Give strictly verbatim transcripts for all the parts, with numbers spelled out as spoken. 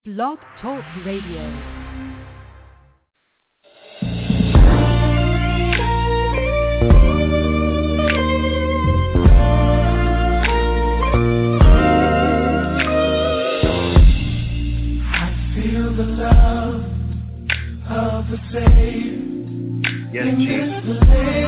Blog Talk Radio. The love of the Savior. Yes, in Jesus. This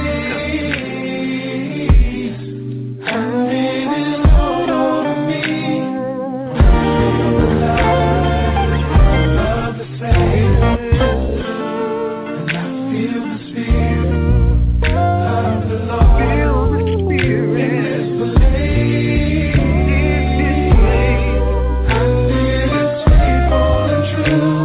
place, and it is all over me. I feel the love of the Savior, and I feel the Spirit of the Lord. Feel the Spirit in this place, in this place, and it is faithful and true.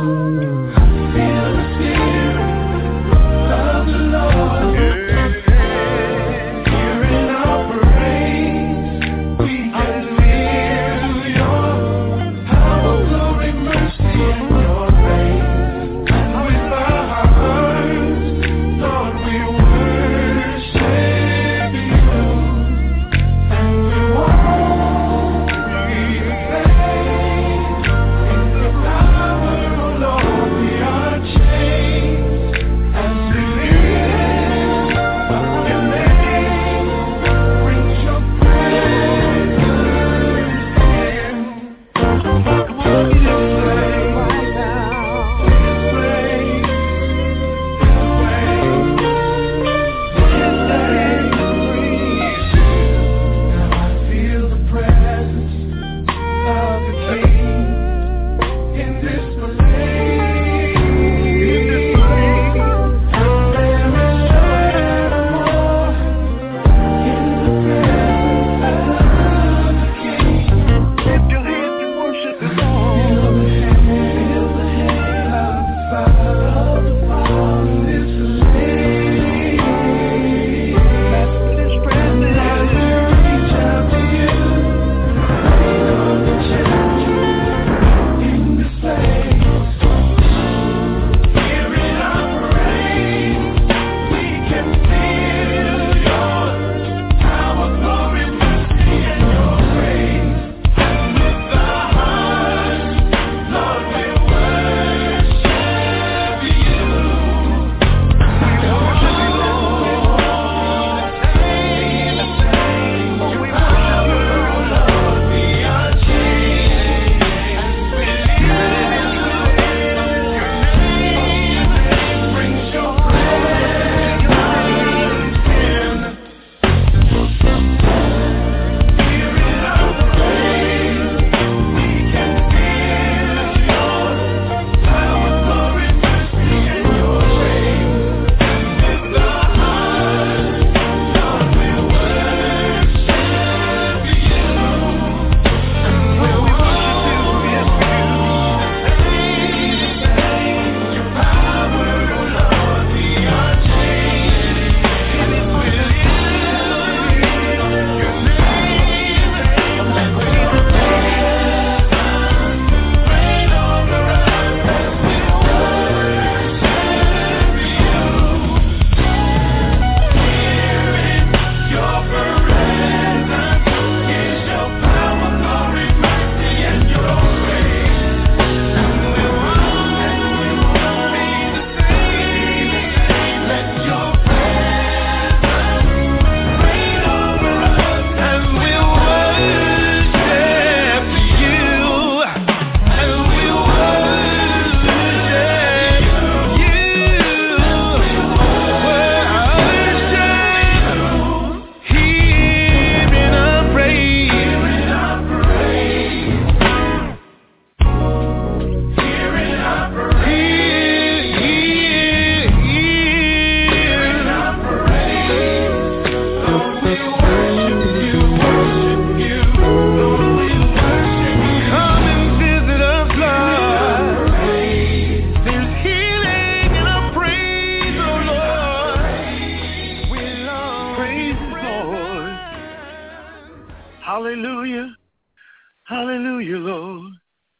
Hallelujah, hallelujah, Lord.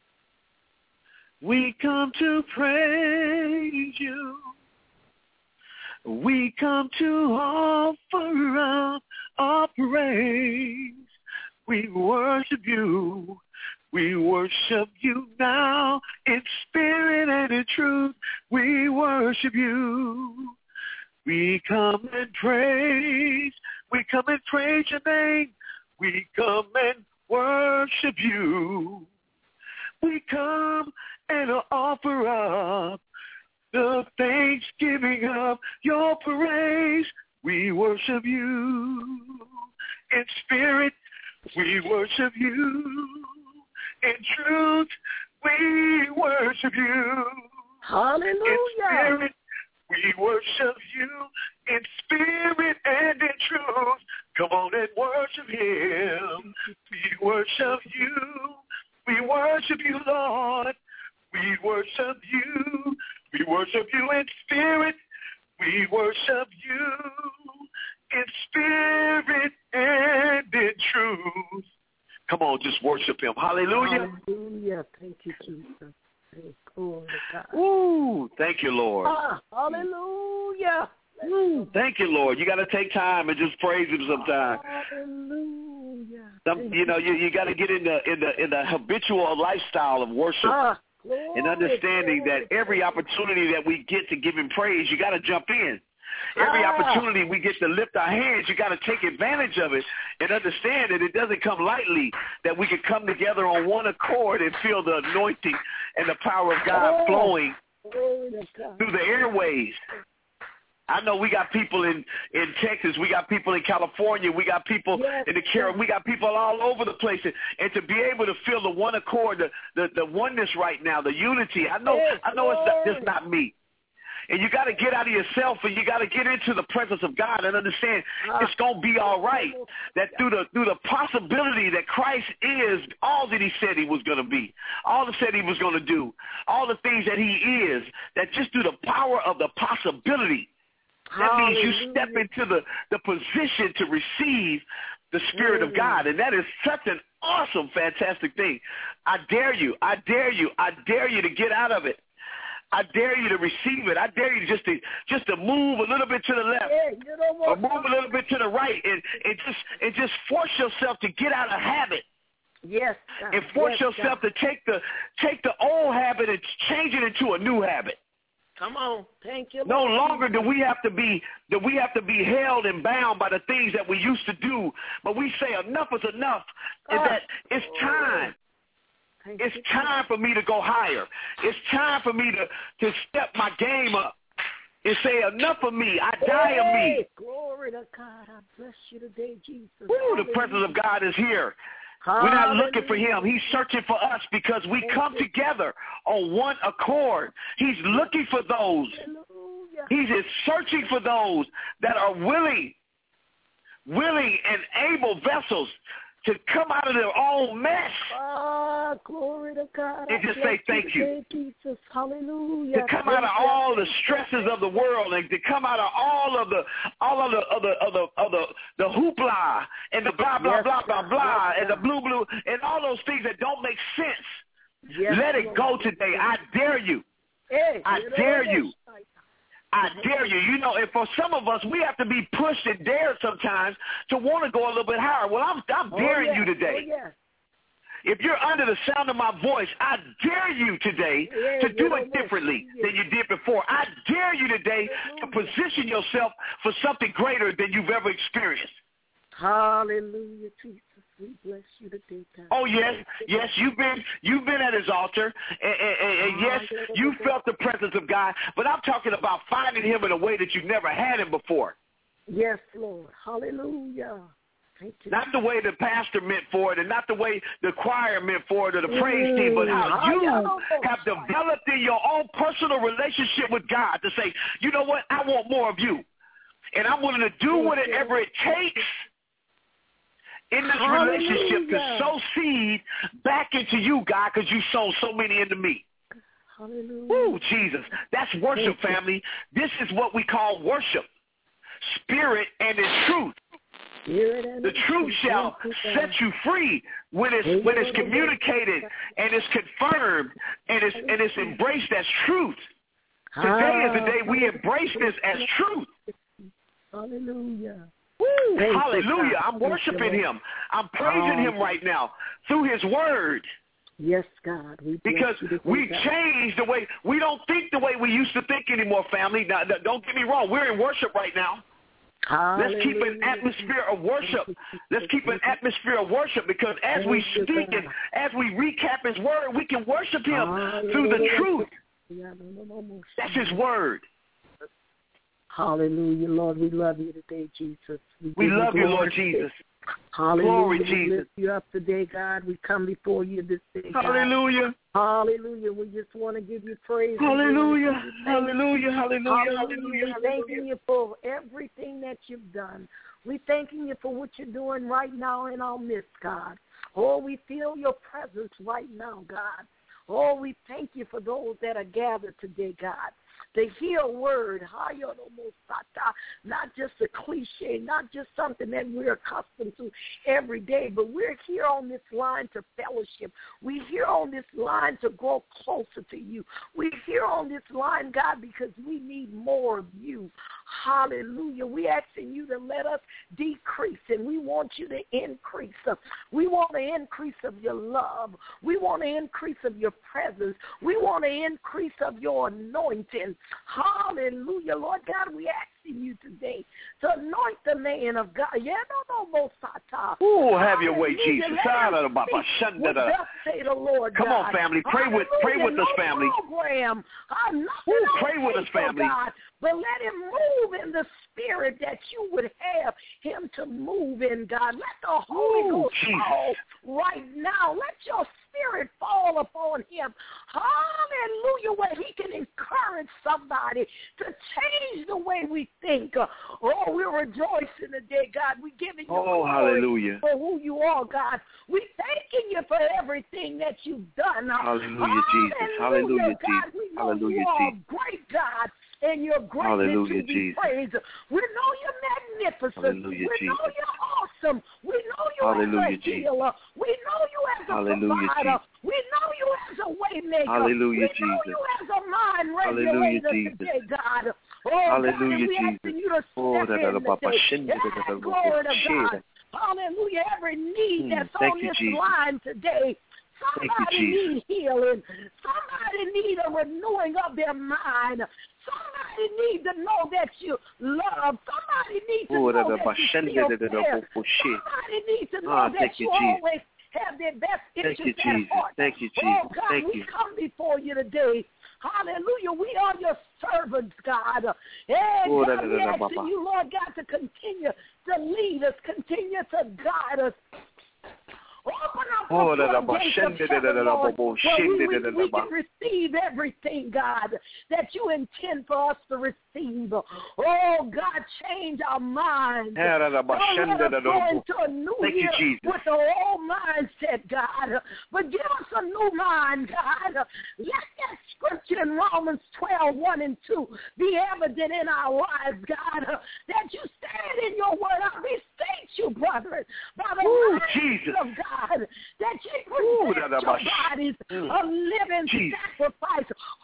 We come to praise you. We come to offer up our praise. We worship you. We worship you now in spirit and in truth. We worship you. We come and praise. We come and praise your name. We come and worship you. We come and offer up the thanksgiving of your praise. We worship you in spirit. We worship you in truth. We worship you. Hallelujah. In spirit. We worship you in spirit and in truth. Come on and worship him. We worship you. We worship you, Lord. We worship you. We worship you in spirit. We worship you in spirit and in truth. Come on, just worship him. Hallelujah. Hallelujah. Thank you, Jesus. Thank you, God. Ooh, thank you, Lord. Ah, hallelujah. Ooh, thank you, Lord. You got to take time and just praise him sometime. Hallelujah. Some, you know, you, you got to get in the in the in the habitual lifestyle of worship. Ah, and understanding that every opportunity that we get to give him praise, you got to jump in. Every ah. opportunity we get to lift our hands, you got to take advantage of it and understand that it doesn't come lightly, that we can come together on one accord and feel the anointing and the power of God oh. flowing oh, through the airways. I know we got people in, in Texas, we got people in California, we got people yes, in the Caribbean, we got people all over the place. And, and to be able to feel the one accord, the, the, the oneness right now, the unity, I know yes, I know it's not, it's not me. And you got to get out of yourself and you got to get into the presence of God and understand ah. it's going to be all right. That through the through the possibility that Christ is all that he said he was going to be, all that said he was going to do, all the things that he is, that just through the power of the possibility, that means you step into the, the position to receive the Spirit mm. of God. And that is such an awesome, fantastic thing. I dare you, I dare you, I dare you to get out of it. I dare you to receive it. I dare you just to just to move a little bit to the left, yeah, you know or move a little bit to the right, and, and just and just force yourself to get out of habit. Yes, God. And force yes, yourself God. to take the take the old habit and change it into a new habit. Come on, thank you. No Lord. longer do we have to be do we have to be held and bound by the things that we used to do, but we say enough is enough, and ah. that it's time. Thank It's you. time for me to go higher. It's time for me to, to step my game up and say, enough of me. I die of me. Hey, glory to God. I bless you today, Jesus. Woo, the presence of God is here. We're not looking for him. He's searching for us because we Thank come you. together on one accord. He's looking for those. Hallelujah. He's is searching for those that are willing, willing and able vessels to come out of their own mess. Ah, glory to God. And I just bless say thank you. today, Jesus. Hallelujah. To come out of all the stresses of the world, and to come out of all of the all of the of the of the, of the, the hoopla and the blah blah Yes, blah blah God. blah Yes, and the God. blue blue and all those things that don't make sense. Yes, Let it Lord. go today. I dare you. Hey, I you know dare what? you. I dare you. You know, and for some of us, we have to be pushed and dared sometimes to want to go a little bit higher. Well, I'm I'm Oh, daring yes. you today. Oh, yes. If you're under the sound of my voice, I dare you today Yeah, to do you it know differently what? than you did before. I dare you today to position yourself for something greater than you've ever experienced. Hallelujah, Jesus. We bless you today, God. Oh yes, yes, you've been you've been at his altar, and, and, and, and yes, you felt the presence of God. But I'm talking about finding him in a way that you've never had him before. Yes, Lord. Hallelujah. Thank you. Not the way the pastor meant for it, and not the way the choir meant for it, or the praise team, but how you have developed in your own personal relationship with God to say, you know what, I want more of you, and I'm willing to do whatever it takes in this relationship to sow seed back into you, God, because you sown so many into me. Hallelujah. Woo, Jesus. That's worship, family. This is what we call worship. Spirit and in truth. The truth shall set you free when it's when it's communicated and it's confirmed and it's and it's embraced as truth. Today is the day we embrace this as truth. Hallelujah. Woo, hallelujah. I'm worshiping him. I'm praising him right now through his word. Yes, God. We because we changed the way, we don't think the way we used to think anymore, family. Now, don't get me wrong. We're in worship right now. Hallelujah. Let's keep an atmosphere of worship. Let's keep an atmosphere of worship because as we speak and as we recap his word, we can worship him Hallelujah. Through the truth. That's his word. Hallelujah, Lord. We love you today, Jesus. We, we love you, Lord Jesus. Hallelujah. Glory, we Jesus. lift you up today, God. We come before you this day, God. Hallelujah. Hallelujah. We just want to give you praise. Hallelujah. Hallelujah. Hallelujah. Hallelujah. Hallelujah. We thanking you for everything that you've done. We thanking you for what you're doing right now in our midst, God. Oh, we feel your presence right now, God. Oh, we thank you for those that are gathered today, God. To hear a word, not just a cliche, not just something that we're accustomed to every day, but we're here on this line to fellowship. We're here on this line to grow closer to you. We're here on this line, God, because we need more of you. Hallelujah. We're asking you to let us decrease, and we want you to increase. We want an increase of your love. We want an increase of your presence. We want an increase of your anointing. Hallelujah. Lord God, we asking you today to anoint the man of God. Yeah, no, no, no, oh, have your way, Jesus. What does say the Lord, Come God. on, family. Pray with, pray with no us, family. Program. I'm Ooh, pray with us, family. God, but let him move in the spirit that you would have him to move in, God. Let the Holy Ooh, Ghost Jesus. fall right now. Let your spirit fall upon him. Hallelujah, where he can encourage somebody to change the way we think. Oh, we're rejoicing today, God. We're giving you oh, hallelujah. for who you are, God. We're thanking you for everything that you've done. Hallelujah, Jesus. Hallelujah, God. Jesus. We know Hallelujah, you are Jesus. a great God, and your greatness Hallelujah, to be Jesus. praised. We know you're magnificent. Hallelujah, we Jesus. know you're awesome. We know you Hallelujah, as a healer. We know you as a Hallelujah, provider. Jesus. We know you as a way maker. Hallelujah, we know Jesus. you as a mind Hallelujah, regulator Jesus. today, God. Oh, Hallelujah, God, and we Jesus. asking you to Oh, step da, da, da, in ba, ba, today. shin, da, da, da, Yeah, da, glory to shit. God. Hallelujah. Every need Hmm, that's thank on you, this Jesus. line today, Thank you, somebody Jesus. need healing. Somebody need a renewing of their mind. Somebody need to know that you love. Somebody need to Oh, da, know da, that ba, you shin, da, feel da, da, da, care. bo, bo, shit. Somebody need to know Ah, that thank you you, Jesus. always have their best Thank you, interests at Jesus. heart. Thank you, Oh, Jesus. God, Thank we you. come before you today. Hallelujah. We are your servants, God. And Oh, God, da, da, we da, da, asking ba, ba. you, Lord God, to continue to lead us, continue to guide us. Open up Oh, the da, da, ba, gates shin, of da, da, da, heaven, da, Lord, bo, bo, where shin, we, da, we, da, da, we ba. can receive everything, God, that you intend for us to receive. Oh, God, change our minds. Yeah, da, da, ba, Don't shin, let da, us da, da, go bo. into a new Thank you, year Jesus. with the old mindset, God. But give us a new mind, God. Let that scripture in Romans twelve, one and two be evident in our lives, God, that you stand in your word. I beseech you, brethren, by the Ooh, mercy Jesus. of God, that you Ooh, present da, da, your ba, bodies mm. a living Jesus. sacrifice,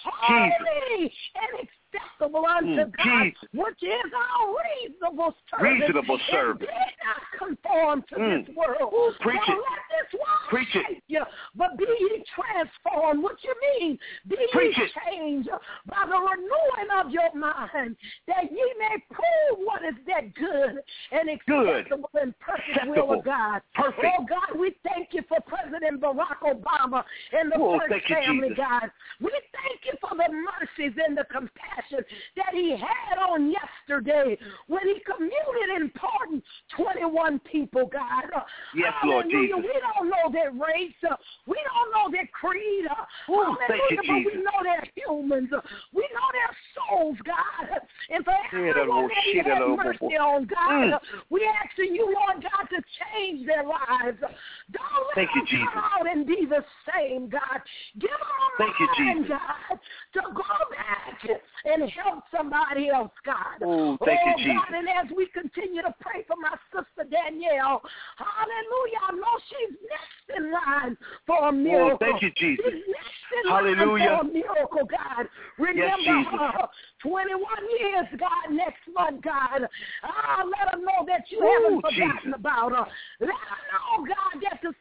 holy and acceptable unto Mm, God, Jesus. which is our reasonable service. Reasonable service. And be not conformed to Mm. this world. Ooh, preach Don't it. let this world Preach it. shape you, but be ye transformed. What you mean? Be Preach ye it. changed by the renewing of your mind, that ye may prove what is that good and acceptable Good. and perfect Acceptable. will of God. Perfect. Oh, God, we thank you for President Barack Obama and the Oh, first thank you, family, Jesus. God. We thank you for the mercies and the compassion that he had on yesterday when he commuted in pardon twenty-one people, God. Yes, Lord Hallelujah. Jesus. We don't know their race. Uh, we don't know their creed. Uh, Ooh, thank you, Hallelujah. But Jesus. we know they're humans. Uh, we know their souls, God. And for Yeah, that everyone little that you shit, that have little mercy boy. on, God, Mm. uh, we asking you, Lord God, to change their lives. Don't let Thank you, them Jesus. come out and be the same, God. Give them a Thank you, mind, Jesus. God, to go back and help somebody else, God. Oh, thank oh, you, Jesus. God, and as we continue to pray for my sister Danielle, hallelujah, I know she's next in line for a miracle. Oh, thank you, Jesus. She's next in Hallelujah. line for a miracle, God. Remember Jesus. her. twenty-one years, God, next month, God. Ah, let her know that you Ooh, haven't forgotten Jesus. about her. Let her know, God, that the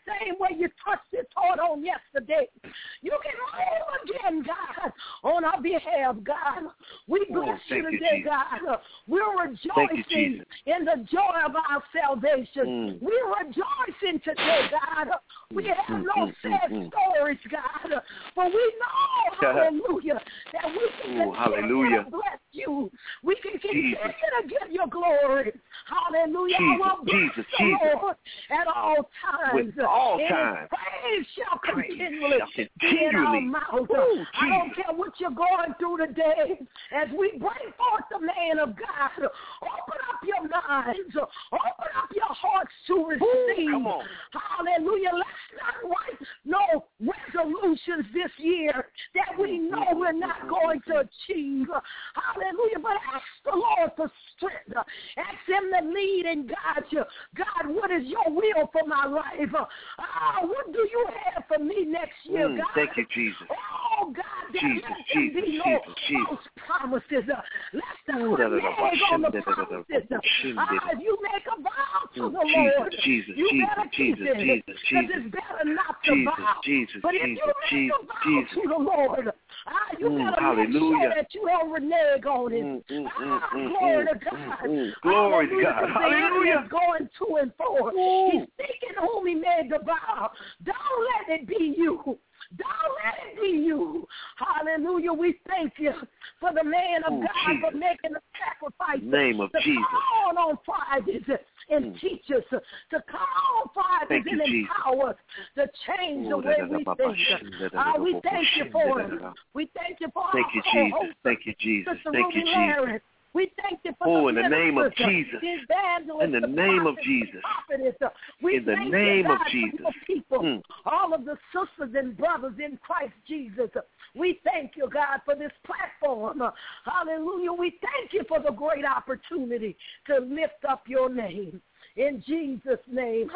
same way you touched his heart on yesterday. You can move again, God, on our behalf, God. We bless oh, you you, today, God. We're rejoicing you, in the joy of our salvation. Mm. We're rejoicing today, God. We have Mm, no mm, sad mm, stories, God, for we know, hallelujah, that we can Ooh, continue hallelujah. to bless you. We can continue Jesus. to give you glory. Hallelujah. Jesus, I will bless Jesus, the Jesus. Lord at all times. With all and times. Praise shall Praise continually, shall be in our continually. mouth. Ooh, I don't Jesus. care what you're going through today. As we bring forth the man of God, open up your minds. Open up your hearts to receive. Come on. Hallelujah. Let's not write no resolutions this year that we know we're not going to achieve. Hallelujah. But ask the Lord for strength. Ask him to lead and guide you. God, what is your will for my life? Ah, what do you have for me next year, Mm, God? thank you, Jesus. Oh, God, there Jesus, let there Jesus, be no Jesus, Jesus. false promises. Uh, let's not Ooh, da, da, da, renege on the da, da, da, da, promises. da, da, Ah, if you make a vow to Mm, the Jesus, Lord, Jesus, you Jesus, better keep Jesus, it. Jesus, Because Jesus. it's better not to Jesus, vow. Jesus, But if Jesus, you make Jesus, a vow Jesus. to the Lord, ah, you Mm, better hallelujah. make sure that you don't renege on it. Mm, mm, ah, mm, glory mm, to God. mm, mm. Glory to God. 'Cause the enemy Hallelujah. is going to and fro. He's thinking whom he made the vow. Don't let it be you. Don't let it be you. Hallelujah. We thank you for the man of Ooh, God Jesus. for making the sacrifice. Name of to Jesus. come on on Fridays and Mm. teach us, to come on Fridays Thank and you, Jesus. empower us to change the Ooh, way da, da, we da, think. ba, ba, Uh, we thank you for da, da, da. it. We thank you for Thank our you, Jesus. co-host, Thank you, Jesus. Sister Thank you, Ruby Jesus. Larry. We thank you for Oh, the in the name of ministers, Jesus. the evangelists, In the the name of prophets, Jesus. the prophetess. We In the thank name you, of God, Jesus. for your people, Mm. all of the sisters and brothers in Christ Jesus. We thank you, God, for this platform. Hallelujah. We thank you for the great opportunity to lift up your name. In Jesus' name.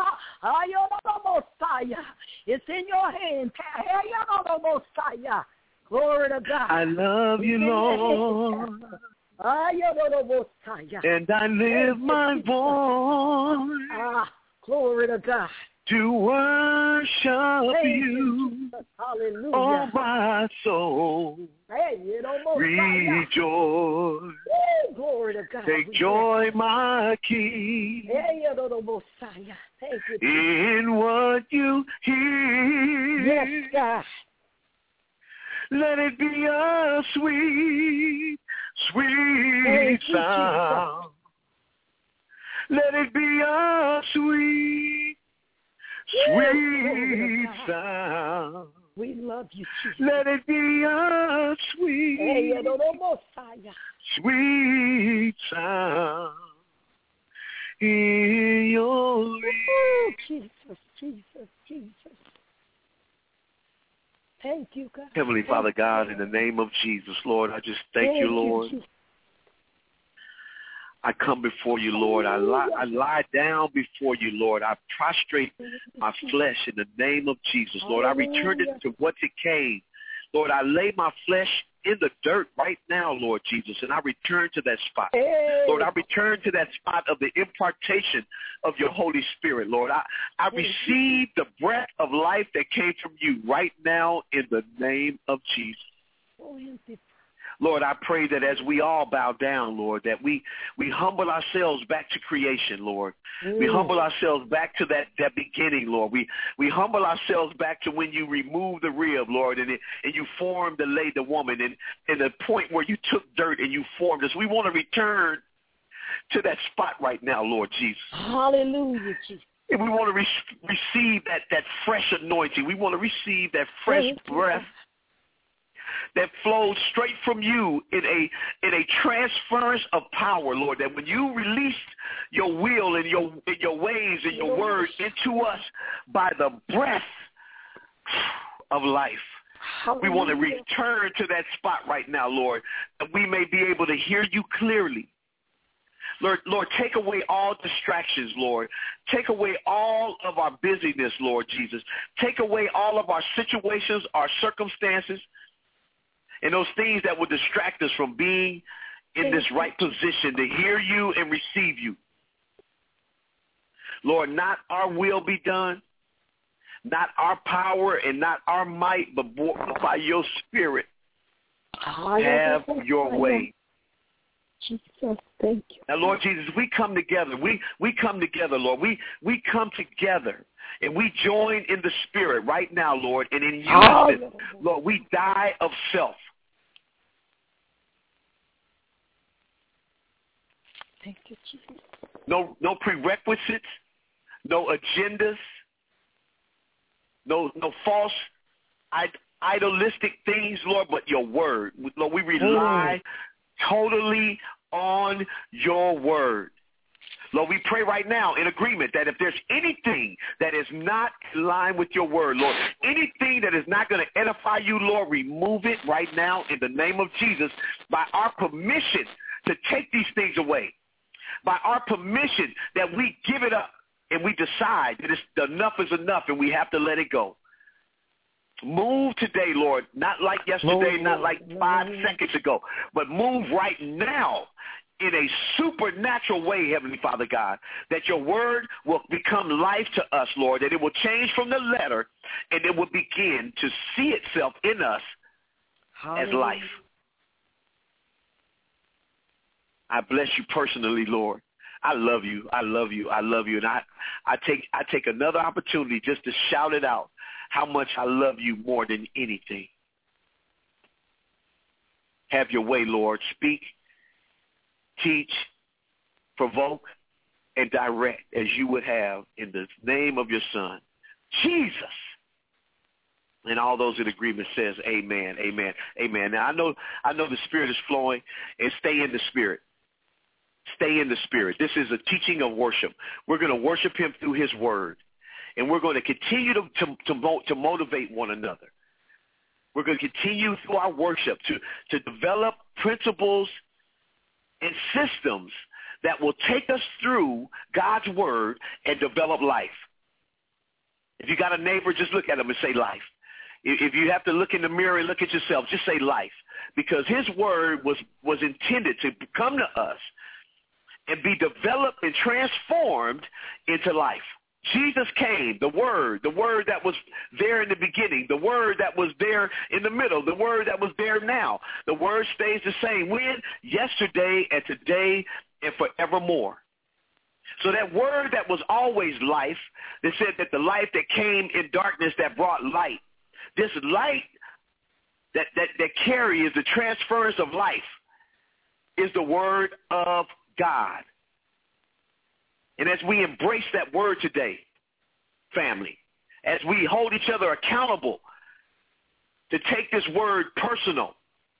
It's in your hand. Glory to God. I love you, Lord, and I live my voice Ah, glory to God. to worship Thank you. Jesus. Hallelujah. Oh, my soul, Hey, you know, most rejoice. Oh, glory to God. Take We joy, my King, bless you. Hey, you know, the Messiah. Thank you. Jesus. in what you hear. Yes, God. Let it be a sweet, sweet Thank you, sound. Let it be a sweet, sweet God. sound. We love you, Jesus. Let it be a sweet, Hey, you know, the Messiah. sweet sound in your ear. Oh, Jesus, Jesus, Jesus. Thank you, God. Heavenly Thank Father you. God, in the name of Jesus, Lord, I just thank, you, Lord. Jesus. I come before you, Lord. I lie, I lie down before you, Lord. I prostrate my flesh in the name of Jesus, Lord. I return it to what it came. Lord, I lay my flesh in the dirt right now, Lord Jesus, and I return to that spot. Hey. Lord, I return to that spot of the impartation of your Holy Spirit, Lord. I, I receive the breath of life that came from you right now in the name of Jesus. Lord, I pray that as we all bow down, Lord, that we, we humble ourselves back to creation, Lord. Mm. We humble ourselves back to that, that beginning, Lord. We we humble ourselves back to when you removed the rib, Lord, and, it, and you formed and laid the woman, and, and the point where you took dirt and you formed us. We want to return to that spot right now, Lord Jesus. Hallelujah, Jesus. And we want to re- receive that, that fresh anointing. We want to receive that fresh Thank breath you. that flows straight from you in a in a transference of power, Lord, that when you release your will and your and your ways and your word into us by the breath of life, we want to return to that spot right now, Lord, that we may be able to hear you clearly. Lord, Lord, take away all distractions, Lord. Take away all of our busyness, Lord Jesus. Take away all of our situations, our circumstances, and those things that will distract us from being in this right position to hear you and receive you. Lord, not our will be done, not our power and not our might, but by your Spirit. Have your way. Jesus, thank you. Now, Lord Jesus, we come together. We we come together, Lord. We we come together and we join in the Spirit right now, Lord. And in unison, Lord, we die of self. Thank you, Jesus. No no prerequisites, no agendas, no no false idolistic things, Lord, but your word. Lord, we rely mm. totally on your word. Lord, we pray right now in agreement that if there's anything that is not in line with your word, Lord, anything that is not going to edify you, Lord, remove it right now in the name of Jesus by our permission to take these things away, by our permission that we give it up and we decide that it's, enough is enough and we have to let it go. Move today, Lord, not like yesterday, move, not like five move. seconds ago, but move right now in a supernatural way, Heavenly Father God, that your word will become life to us, Lord, that it will change from the letter and it will begin to see itself in us Hallelujah. As life. I bless you personally, Lord. I love you. I love you. I love you. And I, I take I take another opportunity just to shout it out, how much I love you more than anything. Have your way, Lord. Speak, teach, provoke, and direct as you would have in the name of your Son, Jesus. And all those in agreement says amen, amen, amen. Now, I know, I know the Spirit is flowing, and stay in the Spirit. Stay in the Spirit. This is a teaching of worship. We're going to worship him through his word. And we're going to continue to, to, to, to motivate one another. We're going to continue through our worship to, to develop principles and systems that will take us through God's word and develop life. If you got a neighbor, just look at him and say life. If you have to look in the mirror and look at yourself, just say life. Because his word was, was intended to come to us and be developed and transformed into life. Jesus came, the word, the word that was there in the beginning, the word that was there in the middle, the word that was there now. The word stays the same. When? Yesterday and today and forevermore. So that word that was always life, that said that the life that came in darkness that brought light, this light that, that, that carries the transference of life is the word of God. And as we embrace that word today, family, as we hold each other accountable to take this word personal,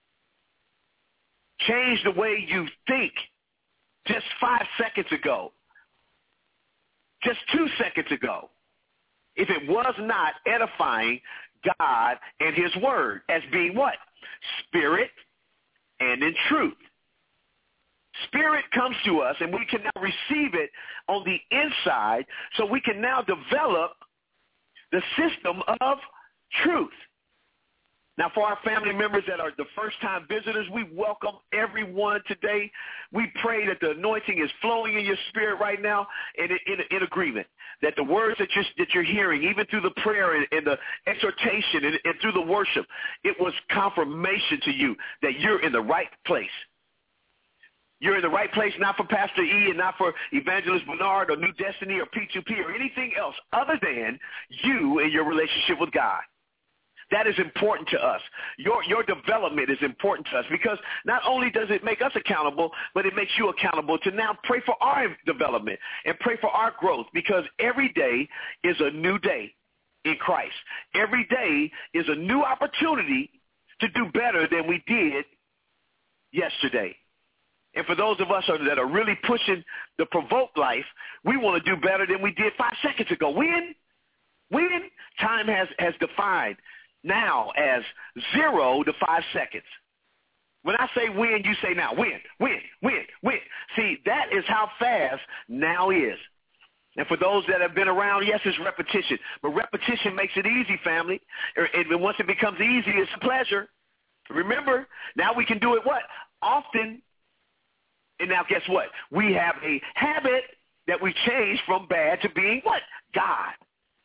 change the way you think just five seconds ago, just two seconds ago, if it was not edifying God and his word as being what? Spirit and in truth. Spirit comes to us, and we can now receive it on the inside, so we can now develop the system of truth. Now, for our family members that are the first-time visitors, we welcome everyone today. We pray that the anointing is flowing in your spirit right now in, in, in agreement, that the words that you're, that you're hearing, even through the prayer and, and the exhortation and, and through the worship, it was confirmation to you that you're in the right place. You're in the right place, not for Pastor E and not for Evangelist Bernard or New Destiny or P two P or anything else other than you and your relationship with God. That is important to us. Your your development is important to us because not only does it make us accountable, but it makes you accountable to now pray for our development and pray for our growth, because every day is a new day in Christ. Every day is a new opportunity to do better than we did yesterday. And for those of us that are really pushing the provoke life, we want to do better than we did five seconds ago. When? When? Time has, has defined now as zero to five seconds. When I say when, you say now. When? When? When? When? See, that is how fast now is. And for those that have been around, yes, it's repetition. But repetition makes it easy, family. And once it becomes easy, it's a pleasure. Remember, now we can do it what? Often. And now guess what? We have a habit that we changed from bad to being what? God.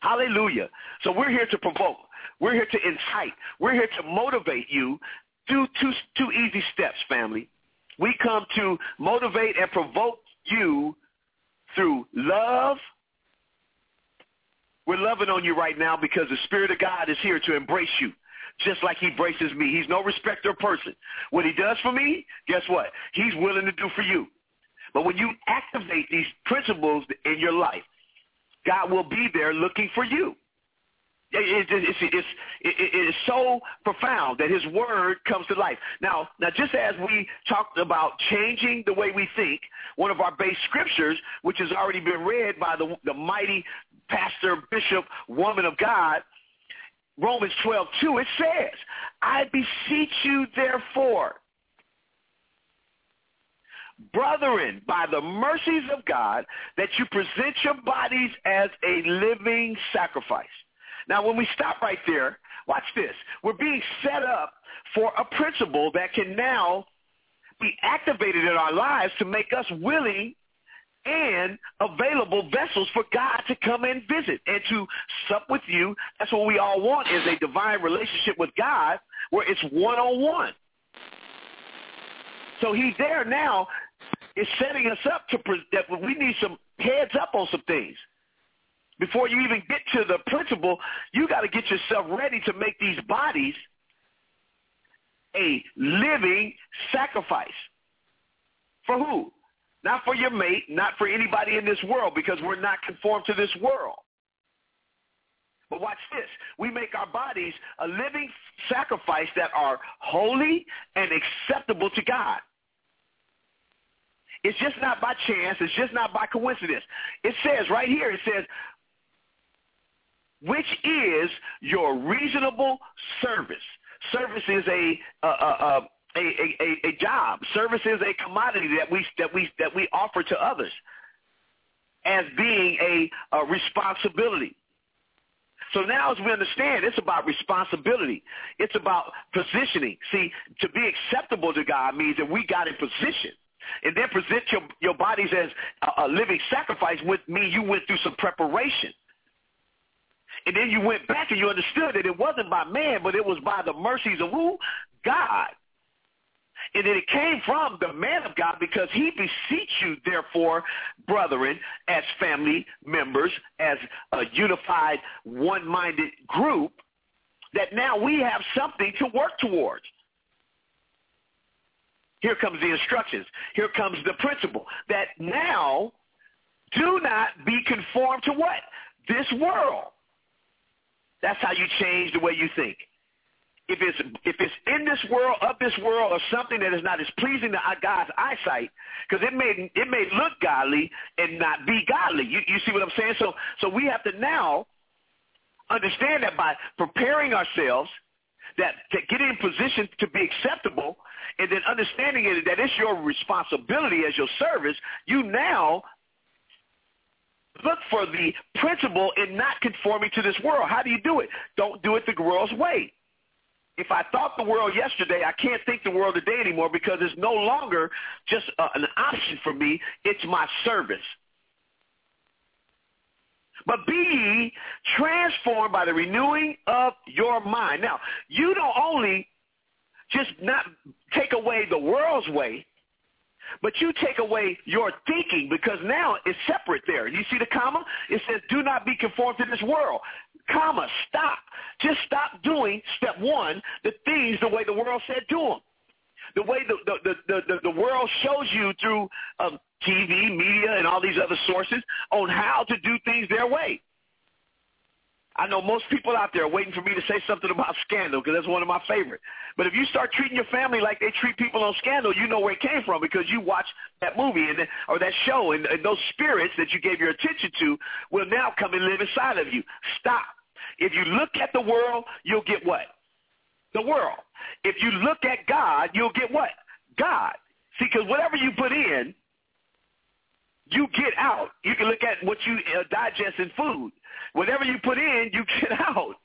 Hallelujah. So we're here to provoke. We're here to incite. We're here to motivate you. Do two, two easy steps, family. We come to motivate and provoke you through love. We're loving on you right now because the Spirit of God is here to embrace you, just like he embraces me. He's no respecter of person. What he does for me, guess what? He's willing to do for you. But when you activate these principles in your life, God will be there looking for you. It, it, it's, it's, it, it is so profound that his word comes to life. Now, now, just as we talked about changing the way we think, one of our base scriptures, which has already been read by the, the mighty pastor, bishop, woman of God, Romans twelve two, it says, I beseech you, therefore, brethren, by the mercies of God, that you present your bodies as a living sacrifice. Now, when we stop right there, watch this. We're being set up for a principle that can now be activated in our lives to make us willing and available vessels for God to come and visit and to sup with you. That's what we all want, is a divine relationship with God where it's one-on-one. So he's there now. It's setting us up to pre- that we need some heads up on some things. Before you even get to the principle, you got to get yourself ready to make these bodies a living sacrifice. For who? Not for your mate, not for anybody in this world, because we're not conformed to this world. But watch this. We make our bodies a living sacrifice that are holy and acceptable to God. It's just not by chance. It's just not by coincidence. It says right here, it says, which is your reasonable service. Service is a a, a, a, a, a job. Service is a commodity that we that we that we offer to others as being a, a responsibility. So now, as we understand, it's about responsibility. It's about positioning. See, to be acceptable to God means that we got in position. And then present your, your bodies as a, a living sacrifice with me. You went through some preparation. And then you went back and you understood that it wasn't by man, but it was by the mercies of who? God. And then it came from the man of God, because he beseech you, therefore, brethren, as family members, as a unified, one-minded group, that now we have something to work towards. Here comes the instructions. Here comes the principle that now do not be conformed to what? This world. That's how you change the way you think. If it's if it's in this world, of this world, or something that is not as pleasing to God's eyesight, because it may it may look godly and not be godly. You, you see what I'm saying? So so we have to now understand that by preparing ourselves, that to get in position to be acceptable, and then understanding it that it's your responsibility as your service, you now look for the principle in not conforming to this world. How do you do it? Don't do it the world's way. If I thought the world yesterday, I can't think the world today anymore, because it's no longer just uh, an option for me. It's my service. But be ye transformed by the renewing of your mind. Now, you don't only just not take away the world's way, but you take away your thinking, because now it's separate there. You see the comma? It says, do not be conformed to this world. Comma, stop. Just stop doing, step one, the things the way the world said do them. The way the, the, the, the, the world shows you through um, T V, media, and all these other sources on how to do things their way. I know most people out there are waiting for me to say something about Scandal, because that's one of my favorite. But if you start treating your family like they treat people on Scandal, you know where it came from, because you watched that movie and or that show, and, and those spirits that you gave your attention to will now come and live inside of you. Stop. If you look at the world, you'll get what? The world. If you look at God, you'll get what? God. See, because whatever you put in, you get out. You can look at what you uh, digest in food. Whatever you put in, you get out.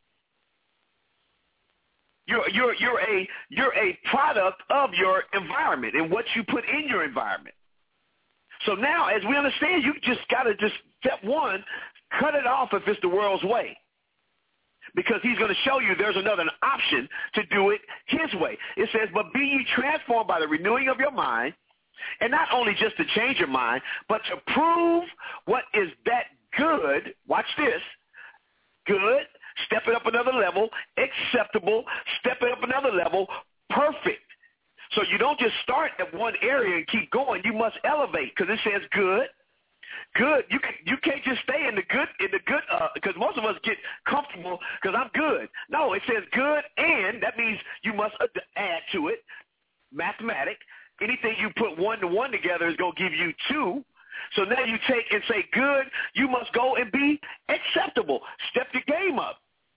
You're you're you're a you're a product of your environment and what you put in your environment. So now, as we understand, you just got to just step one, cut it off if it's the world's way. Because he's going to show you there's another option to do it his way. It says, but be ye transformed by the renewing of your mind, and not only just to change your mind, but to prove what is that good, watch this, good, step it up another level, acceptable, step it up another level, perfect. So you don't just start at one area and keep going. You must elevate, because it says good. Good. You can, you can't just stay in the good in the good because uh, most of us get comfortable because I'm good. No, it says good, and that means you must add to it. Mathematic. Anything you put one to one together is going to give you two. So now you take and say good. You must go and be acceptable. Step your game up.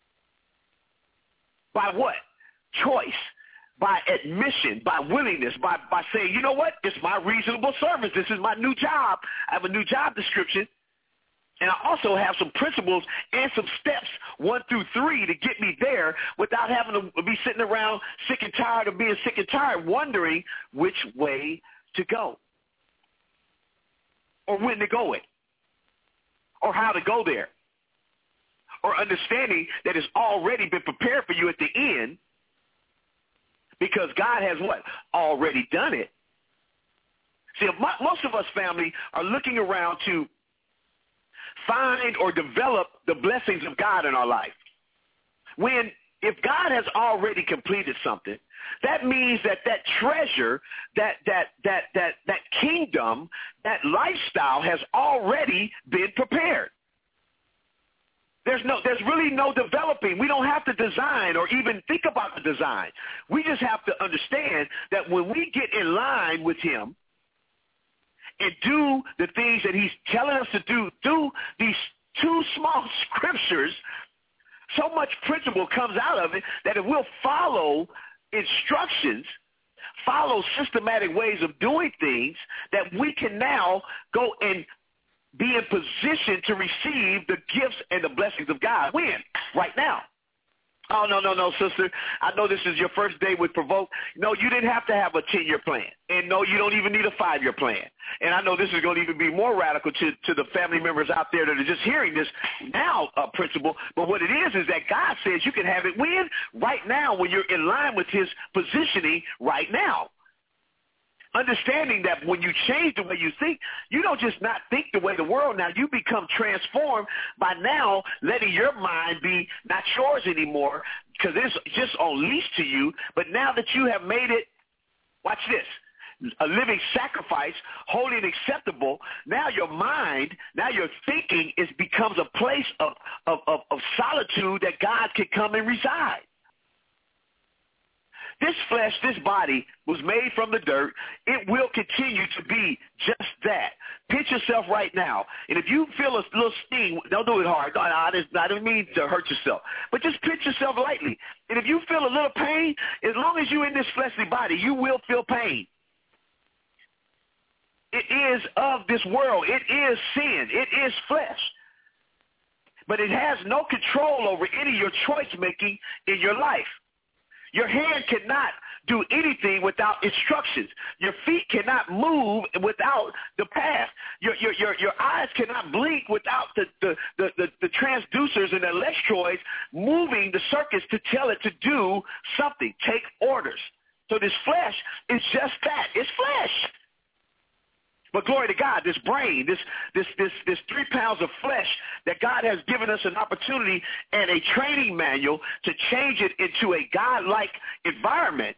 By what? Choice. By admission, by willingness, by, by saying, you know what, it's my reasonable service. This is my new job. I have a new job description. And I also have some principles and some steps, one through three, to get me there without having to be sitting around sick and tired of being sick and tired, wondering which way to go or when to go it or how to go there, or understanding that it's already been prepared for you at the end. Because God has what? Already done it. See, most of us, family, are looking around to find or develop the blessings of God in our life. When, if God has already completed something, that means that that treasure, that that that that that kingdom, that lifestyle has already been prepared. There's no, there's really no developing. We don't have to design or even think about the design. We just have to understand that when we get in line with him and do the things that he's telling us to do through these two small scriptures, so much principle comes out of it that if we'll follow instructions, follow systematic ways of doing things, that we can now go and be in position to receive the gifts and the blessings of God. When? Right now. Oh, no, no, no, sister. I know this is your first day with Provoke. No, you didn't have to have a ten-year plan. And no, you don't even need a five-year plan. And I know this is going to even be more radical to, to the family members out there that are just hearing this now uh, principle. But what it is is that God says you can have it when? Right now, when you're in line with his positioning right now. Understanding that when you change the way you think, you don't just not think the way the world now. You become transformed by now letting your mind be not yours anymore because it's just on lease to you. But now that you have made it, watch this, a living sacrifice, holy and acceptable, now your mind, now your thinking is becomes a place of, of, of, of solitude that God can come and reside. This flesh, this body was made from the dirt. It will continue to be just that. Pinch yourself right now. And if you feel a little sting, don't do it hard. I don't mean to hurt yourself. But just pinch yourself lightly. And if you feel a little pain, as long as you're in this fleshly body, you will feel pain. It is of this world. It is sin. It is flesh. But it has no control over any of your choice making in your life. Your hand cannot do anything without instructions. Your feet cannot move without the path. Your your your, your eyes cannot blink without the, the, the, the, the transducers and the electrodes moving the circuits to tell it to do something, take orders. So this flesh is just that. It's flesh. But glory to God, this brain, this this this this three pounds of flesh that God has given us an opportunity and a training manual to change it into a God-like environment.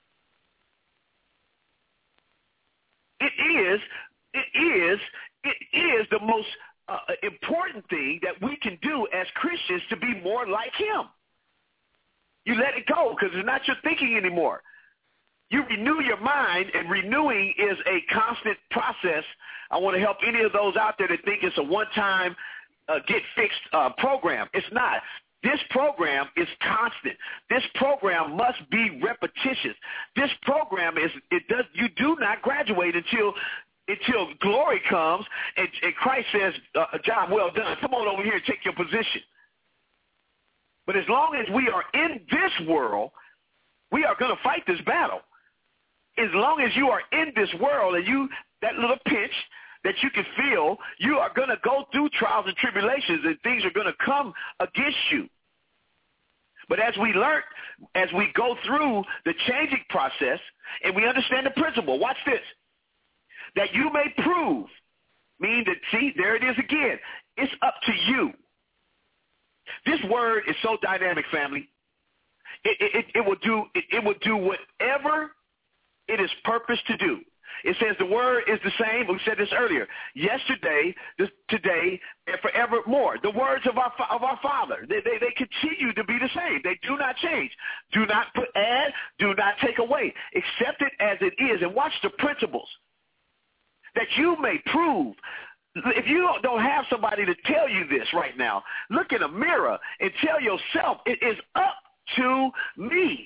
It is, it is, it is the most uh, important thing that we can do as Christians to be more like him. You let it go because it's not your thinking anymore. You renew your mind, and renewing is a constant process. I want to help any of those out there that think it's a one-time uh, get-fixed uh, program. It's not. This program is constant. This program must be repetitious. This program is it does you do not graduate until until glory comes, and, and Christ says, uh, "Job well done. Come on over here and take your position." But as long as we are in this world, we are going to fight this battle. As long as you are in this world and you, that little pinch, that you can feel. You are going to go through trials and tribulations, and things are going to come against you. But as we learn, as we go through the changing process, and we understand the principle, watch this, that you may prove, meaning that, see, there it is again. It's up to you. This word is so dynamic, family. It, it, it, will do, it, it will do whatever it is purposed to do. It says the word is the same. We said this earlier. Yesterday, this, today, and forevermore. The words of our of our Father, they, they they continue to be the same. They do not change. Do not put add. Do not take away. Accept it as it is, and watch the principles that you may prove. If you don't have somebody to tell you this right now, look in a mirror and tell yourself, it is up to me.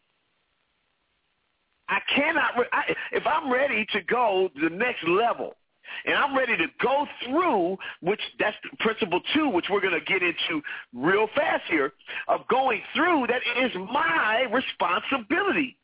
I cannot, I, if I'm ready to go to the next level, and I'm ready to go through, which that's principle two, which we're going to get into real fast here, of going through, that is my responsibility.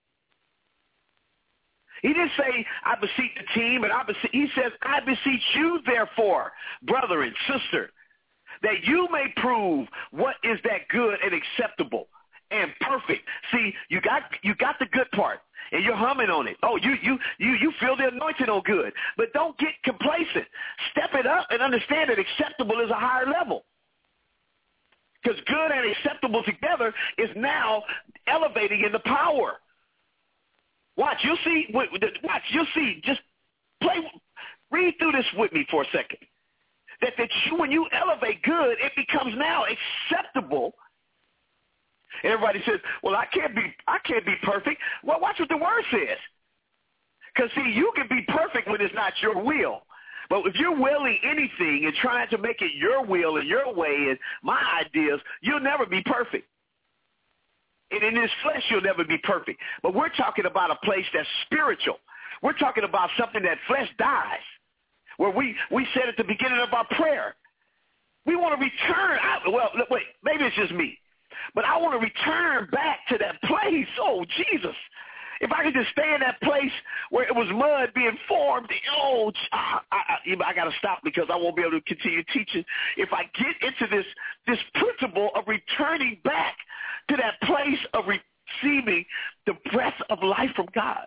He didn't say, I beseech the team, and I beseech, he says, I beseech you, therefore, brother and sister, that you may prove what is that good and acceptable and perfect. See, you got you got the good part, and you're humming on it. Oh, you you you you feel the anointing on good, but don't get complacent. Step it up and understand that acceptable is a higher level. Because good and acceptable together is now elevating in the power. Watch, you'll see. Watch, you'll see. Just play, read through this with me for a second. That that you, when you elevate good, it becomes now acceptable. Everybody says, "Well, I can't be, I can't be perfect." Well, watch what the word says. Because see, you can be perfect when it's not your will. But if you're willing anything and trying to make it your will and your way and my ideas, you'll never be perfect. And in this flesh, you'll never be perfect. But we're talking about a place that's spiritual. We're talking about something that flesh dies. Where we, we said at the beginning of our prayer, we want to return. I, well, wait, maybe it's just me. But I want to return back to that place. Oh, Jesus. If I could just stay in that place where it was mud being formed, oh, I, I, I got to stop because I won't be able to continue teaching. If I get into this, this principle of returning back to that place of receiving the breath of life from God.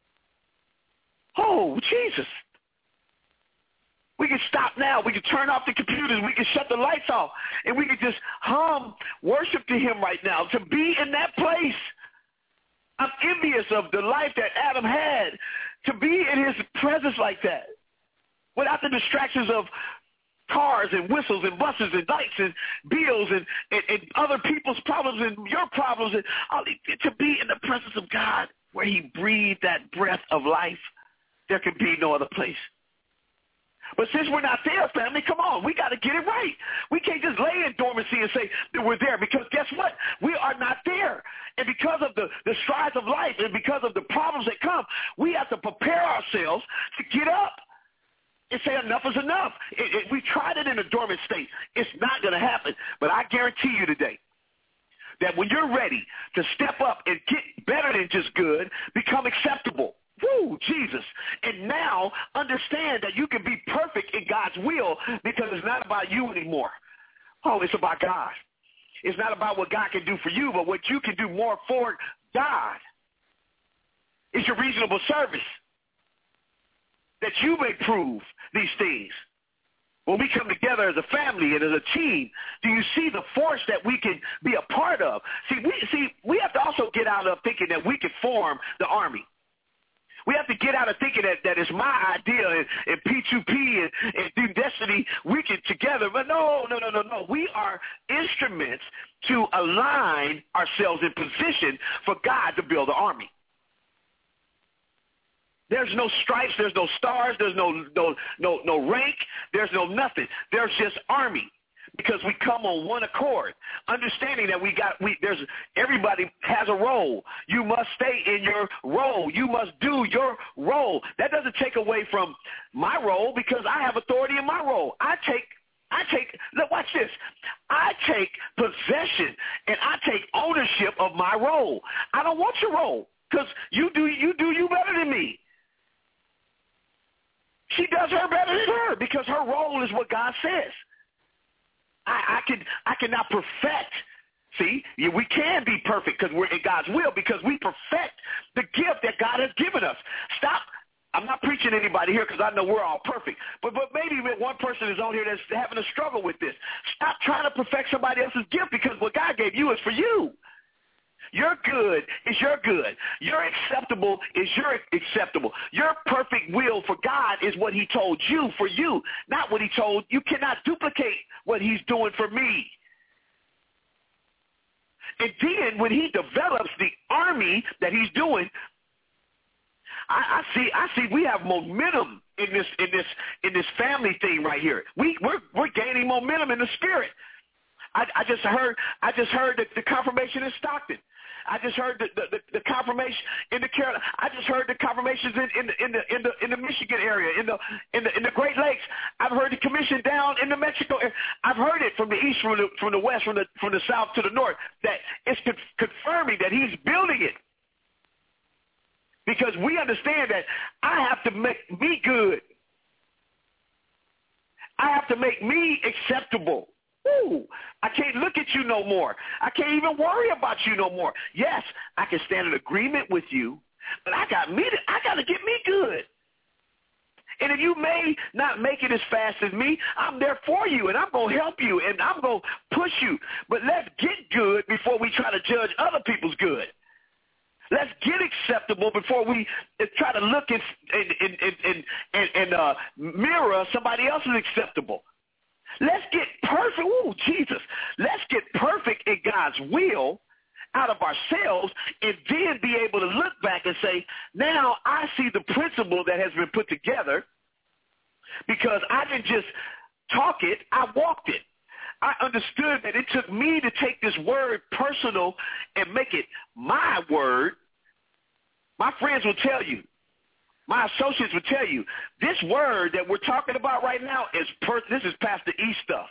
Oh, Jesus. We can stop now. We can turn off the computers. We can shut the lights off. And we can just hum worship to him right now. To be in that place. I'm envious of the life that Adam had. To be in his presence like that. Without the distractions of cars and whistles and buses and lights and bills and, and, and other people's problems and your problems. And all, to be in the presence of God where he breathed that breath of life. There can be no other place. But since we're not there, family, come on, we got to get it right. We can't just lay in dormancy and say that we're there because guess what? We are not there. And because of the, the strides of life and because of the problems that come, we have to prepare ourselves to get up and say enough is enough. It, it, we tried it in a dormant state. It's not going to happen. But I guarantee you today that when you're ready to step up and get better than just good, become acceptable. Woo, Jesus. And now understand that you can be perfect in God's will because it's not about you anymore. Oh, it's about God. It's not about what God can do for you, but what you can do more for God. It's your reasonable service that you may prove these things. When we come together as a family and as a team, do you see the force that we can be a part of? See, we see we have to also get out of thinking that we can form the army. We have to get out of thinking that, that it's my idea and, and P two P and, and do Destiny Weekend together. But no, no, no, no, no. We are instruments to align ourselves in position for God to build an army. There's no stripes. There's no stars. There's no no no no rank. There's no nothing. There's just army. Because we come on one accord, understanding that we got we there's everybody has a role. You must stay in your role. You must do your role. That doesn't take away from my role because I have authority in my role. I take I take look, watch this. I take possession and I take ownership of my role. I don't want your role because you do you do you better than me. She does her better than word because her role is what God says. I, I can I cannot perfect. See, we can be perfect because we're in God's will because we perfect the gift that God has given us. Stop. I'm not preaching to anybody here because I know we're all perfect. But but maybe one person is on here that's having a struggle with this. Stop trying to perfect somebody else's gift because what God gave you is for you. Your good is your good. Your acceptable is your acceptable. Your perfect will for God is what he told you for you, not what he told. You cannot duplicate what he's doing for me. And then when he develops the army that he's doing, I, I see. I see. We have momentum in this, in this, in this family thing right here. We we're we're gaining momentum in the spirit. I, I just heard. I just heard that the confirmation in Stockton. I just heard the, the, the confirmation in the Carolina. I just heard the confirmations in, in, the, in the in the in the Michigan area, in the in the in the Great Lakes. I've heard the commission down in the Mexico area. I've heard it from the east, from the from the west, from the from the south to the north. That it's confirming that he's building it because we understand that I have to make me good. I have to make me acceptable. Ooh, I can't look at you no more. I can't even worry about you no more. Yes, I can stand in agreement with you, but I got me. To, I got to get me good. And if you may not make it as fast as me, I'm there for you, and I'm going to help you, and I'm going to push you. But let's get good before we try to judge other people's good. Let's get acceptable before we try to look and and and and, and, and uh, mirror somebody else's acceptable. Let's get perfect. Ooh, Jesus. Let's get perfect in God's will out of ourselves and then be able to look back and say, now I see the principle that has been put together because I didn't just talk it, I walked it. I understood that it took me to take this word personal and make it my word. My friends will tell you, my associates would tell you, this word that we're talking about right now is per- this is Pastor E stuff.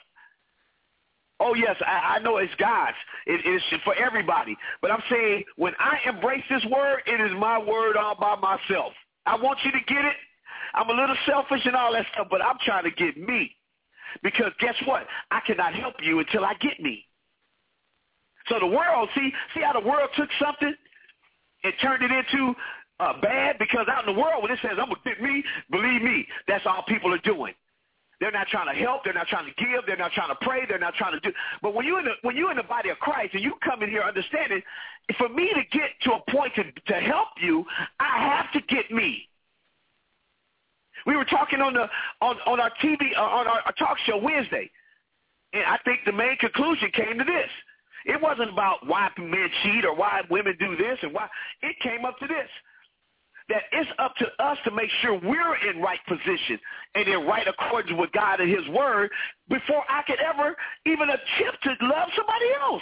Oh, yes, I, I know it's God's. It is for everybody. But I'm saying when I embrace this word, it is my word all by myself. I want you to get it. I'm a little selfish and all that stuff, but I'm trying to get me. Because guess what? I cannot help you until I get me. So the world, see, see how the world took something and turned it into Uh, bad because out in the world when it says I'm going to get me, believe me, that's all people are doing. They're not trying to help. They're not trying to give. They're not trying to pray. They're not trying to do. But when you're in the, when you're in the body of Christ and you come in here understanding, for me to get to a point to, to help you, I have to get me. We were talking on the on, on our T V, uh, on our, our talk show Wednesday, and I think the main conclusion came to this. It wasn't about why men cheat or why women do this and why. It came up to this. That it's up to us to make sure we're in right position and in right accordance with God and his word before I could ever even attempt to love somebody else.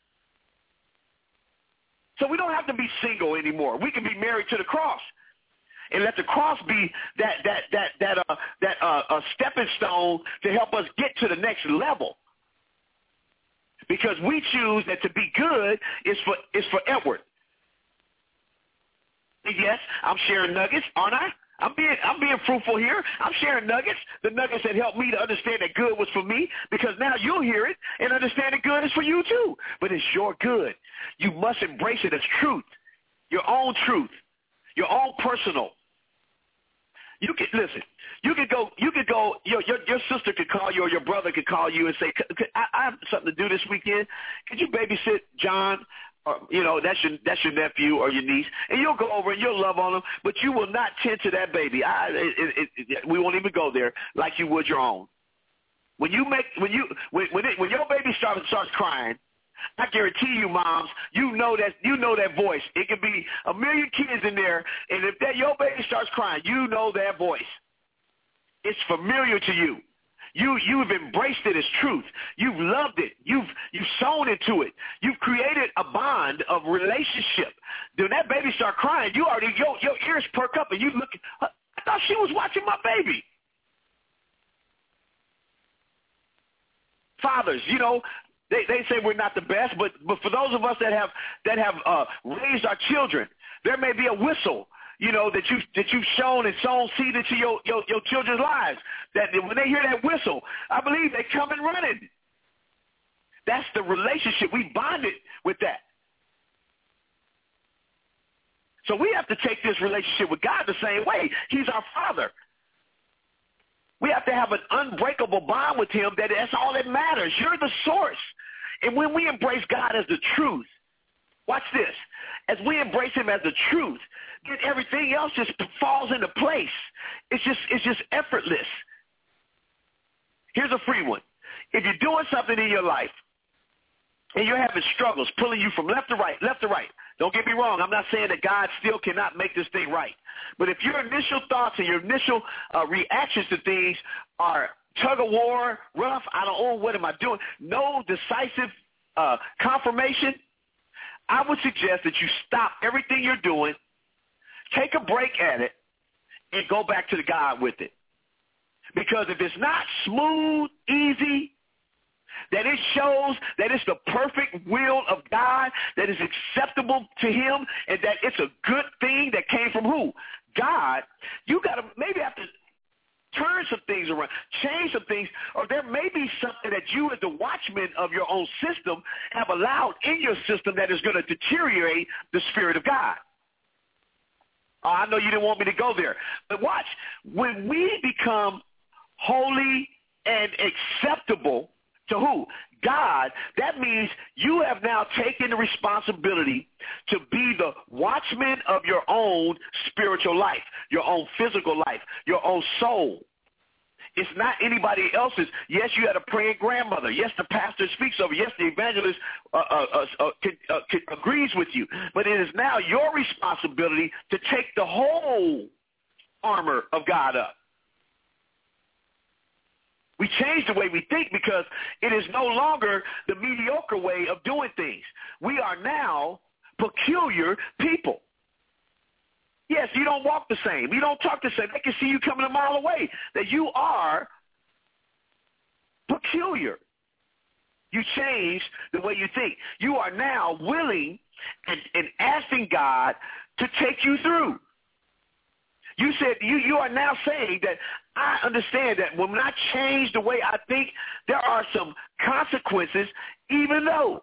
So we don't have to be single anymore. We can be married to the cross and let the cross be that that that that uh, that uh, a stepping stone to help us get to the next level. Because we choose that to be good is for is for Edward. Yes, I'm sharing nuggets, aren't I? I'm being I'm being fruitful here. I'm sharing nuggets, the nuggets that help me to understand that good was for me, because now you'll hear it and understand that good is for you too. But it's your good. You must embrace it as truth, your own truth, your own personal. You could listen. You could go. You could go. Your your, your sister could call you, or your brother could call you and say, I, "I have something to do this weekend. Could you babysit John?" Or, you know, that's your that's your nephew or your niece, and you'll go over and you'll love on them, but you will not tend to that baby. I, it, it, it, we won't even go there like you would your own. When you make when you when when, it, when your baby starts starts crying, I guarantee you, moms, you know that you know that voice. It could be a million kids in there, and if that your baby starts crying, you know that voice. It's familiar to you. You, you've embraced it as truth. You've loved it. You've, you've sown into it. You've created a bond of relationship. When that baby start crying, you already, your, your ears perk up and you look, I thought she was watching my baby. Fathers, you know, they, they say we're not the best, but, but for those of us that have, that have uh, raised our children, there may be a whistle you know, that, you, that you've shown and sown seed into your, your, your children's lives, that when they hear that whistle, I believe they come and running. That's the relationship. We bonded with that. So we have to take this relationship with God the same way. He's our Father. We have to have an unbreakable bond with him that that's all that matters. You're the source. And when we embrace God as the truth, watch this. As we embrace him as the truth, then everything else just falls into place. It's just, it's just effortless. Here's a free one. If you're doing something in your life and you're having struggles pulling you from left to right, left to right, don't get me wrong. I'm not saying that God still cannot make this thing right. But if your initial thoughts and your initial uh, reactions to things are tug of war, rough, I don't know, what am I doing, no decisive uh, confirmation, I would suggest that you stop everything you're doing, take a break at it, and go back to the God with it. Because if it's not smooth, easy, that it shows that it's the perfect will of God, that is acceptable to him, and that it's a good thing that came from who? God. You got to maybe have to turn some things around, change some things, or there may be something that you as the watchman of your own system have allowed in your system that is going to deteriorate the Spirit of God. Oh, I know you didn't want me to go there. But watch, when we become holy and acceptable to who? God, that means you have now taken the responsibility to be the watchman of your own spiritual life, your own physical life, your own soul. It's not anybody else's. Yes, you had a praying grandmother. Yes, the pastor speaks over you. Yes, the evangelist uh, uh, uh, uh, uh, agrees with you. But it is now your responsibility to take the whole armor of God up. We change the way we think because it is no longer the mediocre way of doing things. We are now peculiar people. Yes, you don't walk the same. You don't talk the same. They can see you coming a mile away. That you are peculiar. You change the way you think. You are now willing and, and asking God to take you through. You said you, you are now saying that I understand that when I change the way I think, there are some consequences, even though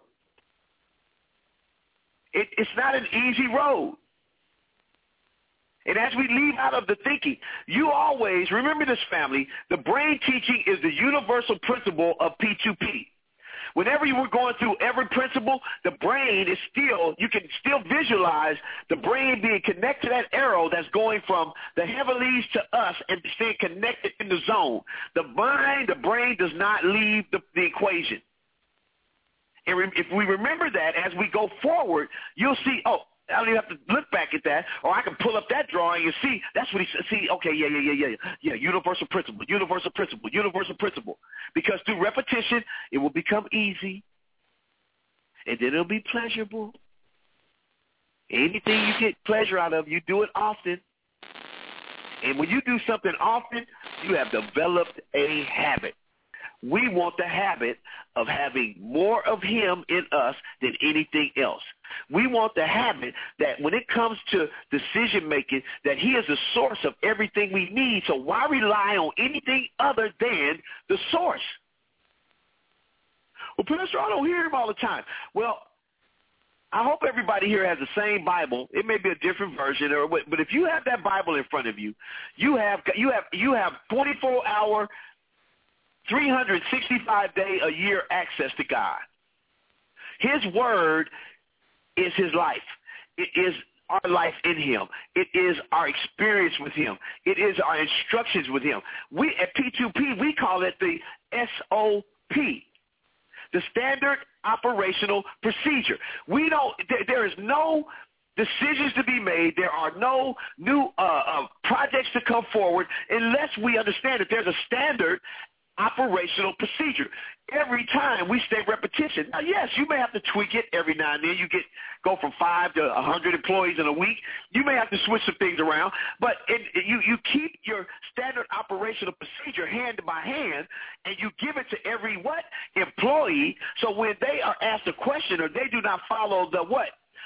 it, it's not an easy road. And as we leave out of the thinking, you always, remember this, family, the brain teaching is the universal principle of P two P. Whenever you were going through every principle, the brain is still, you can still visualize the brain being connected to that arrow that's going from the heavenlies to us and staying connected in the zone. The mind, the brain does not leave the, the equation. And re- if we remember that as we go forward, you'll see, oh, I don't even have to look back at that, or I can pull up that drawing and see, that's what he said. See, okay, yeah, yeah, yeah, yeah, yeah, universal principle, universal principle, universal principle. Because through repetition, it will become easy, and then it'll be pleasurable. Anything you get pleasure out of, you do it often. And when you do something often, you have developed a habit. We want the habit of having more of him in us than anything else. We want the habit that when it comes to decision-making, that he is the source of everything we need. So why rely on anything other than the source? Well, Pastor, I don't hear him all the time. Well, I hope everybody here has the same Bible. It may be a different version, or but if you have that Bible in front of you, you have you have you have twenty-four hour three hundred sixty-five day a year access to God. His word is his life. It is our life in him. It is our experience with him. It is our instructions with him. We at P two P, we call it the S O P, the Standard Operational Procedure. We don't, there, there is no decisions to be made. There are no new uh, uh, projects to come forward unless we understand that there's a standard operational procedure. Every time we stay repetition. Now, yes, you may have to tweak it every now and then. You get go from five to a hundred employees in a week. You may have to switch some things around, but it, it, you you keep your standard operational procedure hand by hand, and you give it to every what employee. So when they are asked a question or they do not follow the what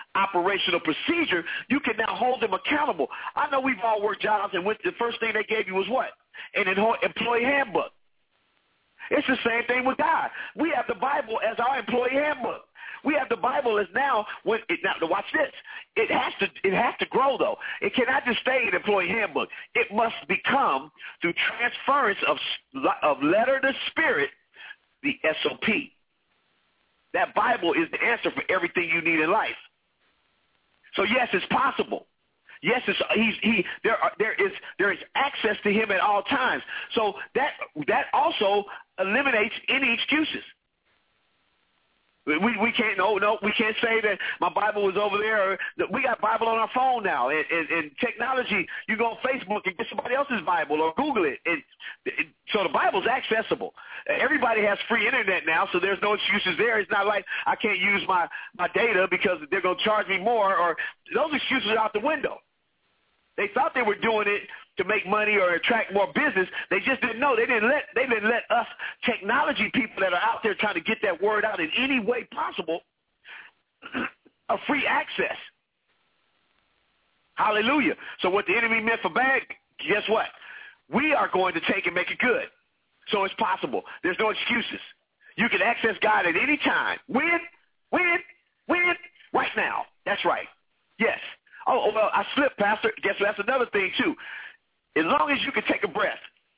operational procedure, you can now hold them accountable. I know we've all worked jobs, and with the first thing they gave you was what? An employee handbook. It's the same thing with God. We have the Bible as our employee handbook. We have the Bible as now. When it, now, watch this. It has to. It has to grow though. It cannot just stay an employee handbook. It must become through transference of of letter to spirit, the S O P. That Bible is the answer for everything you need in life. So yes, it's possible. Yes, it's, he's, he there are, there is there is access to him at all times. So that that also eliminates any excuses. We we can't no no we can't say that my Bible was over there. Or we got Bible on our phone now, and, and, and technology. You go on Facebook and get somebody else's Bible or Google it, and, and so the Bible's accessible. Everybody has free internet now, so there's no excuses there. It's not like I can't use my my data because they're going to charge me more, or those excuses are out the window. They thought they were doing it to make money or attract more business. They just didn't know. They didn't let they didn't let us technology people that are out there trying to get that word out in any way possible a free access. Hallelujah. So what the enemy meant for bad, guess what? We are going to take and make it good. So it's possible. There's no excuses. You can access God at any time. When? When? When? Right now. That's right. Yes. Oh, well, I slipped, Pastor. Guess that's another thing, too. As long as you can take a breath.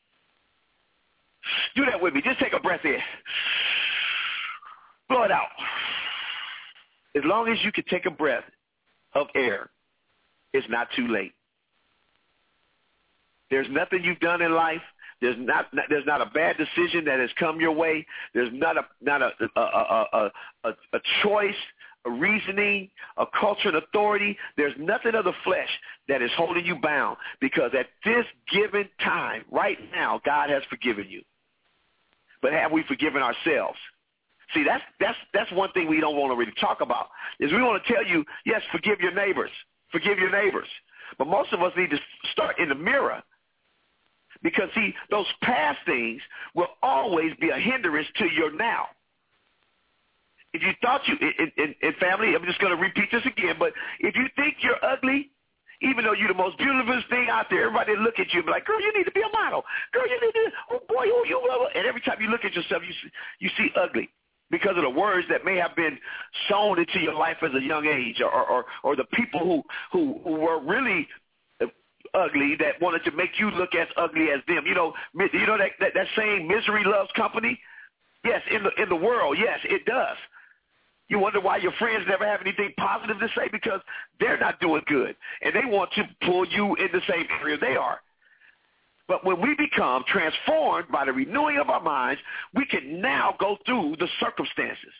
Do that with me. Just take a breath in. Blow it out. As long as you can take a breath of air, it's not too late. There's nothing you've done in life. There's not, not there's not a bad decision that has come your way. There's not a not a a a, a, a choice, a reasoning, a culture, and authority. There's nothing of the flesh that is holding you bound, because at this given time, right now, God has forgiven you. But have we forgiven ourselves? See, that's that's that's one thing we don't want to really talk about, is we want to tell you, yes, forgive your neighbors. Forgive your neighbors. But most of us need to start in the mirror. Because, see, those past things will always be a hindrance to your now. If you thought you, in, in, in family, I'm just going to repeat this again, but if you think you're ugly, even though you're the most beautiful thing out there, everybody look at you and be like, girl, you need to be a model. Girl, you need to, oh, boy, oh, you, blah, blah. And every time you look at yourself, you see, you see ugly because of the words that may have been sown into your life as a young age, or, or, or the people who, who, who were really ugly that wanted to make you look as ugly as them. You know, you know that, that, that saying, misery loves company? Yes, in the in the world, yes, it does. You wonder why your friends never have anything positive to say, because they're not doing good, and they want to pull you in the same area they are. But when we become transformed by the renewing of our minds, we can now go through the circumstances.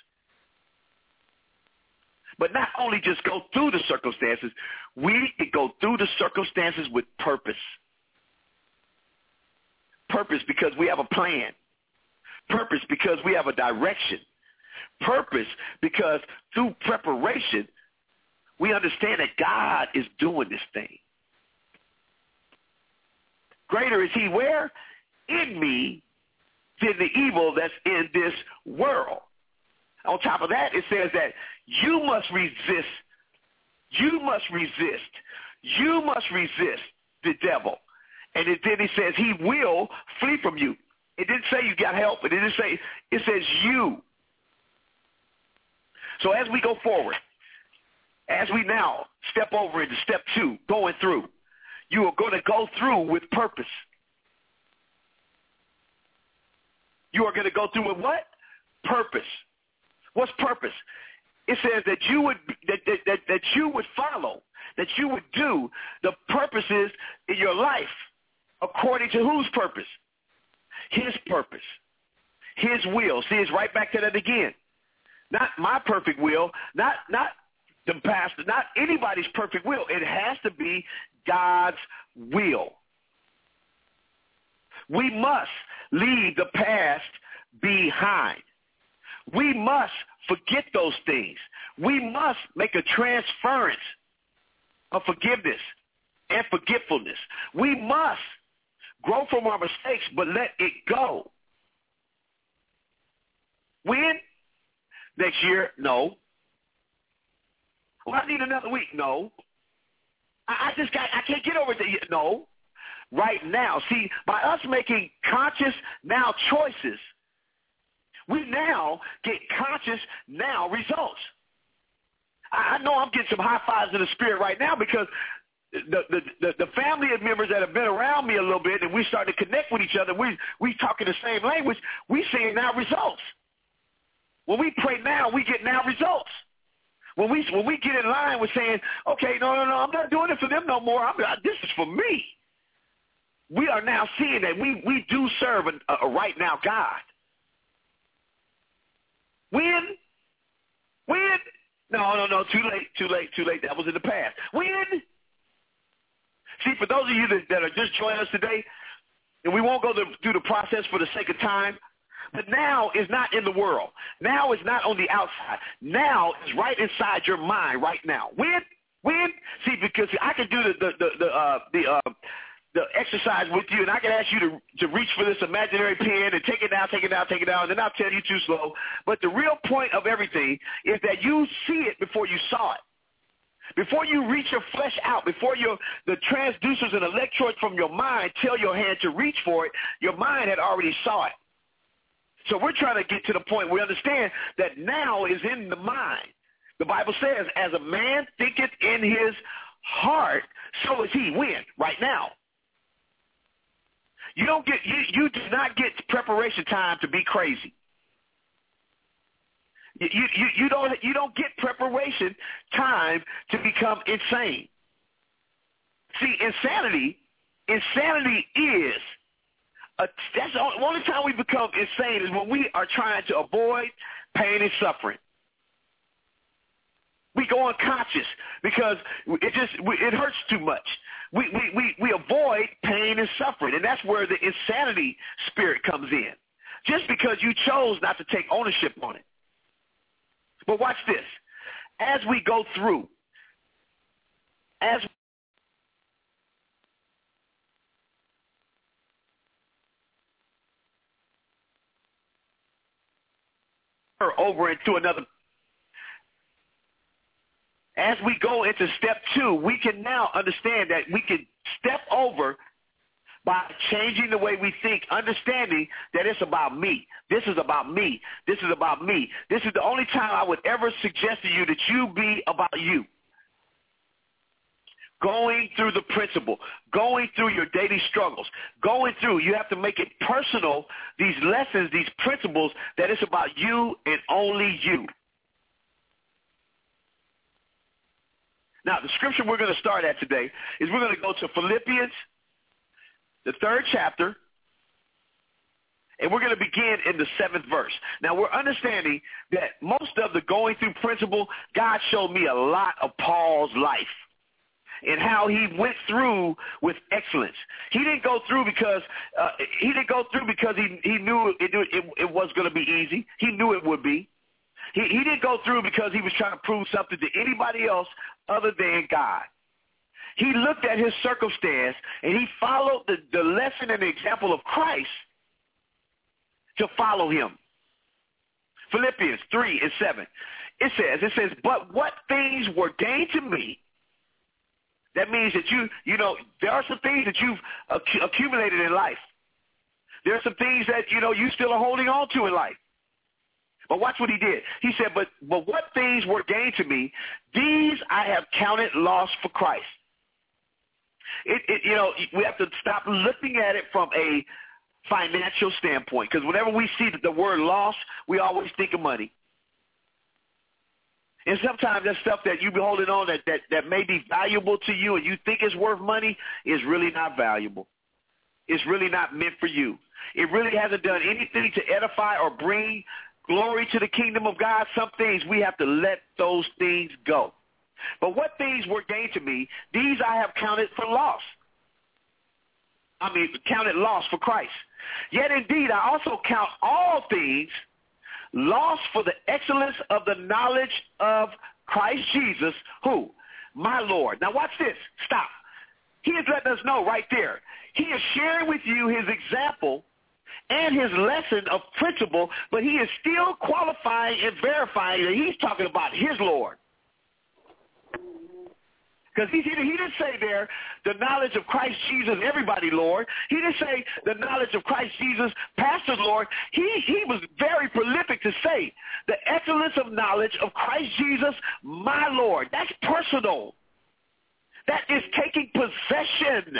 But not only just go through the circumstances, we can go through the circumstances with purpose. Purpose because we have a plan. Purpose because we have a direction. Purpose because through preparation, we understand that God is doing this thing. Greater is he where? In me than the evil that's in this world. On top of that, it says that you must resist, you must resist, you must resist the devil. And it, then he says he will flee from you. It didn't say you got help. It didn't say, it says you. So as we go forward, as we now step over into step two, going through, you are going to go through with purpose. You are going to go through with what? Purpose. What's purpose? It says that you would that, that, that, that you would follow, that you would do the purposes in your life according to whose purpose? His purpose. His will. See, it's right back to that again. Not my perfect will, not not the pastor, not anybody's perfect will. It has to be God's will. We must leave the past behind. We must forget those things. We must make a transference of forgiveness and forgetfulness. We must grow from our mistakes, but let it go. When? Next year? No. Well, I need another week. No. I, I just got, I can't get over it. No. Right now. See, by us making conscious now choices, we now get conscious now results. I, I know I'm getting some high fives in the spirit right now because the, the, the, the family of members that have been around me a little bit and we start to connect with each other, we, we talking the same language, we seeing now results. When we pray now, we get now results. When we when we get in line with saying, okay, no, no, no, I'm not doing it for them no more. I'm, this is for me. We are now seeing that we, we do serve a, a right now God. When? When? No, no, no, too late, too late, too late. That was in the past. When? See, for those of you that, that are just joining us today, and we won't go through the process for the sake of time, but now is not in the world. Now is not on the outside. Now is right inside your mind right now. When? When? See, because I can do the the the the, uh, the uh, the exercise with you, and I can ask you to, to reach for this imaginary pen and take it down, take it down, take it down, and then I'll tell you too slow. But the real point of everything is that you see it before you saw it. Before you reach your flesh out, before your the transducers and electrodes from your mind tell your hand to reach for it, your mind had already saw it. So we're trying to get to the point where we understand that now is in the mind. The Bible says, as a man thinketh in his heart, so is he. When? Right now. You don't get you, you do not get preparation time to be crazy. You, you you don't you don't get preparation time to become insane. See, insanity insanity is a, that's the only time we become insane is when we are trying to avoid pain and suffering. We go unconscious because it just it hurts too much. We, we, we, we avoid pain and suffering, and that's where the insanity spirit comes in, just because you chose not to take ownership on it. But watch this. As we go through, as over into another As we go into step two, we can now understand that we can step over by changing the way we think, understanding that it's about me. This is about me. This is about me. This is the only time I would ever suggest to you that you be about you. Going through the principle, going through your daily struggles, going through, you have to make it personal, these lessons, these principles, that it's about you and only you. Now, the scripture we're going to start at today is we're going to go to Philippians, the third chapter, and we're going to begin in the seventh verse. Now, we're understanding that most of the going through principle, God showed me a lot of Paul's life and how he went through with excellence. He didn't go through because uh, he didn't go through because he he knew it it, it was going to be easy. He knew it would be. He, he didn't go through because he was trying to prove something to anybody else other than God. He looked at his circumstance, and he followed the, the lesson and the example of Christ to follow him. Philippians three and seven. It says, it says, but what things were gained to me. That means that you, you know, there are some things that you've acc- accumulated in life. There are some things that, you know, you still are holding on to in life. But watch what he did. He said, but, but what things were gained to me, these I have counted loss for Christ. It, it, you know, we have to stop looking at it from a financial standpoint, because whenever we see the word loss, we always think of money. And sometimes that stuff that you be holding on that, that, that may be valuable to you and you think is worth money is really not valuable. It's really not meant for you. It really hasn't done anything to edify or bring glory to the kingdom of God. Some things we have to let those things go. But what things were gained to me, these I have counted for loss. I mean, counted loss for Christ. Yet indeed I also count all things lost for the excellence of the knowledge of Christ Jesus, who? My Lord. Now watch this. Stop. He is letting us know right there. He is sharing with you his example and his lesson of principle, but he is still qualifying and verifying that he's talking about his Lord. Because he, he, he didn't say there the knowledge of Christ Jesus, everybody, Lord. He didn't say the knowledge of Christ Jesus, pastors, Lord. He, he was very prolific to say the excellence of knowledge of Christ Jesus, my Lord. That's personal. That is taking possession.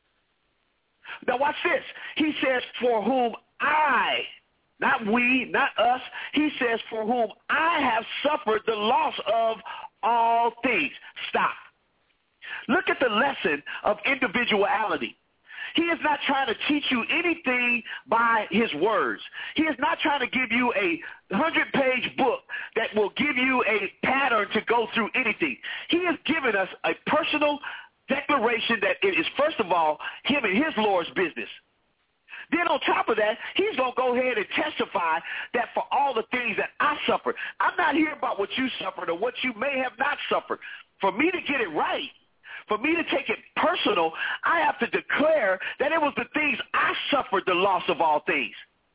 Now watch this. He says, for whom I, not we, not us, he says, for whom I have suffered the loss of all things. Stop. Look at the lesson of individuality. He is not trying to teach you anything by his words. He is not trying to give you a hundred-page book that will give you a pattern to go through anything. He has given us a personal declaration that it is, first of all, him and his Lord's business. Then on top of that, he's going to go ahead and testify that for all the things that I suffered. I'm not here about what you suffered or what you may have not suffered. For me to get it right, for me to take it personal, I have to declare that it was the things I suffered the loss of all things.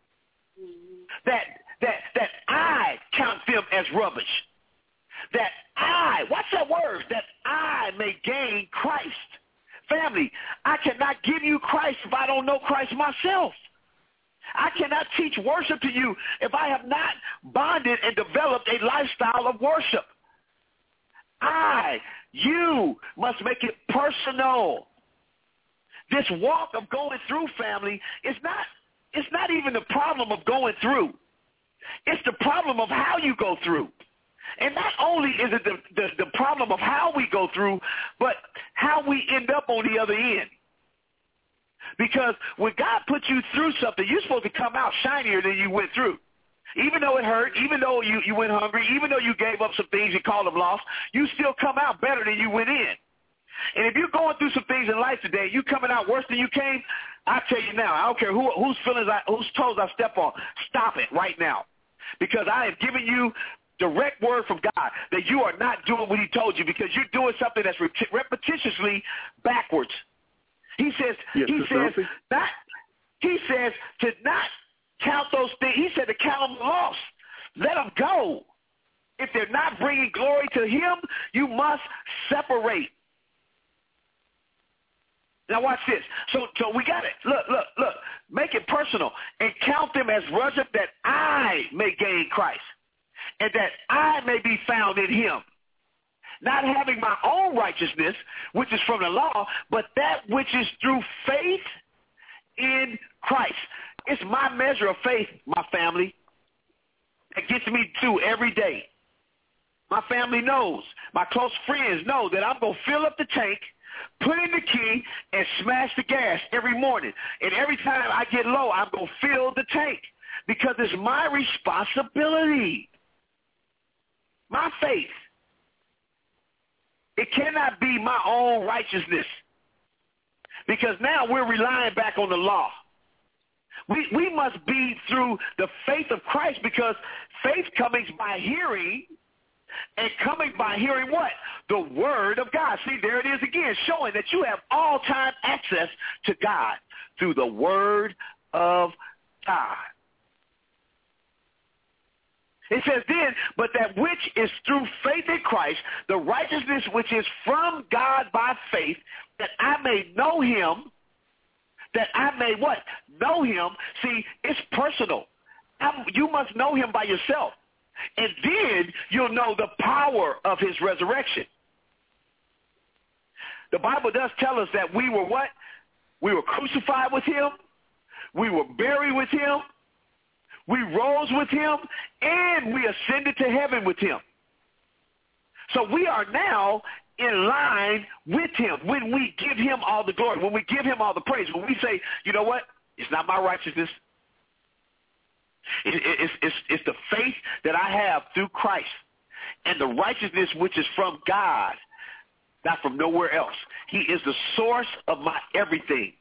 That that that I count them as rubbish. That I, what's that word? That I may gain Christ. Family, I cannot give you Christ if I don't know Christ myself. I cannot teach worship to you if I have not bonded and developed a lifestyle of worship. I, you must make it personal. This walk of going through, family, is not, it's not even the problem of going through. It's the problem of how you go through. And not only is it the, the, the problem of how we go through, but how we end up on the other end. Because when God puts you through something, you're supposed to come out shinier than you went through. Even though it hurt, even though you, you went hungry, even though you gave up some things and called them lost, you still come out better than you went in. And if you're going through some things in life today, you coming out worse than you came, I tell you now, I don't care who, whose feelings, I, whose toes I step on, stop it right now. Because I have given you direct word from God that you are not doing what he told you because you're doing something that's repetitiously backwards. He says, yes, he says, not, he says to not count those things. He said to count them lost. Let them go. If they're not bringing glory to him, you must separate. Now watch this. So, so we got it. Look, look, look. Make it personal and count them as worship that I may gain Christ and that I may be found in him. Not having my own righteousness, which is from the law, but that which is through faith in Christ. It's my measure of faith, my family, that gets me through every day. My family knows, my close friends know that I'm going to fill up the tank, put in the key, and smash the gas every morning. And every time I get low, I'm going to fill the tank because it's my responsibility. My faith. It cannot be my own righteousness because now we're relying back on the law. We we must be through the faith of Christ because faith comes by hearing, and coming by hearing what? The word of God. See, there it is again, showing that you have all-time access to God through the word of God. It says then, but that which is through faith in Christ, the righteousness which is from God by faith, that I may know him, that I may what? Know him. See, it's personal. I'm, you must know him by yourself. And then you'll know the power of his resurrection. The Bible does tell us that we were what? We were crucified with him. We were buried with him. We rose with him, and we ascended to heaven with him. So we are now in line with him when we give him all the glory, when we give him all the praise, when we say, you know what, it's not my righteousness. It, it, it's, it's, it's the faith that I have through Christ and the righteousness which is from God, not from nowhere else. He is the source of my everything.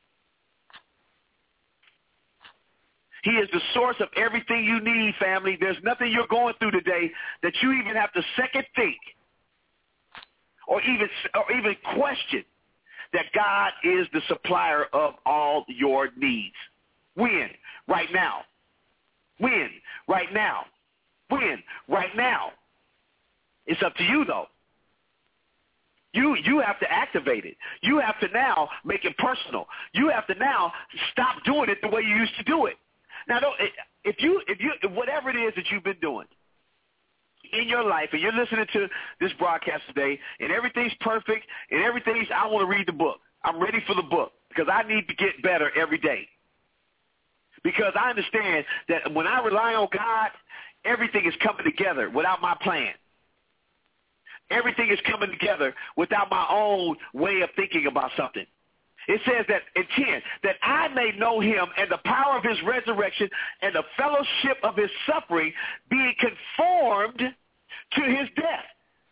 He is the source of everything you need, family. There's nothing you're going through today that you even have to second think or even or even question that God is the supplier of all your needs. When? Right now. When? Right now. When? Right now. It's up to you, though. You you have to activate it. You have to now make it personal. You have to now stop doing it the way you used to do it. Now, don't, if you if you whatever it is that you've been doing in your life, and you're listening to this broadcast today, and everything's perfect, and everything's, I want to read the book. I'm ready for the book because I need to get better every day. Because I understand that when I rely on God, everything is coming together without my plan. Everything is coming together without my own way of thinking about something. It says that in ten, that I may know him and the power of his resurrection and the fellowship of his suffering, being conformed to his death.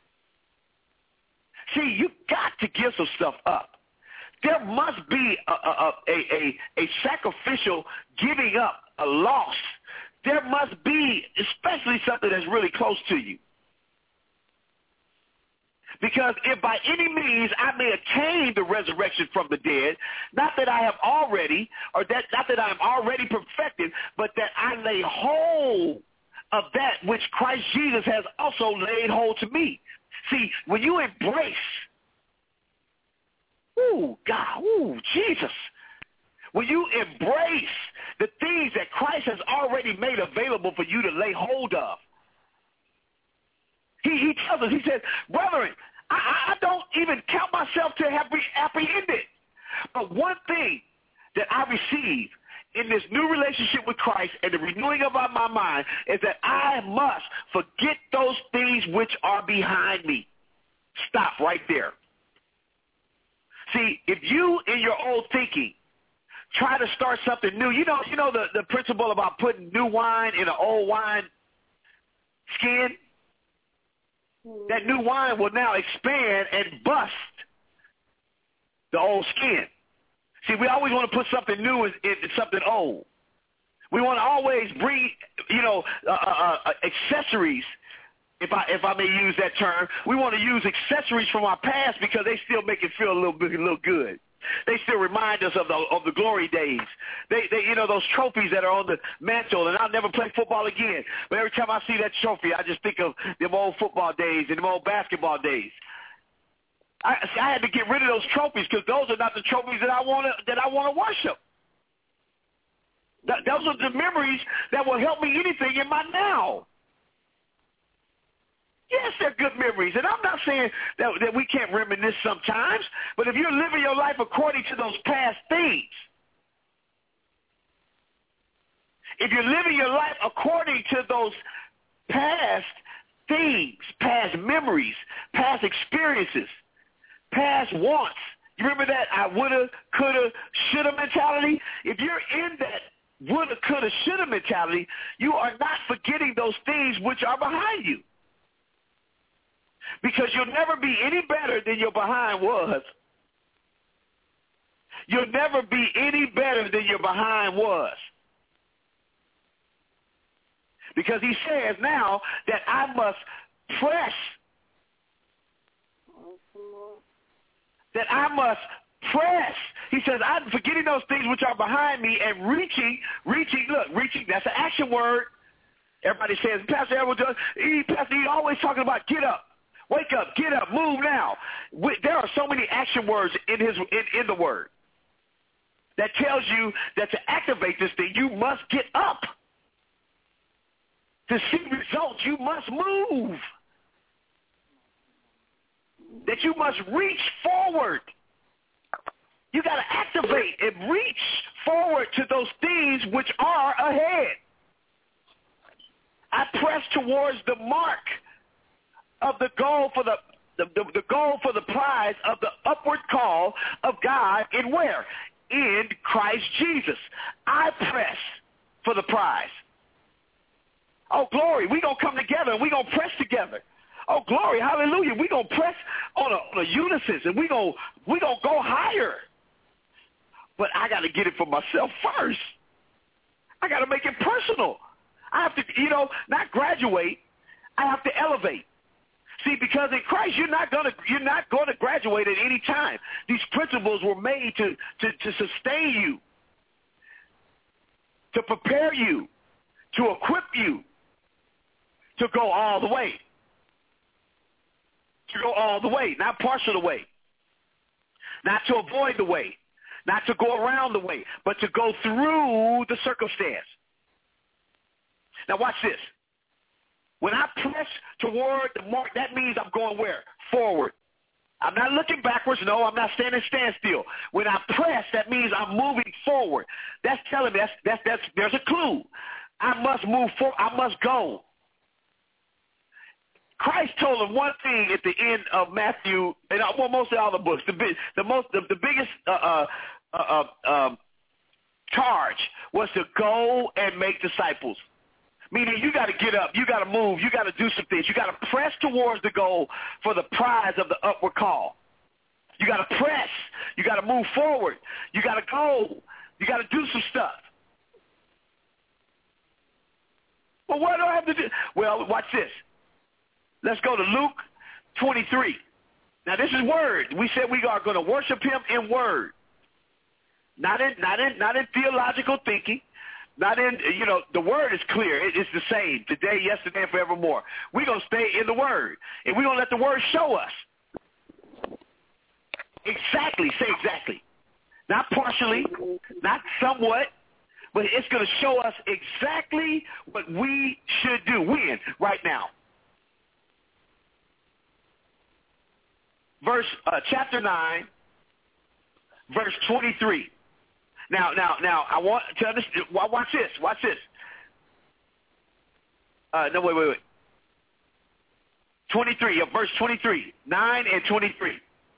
See, you've got to give some stuff up. There must be a, a, a, a, a sacrificial giving up, a loss. There must be, especially something that's really close to you. Because if by any means I may attain the resurrection from the dead, not that I have already, or that not that I am already perfected, but that I lay hold of that which Christ Jesus has also laid hold to me. See, when you embrace, ooh, God, ooh, Jesus, when you embrace the things that Christ has already made available for you to lay hold of, he, he tells us, he says, brethren, I, I don't even count myself to have apprehended. But one thing that I receive in this new relationship with Christ and the renewing of my mind is that I must forget those things which are behind me. Stop right there. See, if you in your old thinking try to start something new, you know, you know the, the principle about putting new wine in an old wine skin? That new wine will now expand and bust the old skin. See, we always want to put something new in, in, in something old. We want to always bring, you know, uh, uh, uh, accessories, if I if I may use that term. We want to use accessories from our past because they still make it feel a little bit, a little good. They still remind us of the of the glory days. They, they, you know, those trophies that are on the mantle, and I'll never play football again. But every time I see that trophy, I just think of them old football days and them old basketball days. I, see, I had to get rid of those trophies because those are not the trophies that I want to that I want to worship. That, those are the memories that will help me anything in my now. Yes, they're good memories, and I'm not saying that, that we can't reminisce sometimes, but if you're living your life according to those past things, if you're living your life according to those past things, past memories, past experiences, past wants, you remember that I woulda, coulda, shoulda mentality? If you're in that woulda, coulda, shoulda mentality, you are not forgetting those things which are behind you. Because you'll never be any better than your behind was. You'll never be any better than your behind was. Because he says now that I must press. That I must press. He says, I'm forgetting those things which are behind me and reaching, reaching, look, reaching, that's an action word. Everybody says, Pastor Edward, he, Pastor, he's always talking about get up. Wake up, get up, move now. We, there are so many action words in his in, in the word that tells you that to activate this thing, you must get up. To see results, you must move. That you must reach forward. You got to activate and reach forward to those things which are ahead. I press towards the mark of the goal for the, the, the, the goal for the prize of the upward call of God in where? In Christ Jesus. I press for the prize. Oh, glory, we're going to come together and we're going to press together. Oh, glory, hallelujah, we're going to press on a, on a unison and we're going we gonna go higher. But I got to get it for myself first. I got to make it personal. I have to, you know, not graduate. I have to elevate. See, because in Christ, you're not going to you're not going to graduate at any time. These principles were made to, to, to sustain you, to prepare you, to equip you, to go all the way. to go all the way, not partial the way, not to avoid the way, not to go around the way, but to go through the circumstance. Now watch this. When I press toward the mark, that means I'm going where? Forward. I'm not looking backwards. No, I'm not standing standstill. When I press, that means I'm moving forward. That's telling me that's, that's, that's, there's a clue. I must move forward. I must go. Christ told him one thing at the end of Matthew, and well, most of all the books. The, big, the most, the, the biggest uh, uh, uh, uh, charge was to go and make disciples. Meaning you got to get up, you got to move, you got to do some things. You got to press towards the goal for the prize of the upward call. You got to press. You got to move forward. You got to go. You got to do some stuff. Well, what do I have to do? Well, watch this. Let's go to Luke twenty-three. Now, this is word. We said we are going to worship him in word, not in, not in, not in theological thinking. Not in, you know, the word is clear. It, it's the same today, yesterday, and forevermore. We're going to stay in the word, and we're going to let the word show us. Exactly. Say exactly. Not partially, not somewhat, but it's going to show us exactly what we should do. When? Right now. Verse, uh, chapter nine, verse twenty-three. Now, now, now, I want to understand. Watch this. Watch this. Uh, no, wait, wait, wait. twenty-three, uh, verse twenty-three, nine and twenty-three.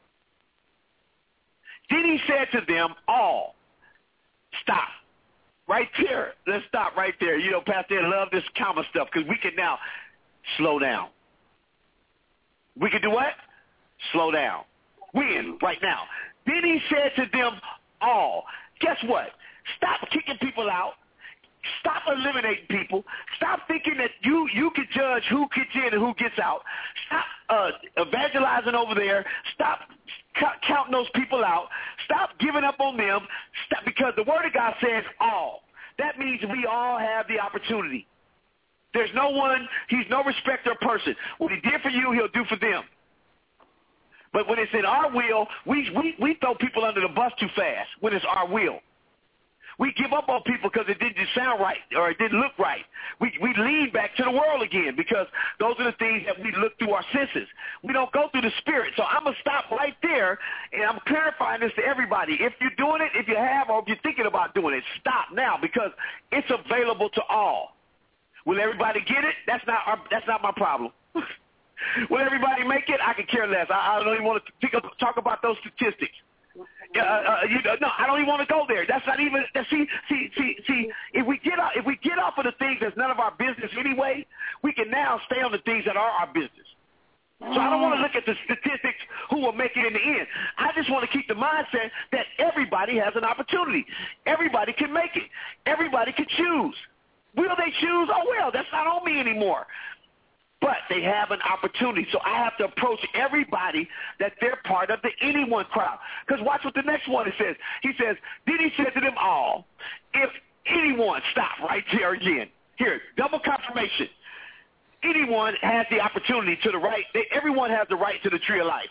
Then he said to them all, stop. Right there. Let's stop right there. You know, Pastor Ed love this comma stuff because we can now slow down. We can do what? Slow down. When? Right now. Then he said to them all, guess what? Stop kicking people out. Stop eliminating people. Stop thinking that you, you can judge who gets in and who gets out. Stop uh, evangelizing over there. Stop c- counting those people out. Stop giving up on them. Stop, because the Word of God says all. That means we all have the opportunity. There's no one, he's no respecter of person. What he did for you, he'll do for them. But when it's in our will, we, we, we throw people under the bus too fast when it's our will. We give up on people because it didn't sound right or it didn't look right. We we lean back to the world again because those are the things that we look through our senses. We don't go through the spirit. So I'm going to stop right there, and I'm clarifying this to everybody. If you're doing it, if you have, or if you're thinking about doing it, stop now because it's available to all. Will everybody get it? That's not our, that's not my problem. Will everybody make it? I could care less. I, I don't even want to pick up, talk about those statistics. Uh, uh, you, no, I don't even want to go there. That's not even. See, see, see, see. If we get off, if we get off of the things that's none of our business anyway, we can now stay on the things that are our business. So I don't want to look at the statistics who will make it in the end. I just want to keep the mindset that everybody has an opportunity. Everybody can make it. Everybody can choose. Will they choose? Oh well, that's not on me anymore. But they have an opportunity. So I have to approach everybody that they're part of the anyone crowd. Because watch what the next one it says. He says, then he said to them all, if anyone, stop right there again. Here, double confirmation. Anyone has the opportunity to the right. They, everyone has the right to the tree of life.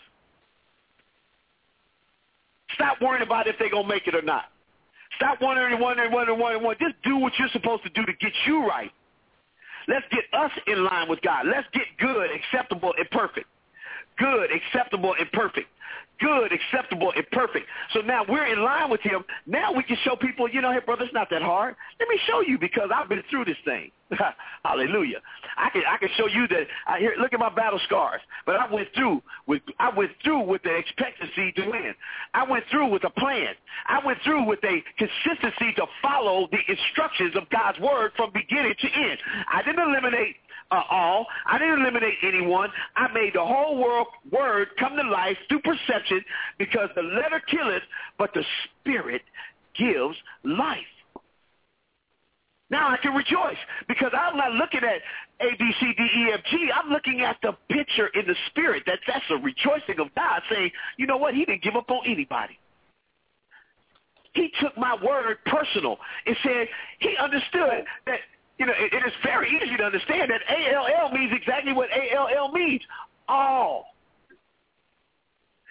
Stop worrying about if they're going to make it or not. Stop wondering, wondering, wondering, wondering, wondering. Just do what you're supposed to do to get you right. Let's get us in line with God. Let's get good, acceptable, and perfect. Good, acceptable, and perfect. Good, acceptable, and perfect. So now we're in line with him. Now we can show people, you know, hey, brother, it's not that hard. Let me show you because I've been through this thing. Hallelujah. I can I can show you that. I hear, look at my battle scars. But I went through with I went through with the expectancy to win. I went through with a plan. I went through with a consistency to follow the instructions of God's word from beginning to end. I didn't eliminate Uh, all. I didn't eliminate anyone. I made the whole world word come to life through perception because the letter killeth, but the spirit gives life. Now I can rejoice because I'm not looking at A, B, C, D, E, F, G. I'm looking at the picture in the spirit. That that's a rejoicing of God saying, you know what? He didn't give up on anybody. He took my word personal and said he understood that. You know, it, it is very easy to understand that A L L means exactly what A L L means, all.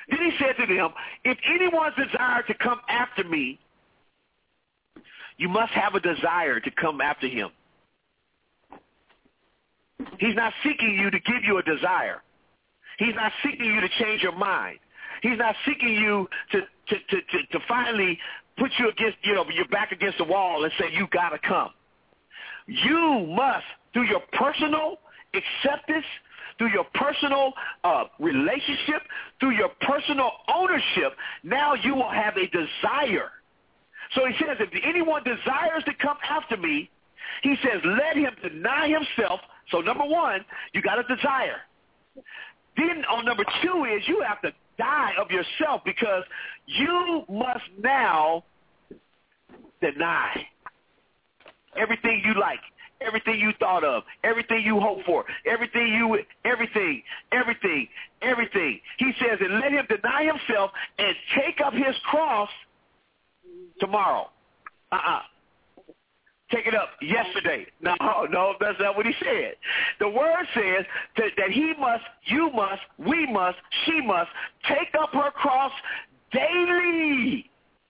Then he said to them, if anyone's desire to come after me, you must have a desire to come after him. He's not seeking you to give you a desire. He's not seeking you to change your mind. He's not seeking you to, to, to, to, to finally put you against, you know, your back against the wall and say, you got to come. You must, through your personal acceptance, through your personal uh, relationship, through your personal ownership, now you will have a desire. So he says, if anyone desires to come after me, he says, let him deny himself. So number one, you got a desire. Then on number two is you have to die of yourself, because you must now deny everything you like, everything you thought of, everything you hoped for, everything you, everything, everything, everything. He says, and let him deny himself and take up his cross tomorrow. Uh-uh. Take it up yesterday. No, no, that's not what he said. The word says that, that he must, you must, we must, she must take up her cross daily.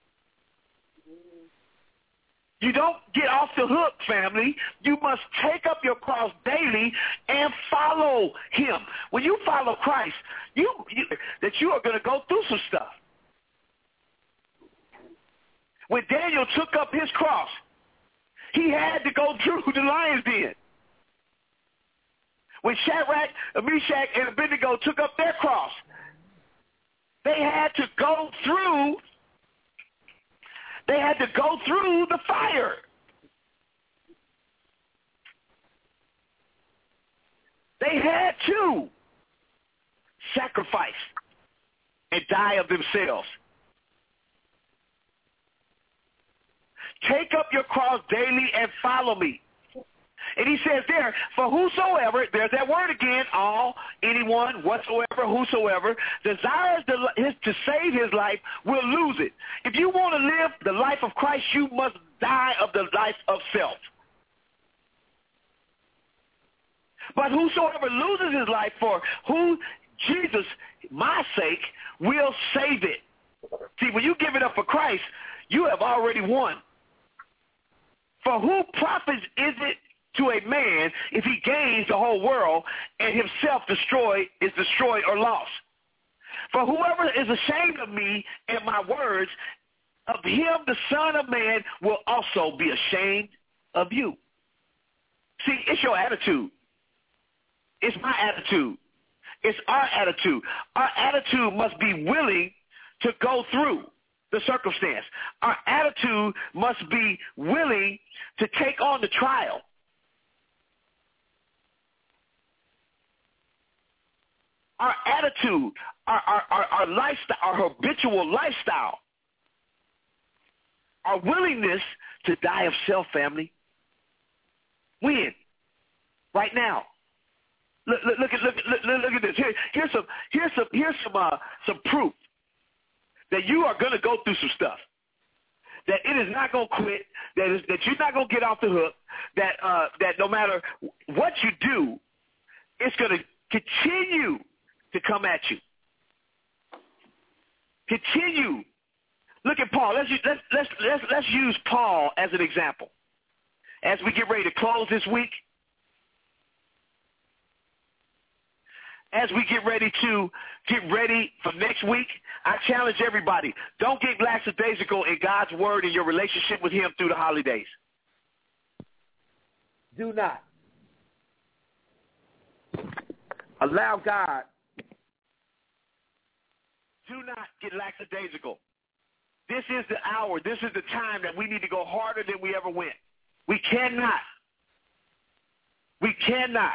You don't get off the hook, family. You must take up your cross daily and follow him. When you follow Christ, you, you that you are going to go through some stuff. When Daniel took up his cross, he had to go through the lion's den. When Shadrach, Meshach, and Abednego took up their cross, they had to go through They had to go through the fire. They had to sacrifice and die of themselves. Take up your cross daily and follow me. And he says there, for whosoever, there's that word again, all, anyone, whatsoever, whosoever, desires to, his, to save his life will lose it. If you want to live the life of Christ, you must die of the life of self. But whosoever loses his life for who Jesus, my sake, will save it. See, when you give it up for Christ, you have already won. For who profits is it to a man if he gains the whole world and himself destroy is destroyed or lost? For whoever is ashamed of me and my words, of him the Son of Man will also be ashamed of you. See, it's your attitude. It's my attitude. It's our attitude. Our attitude must be willing to go through the circumstance. Our attitude must be willing to take on the trial. Our attitude, our, our, our, our lifestyle, our habitual lifestyle, our willingness to die of self, family. When? Right now. Look, look, look at look, look, look at this. Here, here's some here's some here's some uh, some proof that you are going to go through some stuff. That it is not going to quit. That is that you're not going to get off the hook. That uh, that no matter what you do, it's going to continue to come at you. Continue. Look at Paul. Let's let's let's let's let's use Paul as an example. As we get ready to close this week, as we get ready to get ready for next week, I challenge everybody, don't get lackadaisical in God's word and your relationship with him through the holidays. Do not. Allow God. Do not get lackadaisical. This is the hour. This is the time that we need to go harder than we ever went. We cannot. We cannot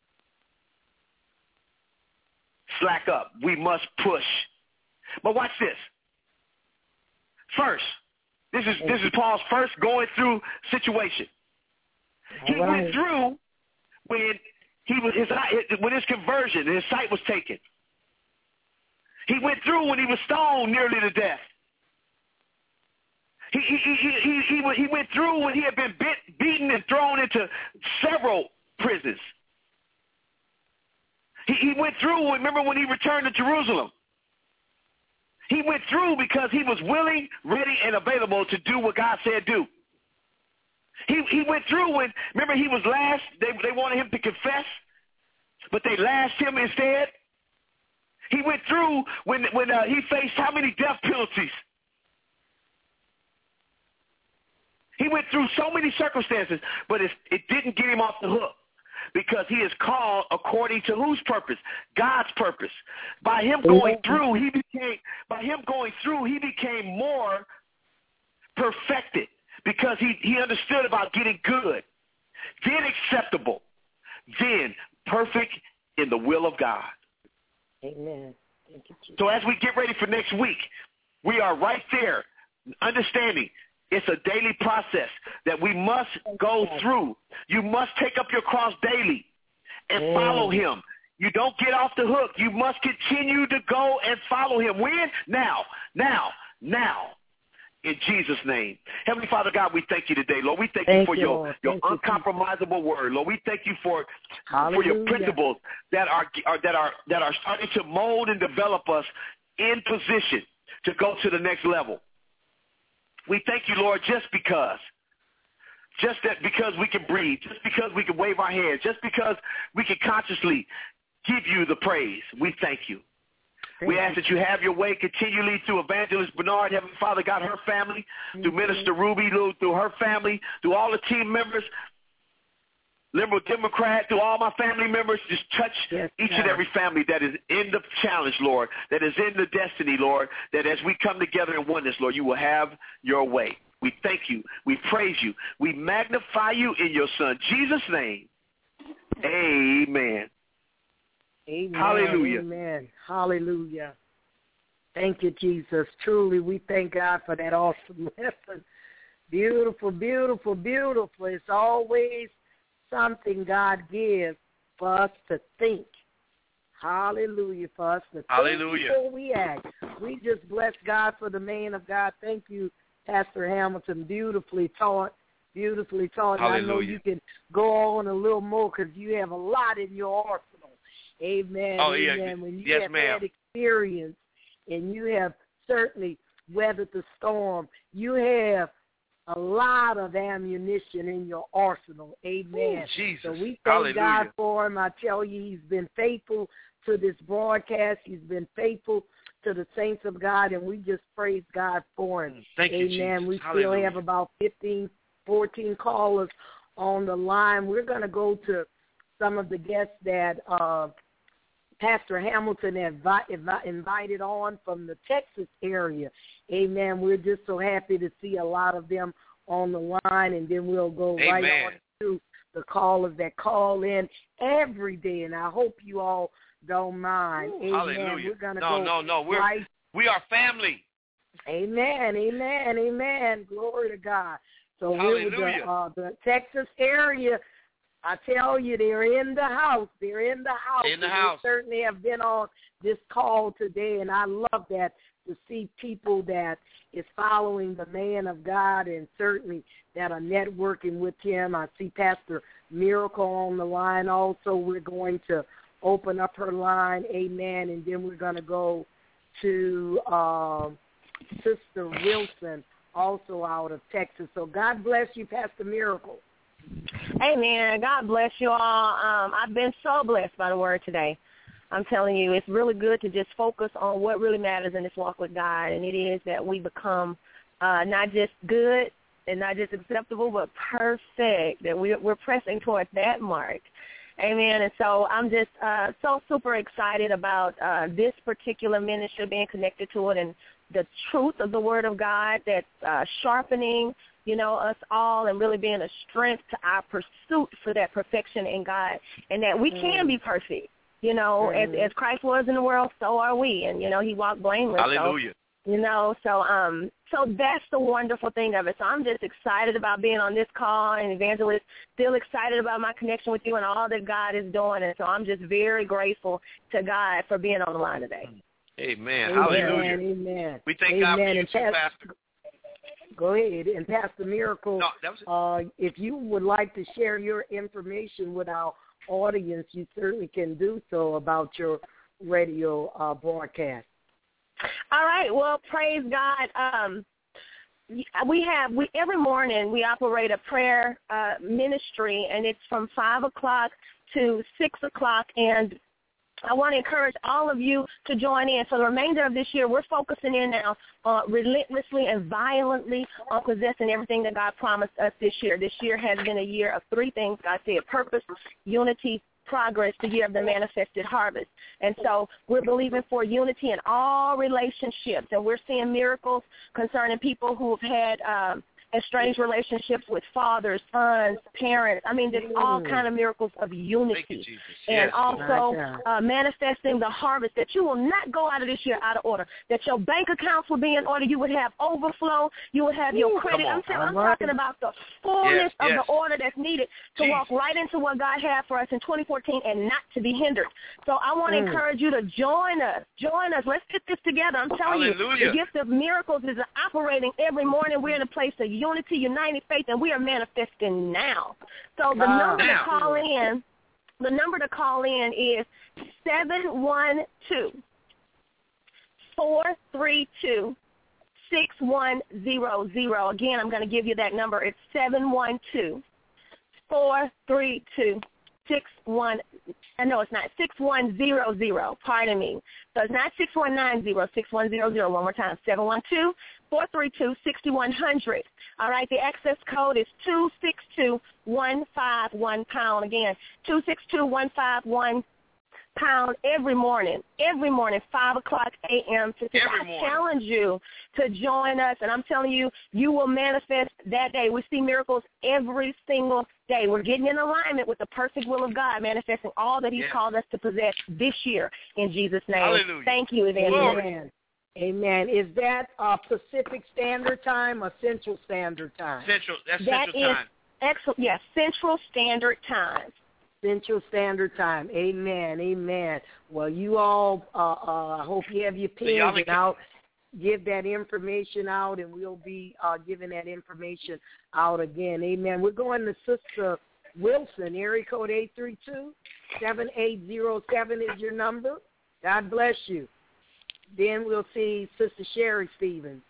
slack up. We must push. But watch this. First, this is this is Paul's first going through situation. He right. went through when he was his when his conversion, his sight was taken. He went through when he was stoned nearly to death. He he he he he, he went through when he had been bit, beaten and thrown into several prisons. He, he went through, remember when he returned to Jerusalem. He went through because he was willing, ready, and available to do what God said do. He he went through when, remember, he was last. They, they wanted him to confess, but they lashed him instead. He went through when when uh, he faced how many death penalties? He went through so many circumstances, but it, it didn't get him off the hook because he is called according to whose purpose? God's purpose. By him going through, he became by him going through, he became more perfected because he, he understood about getting good, then acceptable, then perfect in the will of God. Amen. Thank you, Jesus. So as we get ready for next week, we are right there, understanding it's a daily process that we must go through. You must take up your cross daily and follow him. You don't get off the hook. You must continue to go and follow him. When? Now, now, now. In Jesus' name. Heavenly Father God, we thank you today, Lord. We thank, thank you for you, your, your uncompromisable word, Lord. We thank you for, for your principles that are, are that are that are starting to mold and develop us in position to go to the next level. We thank you, Lord, just because. Just that because we can breathe, just because we can wave our hands, just because we can consciously give you the praise. We thank you. Thank we ask you. That you have your way continually through Evangelist Bernard, Heavenly Father God, her family, mm-hmm. through Minister Ruby, through her family, through all the team members, Liberal Democrat, through all my family members. Just touch yes, each God. And every family that is in the challenge, Lord, that is in the destiny, Lord, that as we come together in oneness, Lord, you will have your way. We thank you. We praise you. We magnify you in your Son, Jesus' name. Amen. Amen. Hallelujah. Amen. Hallelujah. Thank you, Jesus. Truly, we thank God for that awesome lesson. Beautiful, beautiful, beautiful. It's always something God gives for us to think. Hallelujah. For us to Hallelujah. think before we act. We just bless God for the man of God. Thank you, Pastor Hamilton. Beautifully taught. Beautifully taught. And I know you can go on a little more because you have a lot in your arsenal. Amen. Oh, Amen. yeah. When you yes, have ma'am. had experience and you have certainly weathered the storm, you have a lot of ammunition in your arsenal. Amen. Ooh, Jesus. So we thank Hallelujah. God for him. I tell you, he's been faithful to this broadcast. He's been faithful to the saints of God, and we just praise God for him. Thank you, Amen. Jesus. We Hallelujah. still have about fifteen, fourteen callers on the line. We're going to go to some of the guests that uh, Pastor Hamilton invi- invi- invited on from the Texas area. Amen. We're just so happy to see a lot of them on the line, and then we'll go Amen. right on to the callers that call in every day, and I hope you all don't mind. Ooh, Amen. Hallelujah. We're going to no, go no, no. We're, right. We are family. Amen. Amen. Amen. Glory to God. So we're with the, uh, the Texas area. I tell you, they're in the house. They're in the house. In the and house. They certainly have been on this call today, and I love that to see people that is following the man of God and certainly that are networking with him. I see Pastor Miracle on the line also. We're going to open up her line, amen, and then we're going to go to uh, Sister Wilson, also out of Texas. So God bless you, Pastor Miracle. Amen. God bless you all. Um, I've been so blessed by the word today. I'm telling you, it's really good to just focus on what really matters in this walk with God, and it is that we become uh, not just good and not just acceptable, but perfect, that we, we're pressing towards that mark. Amen. And so I'm just uh, so super excited about uh, this particular ministry, being connected to it, and the truth of the Word of God that's uh, sharpening, you know, us all, and really being a strength to our pursuit for that perfection in God, and that we mm. can be perfect. You know, mm. as, as Christ was in the world, so are we. And, you know, he walked blameless. Hallelujah. So, you know, so um, so that's the wonderful thing of it. So I'm just excited about being on this call, and Evangelist, still excited about my connection with you and all that God is doing. And so I'm just very grateful to God for being on the line today. Amen. Amen. Hallelujah. Amen. We thank Amen. God for you and too, Pastor, Pastor. Go ahead. And Pastor Miracle, no, that was uh, if you would like to share your information with our audience, you certainly can do so about your radio uh, broadcast. All right. Well, praise God. Um, we have we every morning we operate a prayer uh, ministry, and it's from five o'clock to six o'clock, and I want to encourage all of you to join in. For the remainder of this year, we're focusing in now uh, relentlessly and violently on possessing everything that God promised us this year. This year has been a year of three things God said: purpose, unity, progress, the year of the manifested harvest. And so we're believing for unity in all relationships, and we're seeing miracles concerning people who have had um, estranged relationships with fathers, sons, parents. I mean, there's all kind of miracles of unity. Thank you, Jesus. And Yes, also uh, manifesting the harvest, that you will not go out of this year out of order, that your bank accounts will be in order, you would have overflow, you would have your credit. I'm, saying, I'm talking about the fullness yes, of yes. the order that's needed to Jesus. walk right into what God had for us in twenty fourteen and not to be hindered. So I want to mm. encourage you to join us. Join us. Let's get this together. I'm telling Hallelujah. you, the gift of miracles is operating every morning. We're in a place of unity, united faith, and we are manifesting now. So the uh, number now. to call in, the number to call in is seven one two, four three two, six one zero zero. Again, I'm going to give you that number. It's seven one two, four three two, six one. I know it's not six one zero zero. Pardon me. So it's not six one nine zero, six one zero zero. One more time. Seven one two, four three two, six one zero zero. All right. The access code is two six two one five one pound. Again, two six two one five one pound every morning, every morning, five o'clock a.m. to six. I challenge you to join us, and I'm telling you, you will manifest that day. We see miracles every single day. We're getting in alignment with the perfect will of God, manifesting all that he's yes. called us to possess this year in Jesus' name. Hallelujah. Thank you, Evangelist. Amen. Amen. Is that uh, Pacific Standard Time or Central Standard Time? Central. That's that Central is Time. Excellent. Yes, Central Standard Time. Central Standard Time. Amen. Amen. Well, you all, uh, uh, I hope you have your pens so and I'll give that information out, and we'll be uh, giving that information out again. Amen. We're going to Sister Wilson, area code eight three two, seven eight zero seven is your number. God bless you. Then we'll see Sister Sherry Stevens.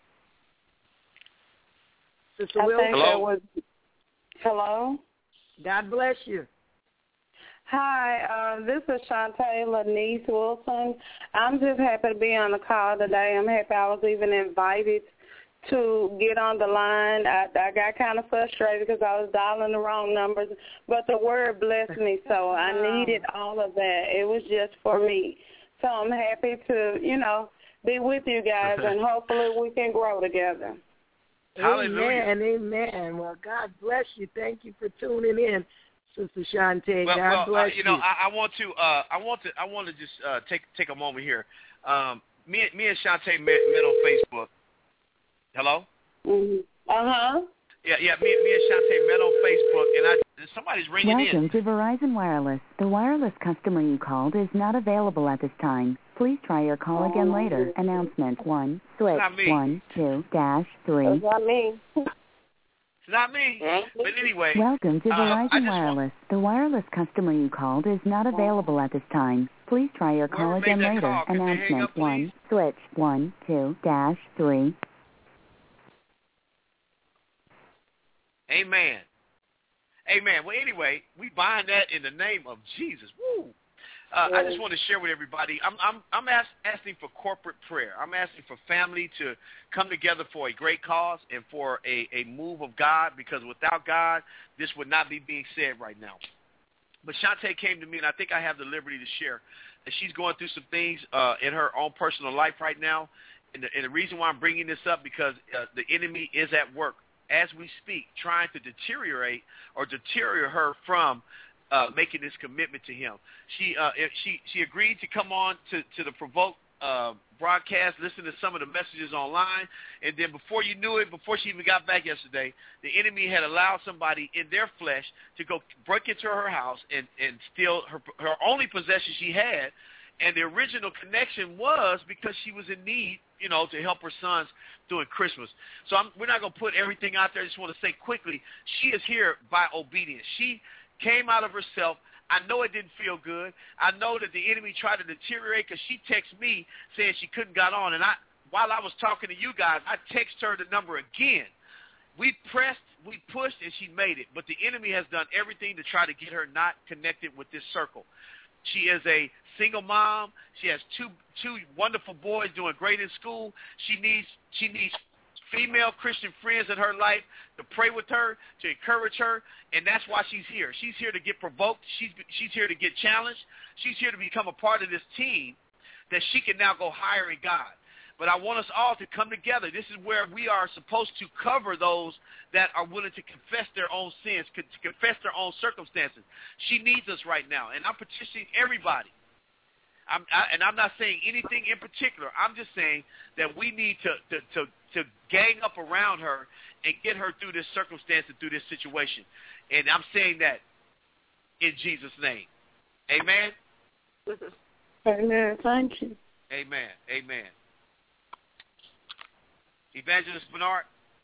Sister I Wilson. think Hello. that was, hello. God bless you. Hi, uh, this is Shantae Lanice Wilson. I'm just happy to be on the call today. I'm happy I was even invited to get on the line. I, I got kind of frustrated because I was dialing the wrong numbers, but the word blessed me, so I needed all of that. It was just for me. So I'm happy to, you know, be with you guys, and hopefully we can grow together. Hallelujah. Amen, amen. Well, God bless you. Thank you for tuning in, Sister Shantae. Well, God well bless uh, you know, I, I want to, uh, I want to, I want to just uh, take take a moment here. Um, me, me and Shantae met, met on Facebook. Hello. Mm-hmm. Uh huh. Yeah, yeah. Me, me and Shantae met on Facebook, and I somebody's ringing Welcome in. to Verizon Wireless. The wireless customer you called is not available at this time. Please try your call again later. Announcement one, switch one, two, dash three. That's not me. It's not me. But anyway. Welcome to uh, Verizon Wireless. Want... The wireless customer you called is not available at this time. Please try your call Whoever again made that later. call, can they hang Announcement up, please? one, switch one, two, dash three. Amen. Amen. Well, anyway, we bind that in the name of Jesus. Woo. Uh, I just want to share with everybody. I'm I'm I'm ask, asking for corporate prayer. I'm asking for family to come together for a great cause and for a, a move of God, because without God, this would not be being said right now. But Shantae came to me, and I think I have the liberty to share that she's going through some things uh, in her own personal life right now. And the, and the reason why I'm bringing this up, because uh, the enemy is at work as we speak, trying to deteriorate or deteriorate her from uh, making this commitment to him. She uh, if she she agreed to come on to, to the Provoke uh, broadcast, listen to some of the messages online, and then before you knew it, before she even got back yesterday, the enemy had allowed somebody in their flesh to go break into her house and, and steal her, her only possession she had. And the original connection was because she was in need, you know, to help her sons during Christmas. So I'm, we're not going to put everything out there. I just want to say quickly, she is here by obedience. She came out of herself. I know it didn't feel good. I know that the enemy tried to deteriorate, because she texted me saying she couldn't got on. And I, while I was talking to you guys, I texted her the number again. We pressed, we pushed, and she made it. But the enemy has done everything to try to get her not connected with this circle. She is a single mom. She has two two wonderful boys doing great in school. She needs she needs female Christian friends in her life to pray with her, to encourage her, and that's why she's here. She's here to get provoked. She's she's here to get challenged. She's here to become a part of this team that she can now go higher in God. But I want us all to come together. This is where we are supposed to cover those that are willing to confess their own sins, to confess their own circumstances. She needs us right now, and I'm petitioning everybody. I'm, I, and I'm not saying anything in particular. I'm just saying that we need to, to, to, to gang up around her and get her through this circumstance and through this situation. And I'm saying that in Jesus' name. Amen? Amen. Thank you. Amen. Amen. Evangelist Bernard.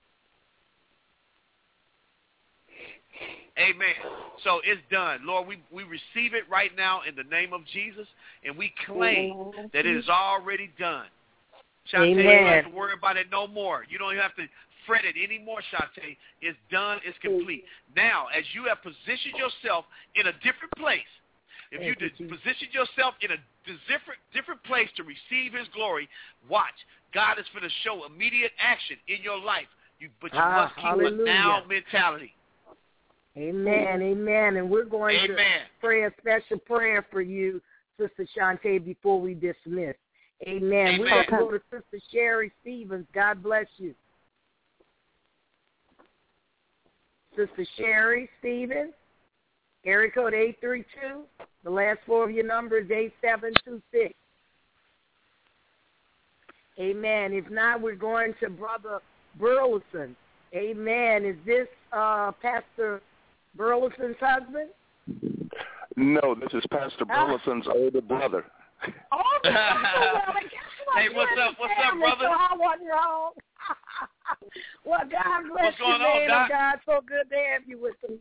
Amen. So it's done. Lord, we, we receive it right now in the name of Jesus, and we claim that it is already done. Shantae, you don't have to worry about it no more. You don't have to fret it anymore, Shantae. It's done. It's complete. Now, as you have positioned yourself in a different place, if you did position yourself in a different different place to receive his glory, watch. God is going to show immediate action in your life. You, but you ah, must keep hallelujah. a now mentality. Amen, amen. And we're going amen. to pray a special prayer for you, Sister Shantae, before we dismiss. Amen. Amen. We're going to go to Sister Sherry Stevens. God bless you. Sister Sherry Stevens, area code eight three two. The last four of your number is eight seven two six. Amen. If not, we're going to Brother Burleson. Amen. Is this uh, Pastor Burleson's husband? No, this is Pastor Burleson's ah. older brother. Oh, well, hey, what's up? What's up, brother? So I wasn't wrong. Well, God bless what's you, going man. on, God, so good to have you with me.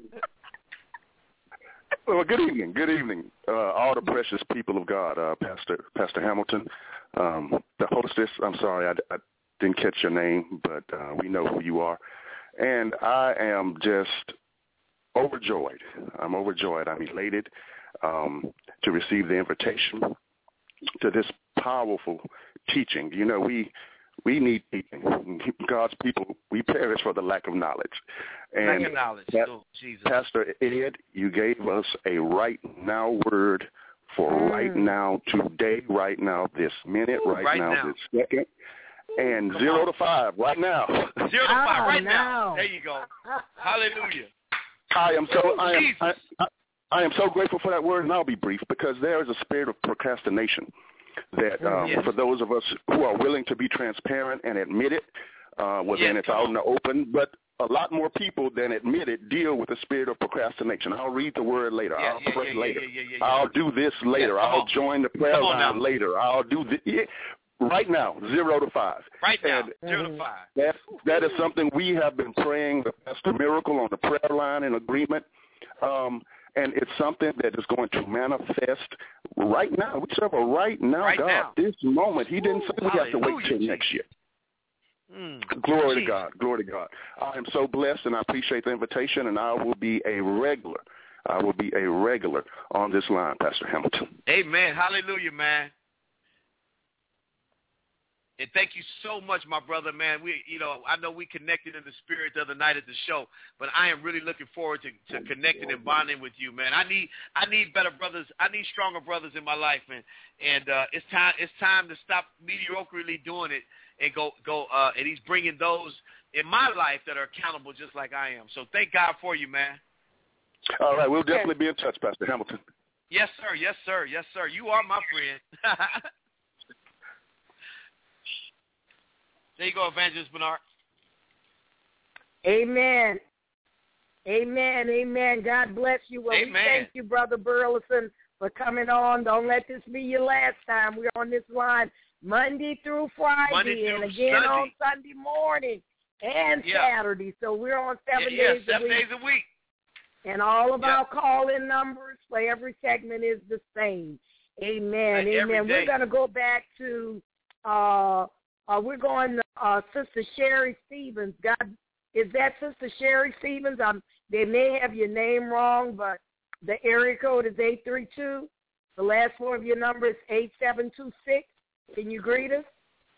Well, good evening. Good evening, uh, all the precious people of God, uh, Pastor Pastor Hamilton. Um, the hostess, I'm sorry, I, I didn't catch your name, but uh, we know who you are. And I am just overjoyed. I'm overjoyed. I'm elated um, to receive the invitation to this powerful teaching. You know, we we need teaching. God's people, we perish for the lack of knowledge. And lack of knowledge. That, oh, Jesus. Pastor Ed, you gave us a right now word for mm. right now, today, right now, this minute, right, right now, now, this second, and Come zero on. to five right now. Zero to five oh, right no. now. There you go. Hallelujah. I am so I am Jesus. I, I, I am so grateful for that word, and I'll be brief because there is a spirit of procrastination that um, yes. for those of us who are willing to be transparent and admit it, uh, well, yes, then it's out in the open. But a lot more people than admit it deal with the spirit of procrastination. I'll read the word later. Yeah, I'll yeah, pray yeah, later. Yeah, yeah, yeah, I'll do this later. Yeah, I'll on. join the prayer line now. later. I'll do this. Yeah. Right now, zero to five. Right now, and zero to five. That, that is something we have been praying with Pastor Miracle on the prayer line in agreement. Um, and it's something that is going to manifest right now. We serve a right now right God. Now. This moment, he didn't say we have to wait till next year. Mm. Glory Jeez. to God. Glory to God. I am so blessed, and I appreciate the invitation, and I will be a regular. I will be a regular on this line, Pastor Hamilton. Amen. Hallelujah, man. And thank you so much, my brother, man. We, you know, I know we connected in the spirit the other night at the show, but I am really looking forward to, to connecting and bonding with you, man. I need, I need better brothers. I need stronger brothers in my life, man. And uh, it's time, it's time to stop mediocrely doing it and go, go. Uh, and he's bringing those in my life that are accountable, just like I am. So thank God for you, man. All right, we'll definitely be in touch, Pastor Hamilton. Yes, sir. Yes, sir. Yes, sir. You are my friend. There you go, Evangelist Bernard. Amen. Amen. Amen. God bless you. Well, Amen. We thank you, Brother Burleson, for coming on. Don't let this be your last time. We're on this line Monday through Friday Monday and through again Sunday. on Sunday morning and yeah. Saturday. So we're on seven yeah, yeah, days seven a week. days a week. And all of yeah. our call-in numbers for every segment is the same. Amen. Like Amen. We're going to go back to uh, Uh, we're going to uh, Sister Sherry Stevens. God, is that Sister Sherry Stevens? Um, they may have your name wrong, but the area code is eight three two. The last four of your number is eight seven two six. Can you greet us?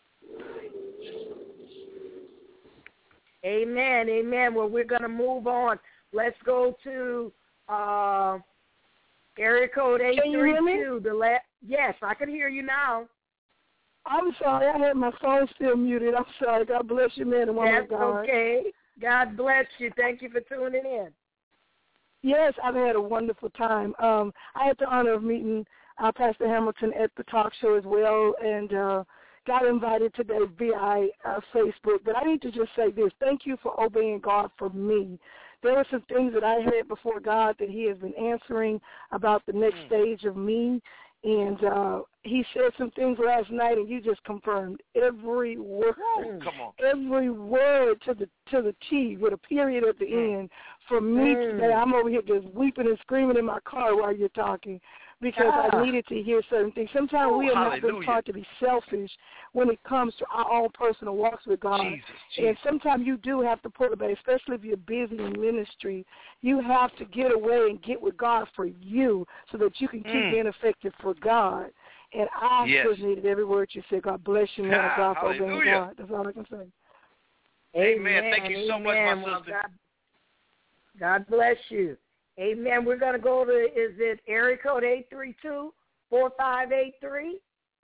Amen, amen. Well, we're going to move on. Let's go to uh, area code eight three two. The la- yes, I can hear you now. I'm sorry. I had my phone still muted. I'm sorry. God bless you, man and woman That's of God. okay. God bless you. Thank you for tuning in. Yes, I've had a wonderful time. Um, I had the honor of meeting uh, Pastor Hamilton at the talk show as well, and uh, got invited today via uh, Facebook. But I need to just say this. Thank you for obeying God for me. There were some things that I had before God that he has been answering about the next stage of me. And uh, he said some things last night, and you just confirmed every word, Come on. every word to the to the T with a period at the mm. end. For me mm. today, I'm over here just weeping and screaming in my car while you're talking because ah. I needed to hear certain things. Sometimes oh, we have hallelujah. not been taught to be selfish when it comes to our own personal walks with God. Jesus, Jesus. And sometimes you do have to pull it back, especially if you're busy in ministry. You have to get away and get with God for you so that you can keep mm. being effective for God. And I yes. just needed every word you said. God bless you, man. Ah, God for hallelujah. obeying God. That's all I can say. Amen. Amen. Thank you so Amen. much, my well, sister. God, God bless you. Amen. We're going to go to, is it area code eight three two, four five eight three?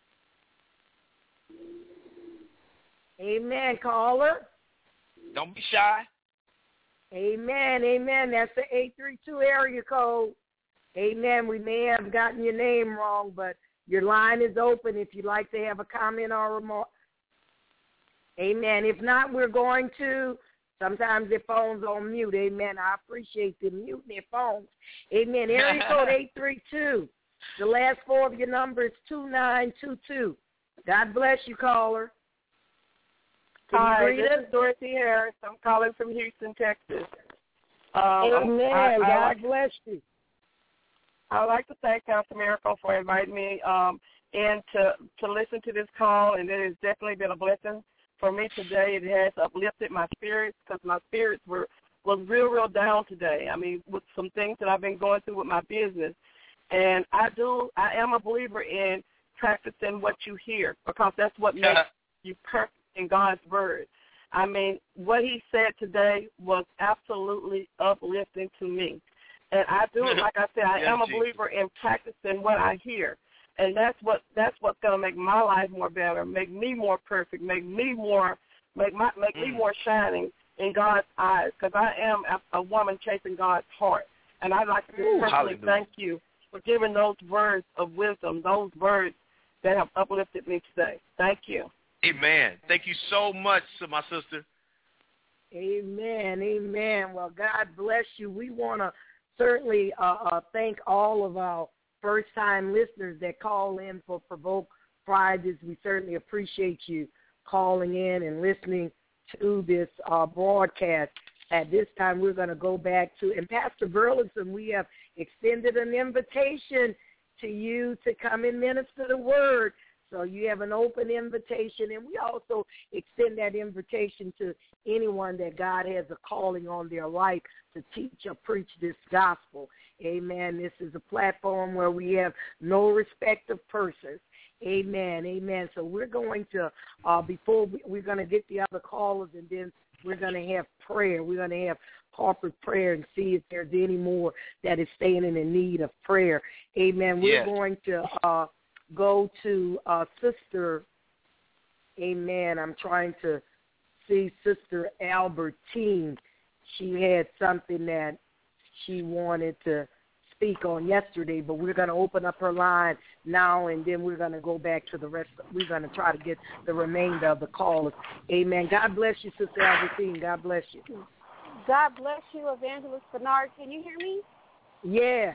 Amen, caller. Don't be shy. Amen, amen. That's the eight three two area code. Amen. We may have gotten your name wrong, but your line is open if you'd like to have a comment or remark. Amen. If not, we're going to, sometimes their phone's on mute. Amen. I appreciate them muting their phones. Amen. Area code eight three two. The last four of your number is two nine two two. God bless you, caller. Can Hi, you this us? is Dorothy Harris. I'm calling from Houston, Texas. Um, Amen. I, I God like, bless you. I'd like to thank Pastor Miracle for inviting me um, in to, to listen to this call, and it has definitely been a blessing for me today. It has uplifted my spirits because my spirits were was real, real down today. I mean, with some things that I've been going through with my business. And I do, I am a believer in practicing what you hear because that's what makes you perfect in God's word. I mean, what he said today was absolutely uplifting to me. And I do, like I said, I yes, am a believer Jesus. in practicing what I hear. And that's what that's what's going to make my life more better, make me more perfect, make me more, make my make mm. me more shining in God's eyes, because I am a, a woman chasing God's heart. And I'd like to Ooh, personally thank you for giving those words of wisdom, those words that have uplifted me today. Thank you. Amen. Thank you so much, my sister. Amen. Amen. Well, God bless you. We want to certainly uh, uh, thank all of our first-time listeners that call in for Provoke Fridays. We certainly appreciate you calling in and listening to this uh, broadcast. At this time, we're going to go back to, and Pastor Burleson, we have extended an invitation to you to come and minister the word. So you have an open invitation, and we also extend that invitation to anyone that God has a calling on their life to teach or preach this gospel. Amen. This is a platform where we have no respect of persons. Amen. Amen. So we're going to, uh, before we, we're going to get the other callers, and then we're going to have prayer. We're going to have corporate prayer and see if there's any more that is standing in need of prayer. Amen. We're yes. going to uh, go to uh, Sister, amen, I'm trying to see Sister Albertine. She had something that she wanted to speak on yesterday, but we're going to open up her line now, and then we're going to go back to the rest. We're going to try to get the remainder of the callers. Amen. God bless you, Sister Albertine. God bless you. God bless you, Evangelist Bernard. Can you hear me? Yeah.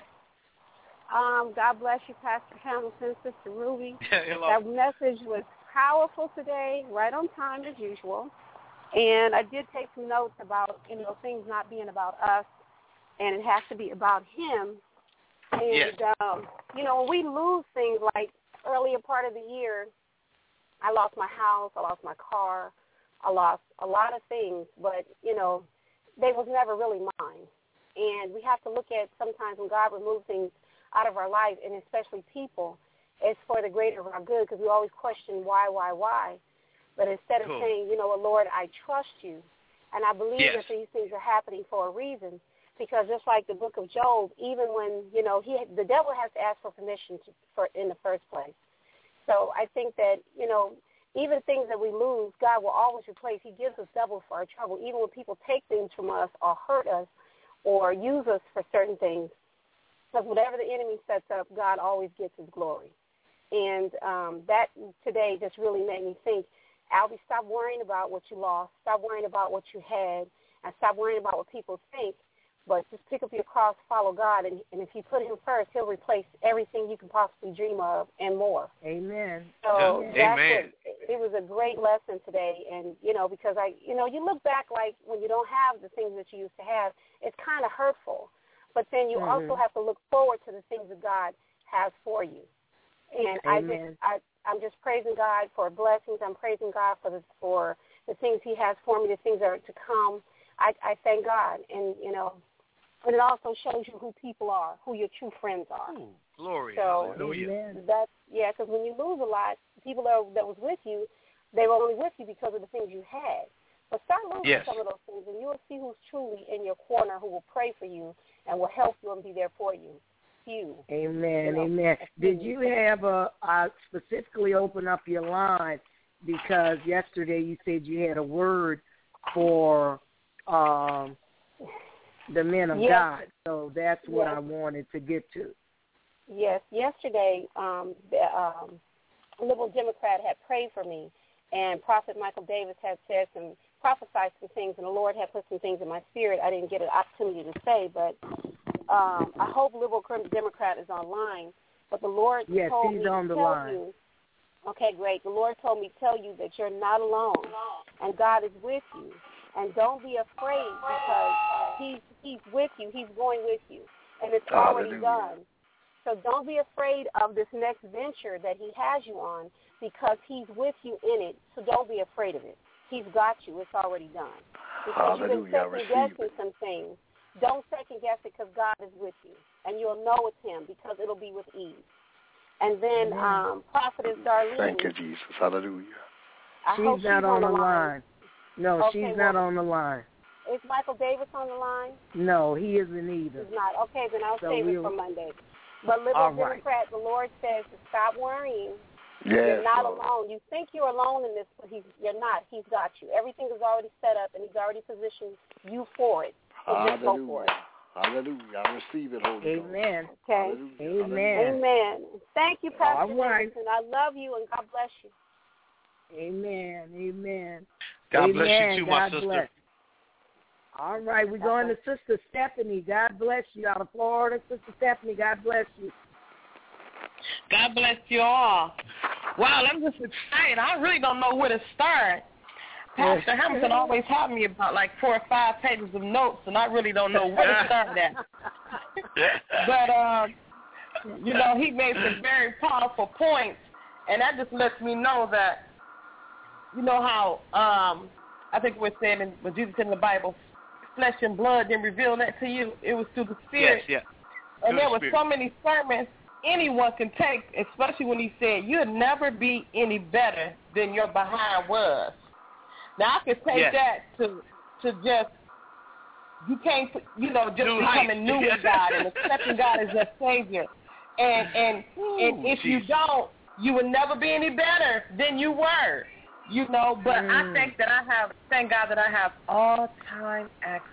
Um, God bless you, Pastor Hamilton, Sister Ruby. Hello. That message was powerful today, right on time as usual. And I did take some notes about, you know, things not being about us, and it has to be about him. And, yes. um, you know, when we lose things like earlier part of the year, I lost my house. I lost my car. I lost a lot of things, but, you know, they was never really mine. And we have to look at sometimes when God removes things out of our life, and especially people, it's for the greater of our good, because we always question why, why, why. But instead of cool. saying, you know, Lord, I trust you, and I believe yes. that these things are happening for a reason, because just like the book of Job, even when, you know, he the devil has to ask for permission to, for in the first place. So I think that, you know, even things that we lose, God will always replace. He gives us double for our trouble. Even when people take things from us or hurt us or use us for certain things, because whatever the enemy sets up, God always gets his glory. And um, that today just really made me think, Albie, stop worrying about what you lost. Stop worrying about what you had. And stop worrying about what people think. But just pick up your cross, follow God, and, and if you put him first, he'll replace everything you can possibly dream of and more. Amen. So Amen. that's Amen. What, it was a great lesson today. And, you know, because, I, you know, you look back like when you don't have the things that you used to have, it's kind of hurtful. But then you mm-hmm. also have to look forward to the things that God has for you. And Amen. I just, I, I'm just praising God for blessings. I'm praising God for the, for the things he has for me, the things that are to come. I, I thank God. And, you know, and it also shows you who people are, who your true friends are. Ooh, glory, so hallelujah. That's, yeah, because when you lose a lot, people that, that was with you, they were only with you because of the things you had. But start losing yes. some of those things, and you will see who's truly in your corner, who will pray for you and will help you and be there for you. You. Amen, you know, amen. Did you have a, a specifically open up your line because yesterday you said you had a word for um, the men of yes. God, so that's what yes. I wanted to get to. Yes, yesterday um, the um, Liberal Democrat had prayed for me, and Prophet Michael Davis had said some, prophesied some things, and the Lord had put some things in my spirit I didn't get an opportunity to say, but um, I hope Liberal Democrat is online, but the Lord yes, told he's me on to the tell line. you, okay, great, the Lord told me to tell you that you're not alone, and God is with you. And don't be afraid because he's, he's with you. He's going with you. And it's already Hallelujah. done. So don't be afraid of this next venture that he has you on because he's with you in it. So don't be afraid of it. He's got you. It's already done. Because Hallelujah. you've been second-guessing some things. Don't second-guess it because God is with you. And you'll know it's him because it'll be with ease. And then um, Prophetess Darlene. Thank you, Jesus. Hallelujah. I she's hope not she's on, on the line. line. No, okay, she's well, not on the line. Is Michael Davis on the line? No, he isn't either. He's not. Okay, then I'll so save we'll... it for Monday. But Liberal right. Democrat, the Lord says to stop worrying. Yes, you're not Lord. alone. You think you're alone in this, but he's, you're not. He's got you. Everything is already set up, and he's already positioned you for it. So Hallelujah. just go for it. Hallelujah. I receive it, Holy Amen. Ghost. Okay. Hallelujah. Amen. Amen. Thank you, Pastor right. Henderson. I love you, and God bless you. Amen. Amen. God Amen. bless you too, my God sister. Bless. All right, we're going to Sister Stephanie. God bless you out of Florida. Sister Stephanie, God bless you. God bless you all. Wow, I'm just excited. I really don't know where to start. Pastor Hamilton always had me about like four or five pages of notes, and I really don't know where to start at. But, um, you know, he made some very powerful points, and that just lets me know that, you know how, um, I think we're saying in, when Jesus in the Bible, flesh and blood didn't reveal that to you. It was through the Spirit. Yes, yeah. And through there the were Spirit. so many sermons anyone can take, especially when he said, you'll never be any better than your behind was. Now, I can take yes. that to to just, you can't, you know, just new becoming height. new with God and accepting God as your Savior. And, and, Ooh, and if geez. you don't, you will never be any better than you were. You know, but mm. I think that I have, thank God that I have all-time access.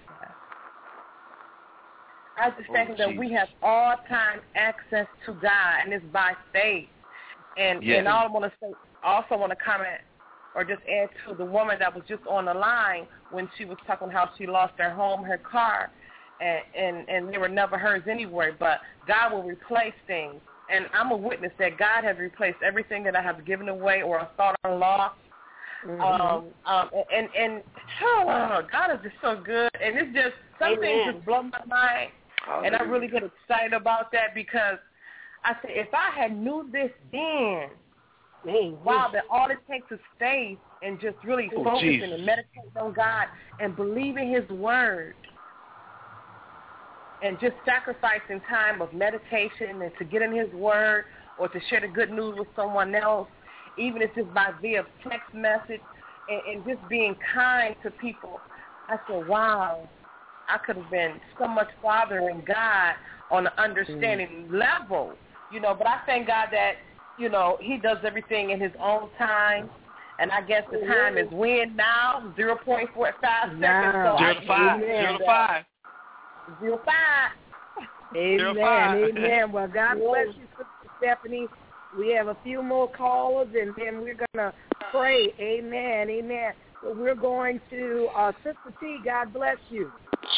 I just think oh, that Jesus. we have all-time access to God, and it's by faith. And yes. and all I want to say, also want to comment or just add to the woman that was just on the line when she was talking how she lost her home, her car, and, and, and they were never hers anyway, but God will replace things. And I'm a witness that God has replaced everything that I have given away or thought I lost. Mm-hmm. Um, um, and, and oh, God is just so good. And it's just, some Amen. things just blow my mind. Hallelujah. And I really get excited about that because I said, if I had knew this then, wow, that all it takes is faith and just really oh, focusing Jesus. and meditating on God and believing His word and just sacrificing time of meditation and to get in His word or to share the good news with someone else, even if it's by via text message, and, and just being kind to people. I said, wow, I could have been so much farther in God on an understanding mm. level, you know, but I thank God that, you know, He does everything in His own time, and I guess the time is when now, zero point four five now. seconds. So zero to five, zero to five. Zero five. Amen, Zero five. amen. Well, God bless you, Sister Stephanie. We have a few more callers, and then we're going to pray. Amen, amen. So we're going to uh, Sister T. God bless you.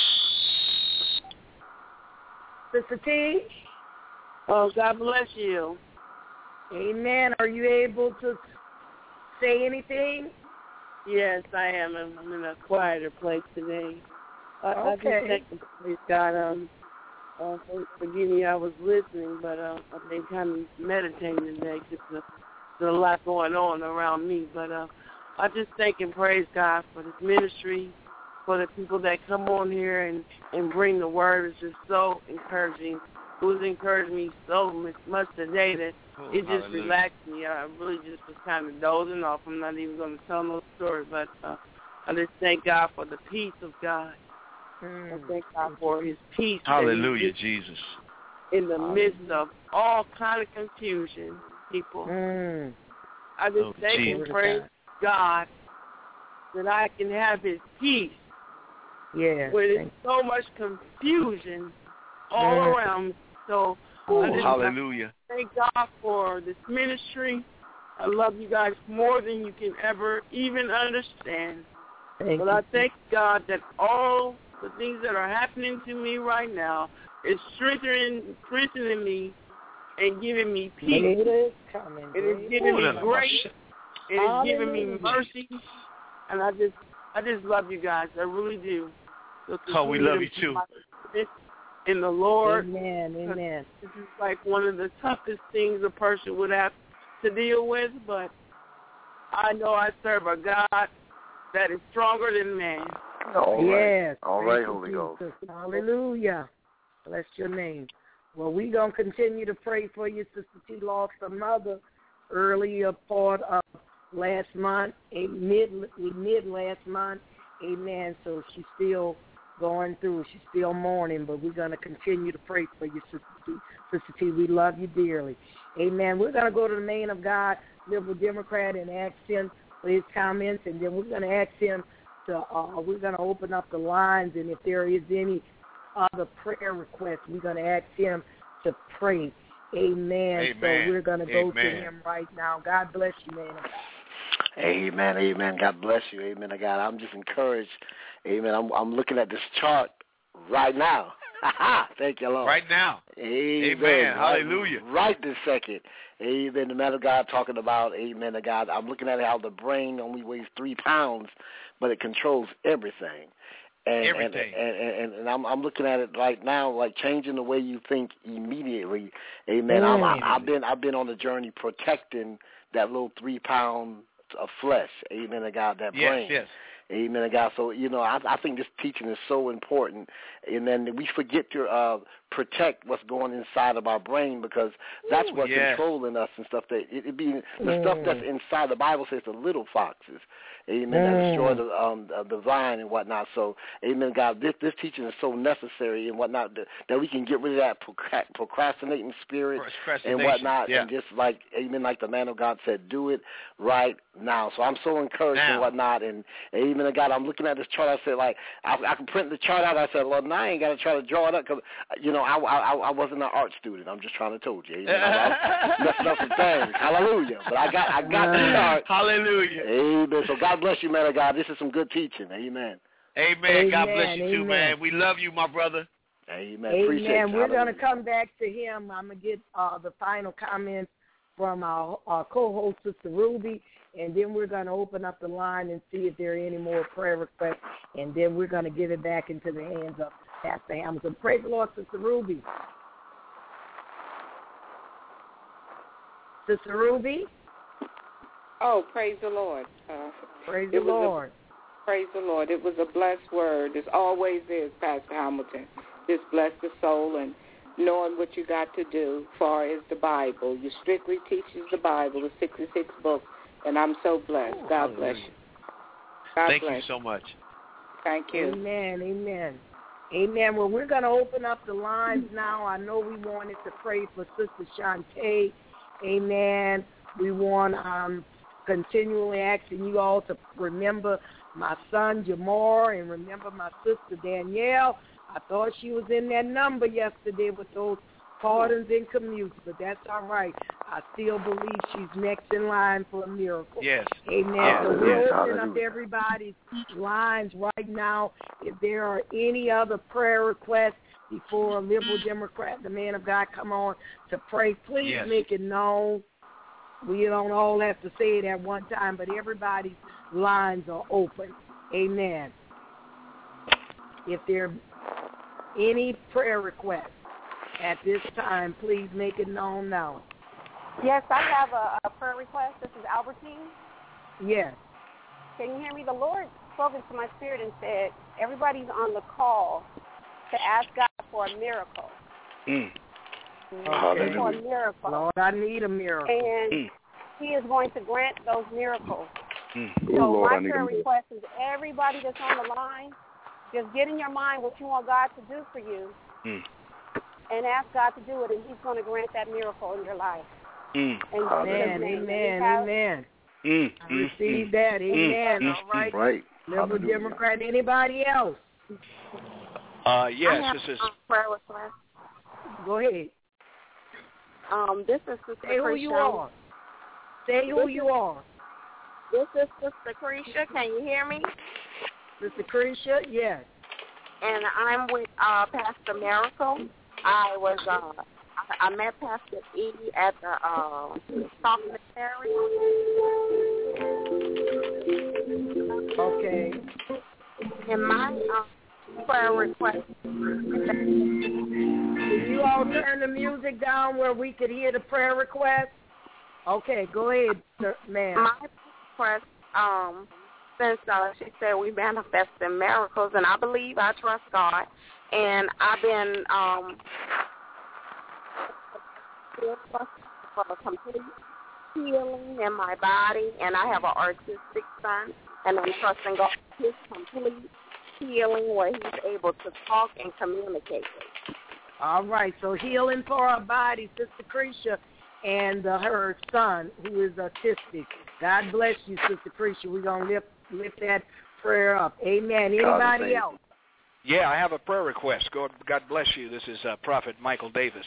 Sister T. Oh, God bless you. Amen. Are you able to say anything? Yes, I am. I'm in a quieter place today. I, okay. I just thank you, praise God. Um, uh, for, forgive me, I was listening, but uh, I've been kind of meditating today because uh, there's a lot going on around me. But uh, I just thank and praise God for this ministry, for the people that come on here and, and bring the word. It's just so encouraging. It was encouraged me so much today that oh, it just hallelujah. relaxed me. I really just was kind of dozing off. I'm not even going to tell no story, but uh, I just thank God for the peace of God. Mm. I thank God for His peace. Hallelujah, Jesus. In the Hallelujah. midst of all kind of confusion, people. Mm. I just oh, thank Jesus. and praise God that I can have His peace. Yeah. Where there's so much confusion all mm. around me. So oh, I just hallelujah. thank God for this ministry. I love you guys more than you can ever even understand. Thank but you. I thank God that all the things that are happening to me right now is strengthening, strengthening me and giving me peace. It is coming. It is giving oh, me grace. It is Hallelujah. giving me mercy. And I just I just love you guys. I really do. So oh, we love you too. In the Lord. Amen, amen. This is like one of the toughest things a person would have to deal with, but I know I serve a God that is stronger than man. All right. Yes. All right, Holy Ghost. Hallelujah. Bless your name. Well, we're going to continue to pray for you. Sister T lost her mother earlier part of last month, mid, mid last month. Amen. So she's still going through. She's still mourning, but we're going to continue to pray for you, Sister T. Sister T, we love you dearly. Amen. We're going to go to the man of God, Liberal Democrat, and ask him for his comments, and then we're going to ask him to, uh, we're going to open up the lines, and if there is any other prayer requests, we're going to ask him to pray. Amen. Amen. So we're going to go Amen. to him right now. God bless you, man. Amen, amen. God bless you. Amen. God, I'm just encouraged. Amen. I'm, I'm looking at this chart right now. Thank you, Lord. Right now. Amen. Amen. Hallelujah. Right, right this second. Amen. The man of God talking about, amen, to God. I'm looking at how the brain only weighs three pounds, but it controls everything. And, Everything. And, and, and, and I'm, I'm looking at it right now, like changing the way you think immediately. Amen. Mm. I'm, I, I've been I've been on the journey protecting that little three pound of flesh. Amen. To God, that yes, brain. Yes. Amen to God. So, you know, I, I think this teaching is so important. And then we forget to uh, protect what's going inside of our brain, because that's Ooh, what's yes. controlling us and stuff. That it, it be the mm. stuff that's inside. The Bible says the little foxes. Amen. Mm. That destroy the, um, the vine and whatnot. So, amen, God, this, this teaching is so necessary and whatnot that, that we can get rid of that procrastinating spirit and whatnot. Yeah. And just like, amen, like the man of God said, do it right now. So I'm so encouraged now. and whatnot. And, amen, God, I'm looking at this chart. I said, like, I, I can print the chart out. I said, Lord, now I ain't got to try to draw it up because, you know, I, I, I wasn't an art student. I'm just trying to told you. Amen. I was messing up some things. Hallelujah. But I got I got the chart. Hallelujah. Amen. So God bless you, man of God. This is some good teaching. Amen. Amen. Amen. God bless you Amen. too, man. We love you, my brother. Amen. Amen. Appreciate you. We're going to come back to him. I'm going to get uh, the final comments from our, our co-host, Sister Ruby, and then we're going to open up the line and see if there are any more prayer requests, and then we're going to give it back into the hands of Pastor Hamilton. Praise the Lord, Sister Ruby. Sister Ruby? Oh, praise the Lord. Uh, praise the Lord. A, praise the Lord. It was a blessed word. It always is, Pastor Hamilton. Just bless the soul and knowing what you got to do as far as the Bible. You strictly teaches the Bible, the sixty-six books, and I'm so blessed. God bless you. God Thank bless you so much. Thank you. Amen, amen. Amen. Well, we're going to open up the lines now. I know we wanted to pray for Sister Shantae. Amen. We want um continually asking you all to remember my son Jamar and remember my sister Danielle. I thought she was in that number yesterday with those pardons and commutes, but that's all right. I still believe she's next in line for a miracle. Yes. Amen. Yes. So we're Yes. opening up everybody's lines right now. If there are any other prayer requests before a liberal Democrat, the man of God, come on to pray, please yes. make it known. We don't all have to say it at one time, but everybody's lines are open. Amen. If there are any prayer requests at this time, please make it known now. Yes, I have a, a prayer request. This is Albertine. Yes. Can you hear me? The Lord spoke into my spirit and said, everybody's on the call to ask God for a miracle. Mm. Okay. For a miracle. Lord, I need a miracle. And mm. He is going to grant those miracles. Mm. So oh, Lord, my I need prayer a request is everybody that's on the line, just get in your mind what you want God to do for you Mm. and ask God to do it, and He's going to grant that miracle in your life. Mm. Amen, amen, amen. Mm. I receive that. Amen. Mm. All right. Right. Liberal Hallelujah. Democrat, anybody else? Uh, yes, I have this is. a prayer request. Go ahead. Um, this is Sister Say who Krisha. you are. Say who This you is, are. This is Sister Krisha. Can you hear me? Sister Krisha, yes. And I'm with uh, Pastor Miracle. I was uh, I, I met Pastor E at the uh, Cemetery. Okay. And my uh, prayer request. Can you all turn the music down where we could hear the prayer request? Okay, go ahead, sir, ma'am. My request, um, since uh, she said we manifesting miracles, and I believe, I trust God, and I've been um, for a complete healing in my body, and I have an autistic son, and I'm trusting God for his complete healing where he's able to talk and communicate. All right, so healing for our body, Sister Krisha, and uh, her son, who is autistic. God bless you, Sister Krisha. We're going to lift, lift that prayer up. Amen. Anybody else? Yeah, I have a prayer request. God, God bless you. This is uh, Prophet Michael Davis.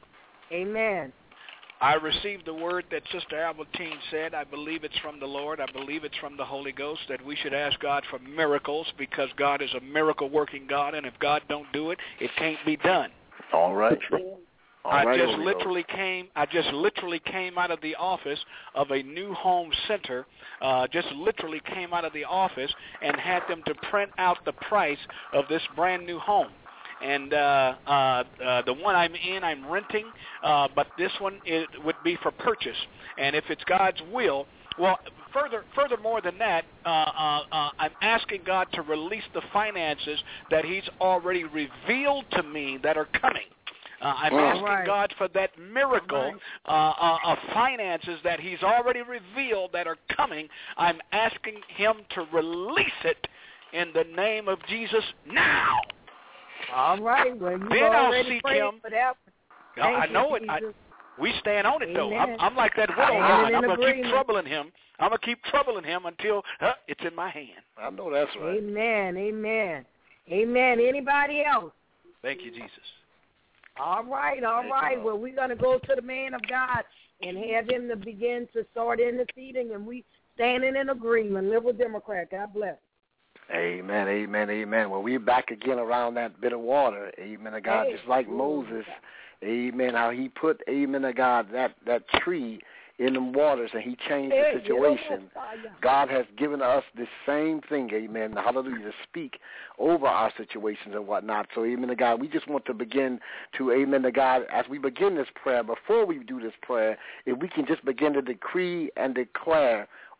Amen. I received the word that Sister Albertine said. I believe it's from the Lord. I believe it's from the Holy Ghost that we should ask God for miracles because God is a miracle-working God, and if God don't do it, it can't be done. All right. All I right, just Holy literally Ghost. came. I just literally came out of the office of a new home center. Uh, just literally came out of the office and had them to print out the price of this brand new home. And uh, uh, uh, the one I'm in, I'm renting, uh, but this one it would be for purchase. And if it's God's will, well, further, furthermore than that, uh, uh, uh, I'm asking God to release the finances that He's already revealed to me that are coming. Uh, I'm All asking right. God for that miracle uh, uh, of finances that He's already revealed that are coming. I'm asking Him to release it in the name of Jesus now. All right. Well, you Then I'll already seek prayed Him. for that. I, I Thank know you, it. I, Jesus. we stand on it, though. I'm, Amen. I'm like that widow Standing God. in I'm going to keep agreement. troubling Him. I'm going to keep troubling Him until uh, it's in my hand. I know that's right. Amen. Amen. Amen. Anybody else? Thank you, Jesus. All right, all Thank right. you, Well, we're going to go to the man of God and have him to begin to start interceding, and we standing in agreement. Liberal Democrat, God bless. Amen, amen, amen. Well, we're back again around that bit of water. Amen to God. Hey, Just like glory Moses, amen, how he put, amen to God, that, that tree in the waters and he changed Hey, the situation. yeah. God has given us the same thing, amen, hallelujah, to speak over our situations and whatnot. So, amen to God, we just want to begin to, amen to God, as we begin this prayer, before we do this prayer, if we can just begin to decree and declare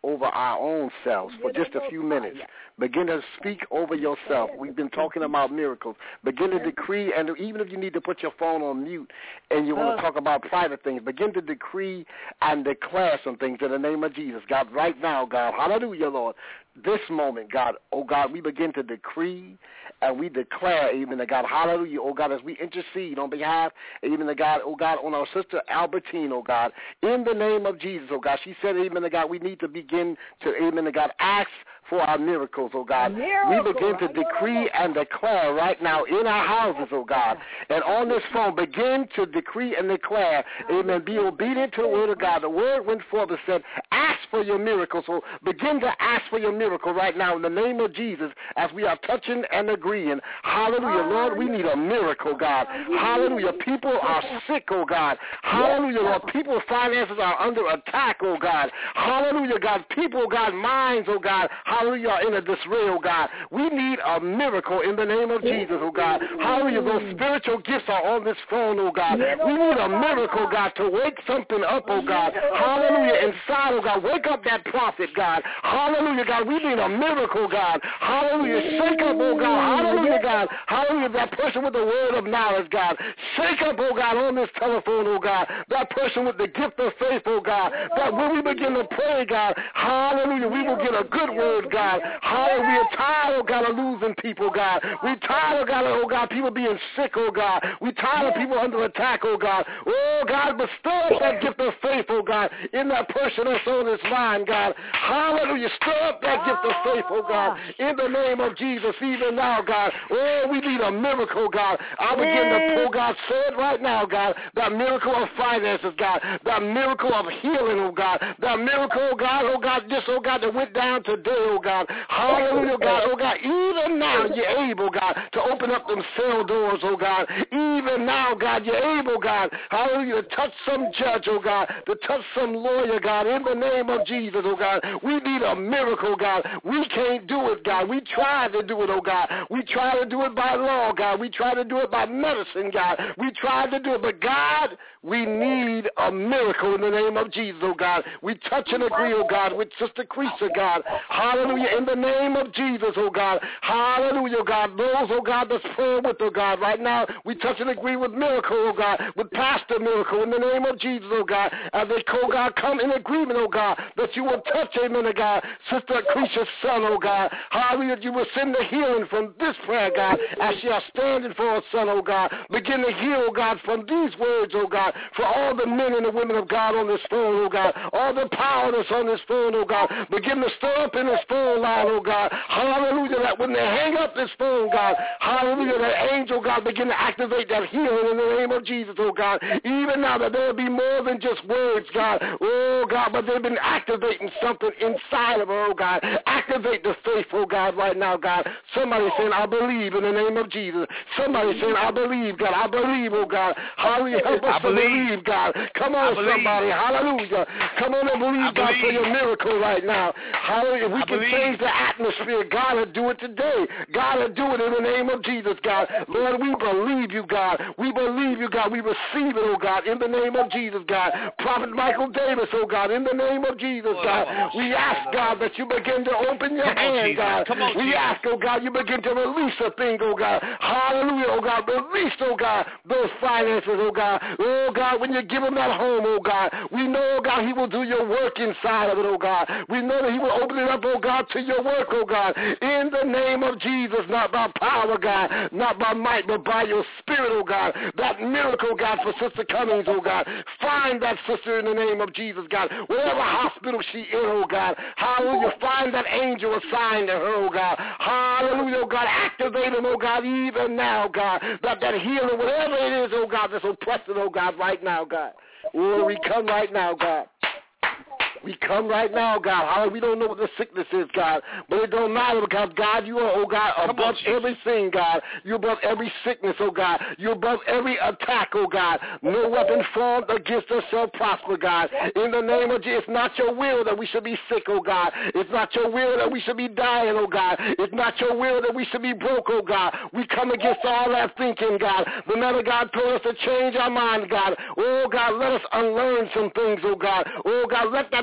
over our own selves for just a few minutes. Begin to speak over yourself. We've been talking about miracles. Begin to decree, and even if you need to put your phone on mute and you want to talk about private things, begin to decree and declare some things in the name of Jesus. God, right now, God, hallelujah, Lord, this moment, God, oh God, we begin to decree and we declare, amen, to God, hallelujah, oh God, as we intercede on behalf, amen, to God, oh God, on our sister Albertine, oh God, in the name of Jesus, oh God. She said, amen, to God, we need to begin to, amen, to God, ask for our miracles, oh God. We begin to decree and declare right now in our houses, oh God, and on this phone, begin to decree and declare, amen, be obedient to the word of God. The word went forth and said, ask for your miracle. So begin to ask for your miracle right now in the name of Jesus as we are touching and agreeing. Hallelujah, Lord, we need a miracle, God. Hallelujah, people are sick, oh God. Hallelujah, Lord, people's finances are under attack, oh God. Hallelujah, God, people, God, minds, oh God, hallelujah, are in a disarray, oh God. We need a miracle in the name of Jesus, oh God. Hallelujah, those spiritual gifts are on this phone, oh God. We need a miracle, God, to wake something up, oh God. Hallelujah, inside, oh God. Wake up that prophet, God. Hallelujah, God. We need a miracle, God. Hallelujah, shake up, oh God. Hallelujah, God. Hallelujah, that person with the word of knowledge, God. Shake up, oh God, on this telephone, oh God. That person with the gift of faith, oh God. That when we begin to pray, God, hallelujah, we will get a good word, God. Hallelujah, we're tired, oh God, of losing people, God. We're tired, oh God, oh God, people being sick, oh God. We're tired of people under attack, oh God. Oh God, bestow up that gift of faith, oh God, in that person that's on this line, God. Hallelujah, stir up that gift of faith, oh God, in the name of Jesus, even now, God. Oh, we need a miracle, God. I begin to pull, God, say it right now, God, that miracle of finances, God, that miracle of healing, oh God, that miracle, oh God, oh God, just, oh God, that went down today, oh God. Hallelujah, God, oh God, even now you're able, God, to open up them cell doors, oh God. Even now, God, you're able, God, hallelujah, to touch some judge, oh God, to touch some lawyer, God, in the name of Jesus, oh God. We need a miracle, God. We can't do it, God. We try to do it, oh God. We try to do it by law, God. We try to do it by medicine, God. We try to do it, but God, we need a miracle in the name of Jesus, oh God. We touch and agree, oh God, with Sister Creaser, God. Hallelujah, in the name of Jesus, oh God. Hallelujah, God. Those, oh God, that's praying with, oh God. Right now, we touch and agree with Miracle, oh God, with Pastor Miracle, in the name of Jesus, oh God. As they, oh God, come in agreement, oh God, that you will touch, amen, oh God, Sister Creature's son, oh God. Hallelujah, you will send the healing from this prayer, God, as she is standing for her son, oh God. Begin to heal, oh God, from these words, oh God, for all the men and the women of God on this phone, oh God, all the power that's on this phone, oh God. Begin to stir up in this phone line, oh God. Hallelujah, that when they hang up this phone, God, hallelujah, that angel, God, begin to activate that healing in the name of Jesus, oh God. Even now that there will be more than just words, God, oh God, but they've been activating something inside of her, oh God. Activate the faith, oh God, right now, God. Somebody saying, I believe in the name of Jesus. Somebody saying, I believe, God. I believe, oh God. Hallelujah, help us to believe, God. Come on, somebody. Hallelujah. Come on and believe, God, for your miracle right now. Hallelujah. If we can change the atmosphere, God will do it today. God will do it in the name of Jesus, God. Lord, we believe you, God. We believe you, God. We receive it, oh God, in the name of Jesus, God. Prophet Michael Davis, oh God, in the name of Jesus, God. We ask, God, that you begin to open your hand, God. We ask, oh God, you begin to release a thing, oh God. Hallelujah, oh God. Release, oh God, those finances, oh God. Oh God, when you give him that home, oh God, we know, oh God, he will do your work inside of it, oh God. We know that he will open it up, oh God, to your work, oh God. In the name of Jesus, not by power, God, not by might, but by your spirit, oh God. That miracle, God, for Sister Cummings, oh God. Find that sister in the name of Jesus, God. Whatever hospital she in, oh God. Hallelujah. Find that angel assigned to her, oh God. Hallelujah, oh God. Activate him, oh God, even now, God. That that healing, whatever it is, oh God, that's oppressing, oh God, right now, God. Oh, we come right now, God. We come right now, God. Hallelujah. We don't know what the sickness is, God, but it don't matter because, God, you are, oh God, above everything, God. You're above every sickness, oh God. You're above every attack, oh God. No weapon formed against us shall prosper, God. In the name of Jesus, it's not your will that we should be sick, oh God. It's not your will that we should be dying, oh God. It's not your will that we should be broke, oh God. We come against all that thinking, God. The man of God told us to change our mind, God. Oh God, let us unlearn some things, oh God. Oh God, let that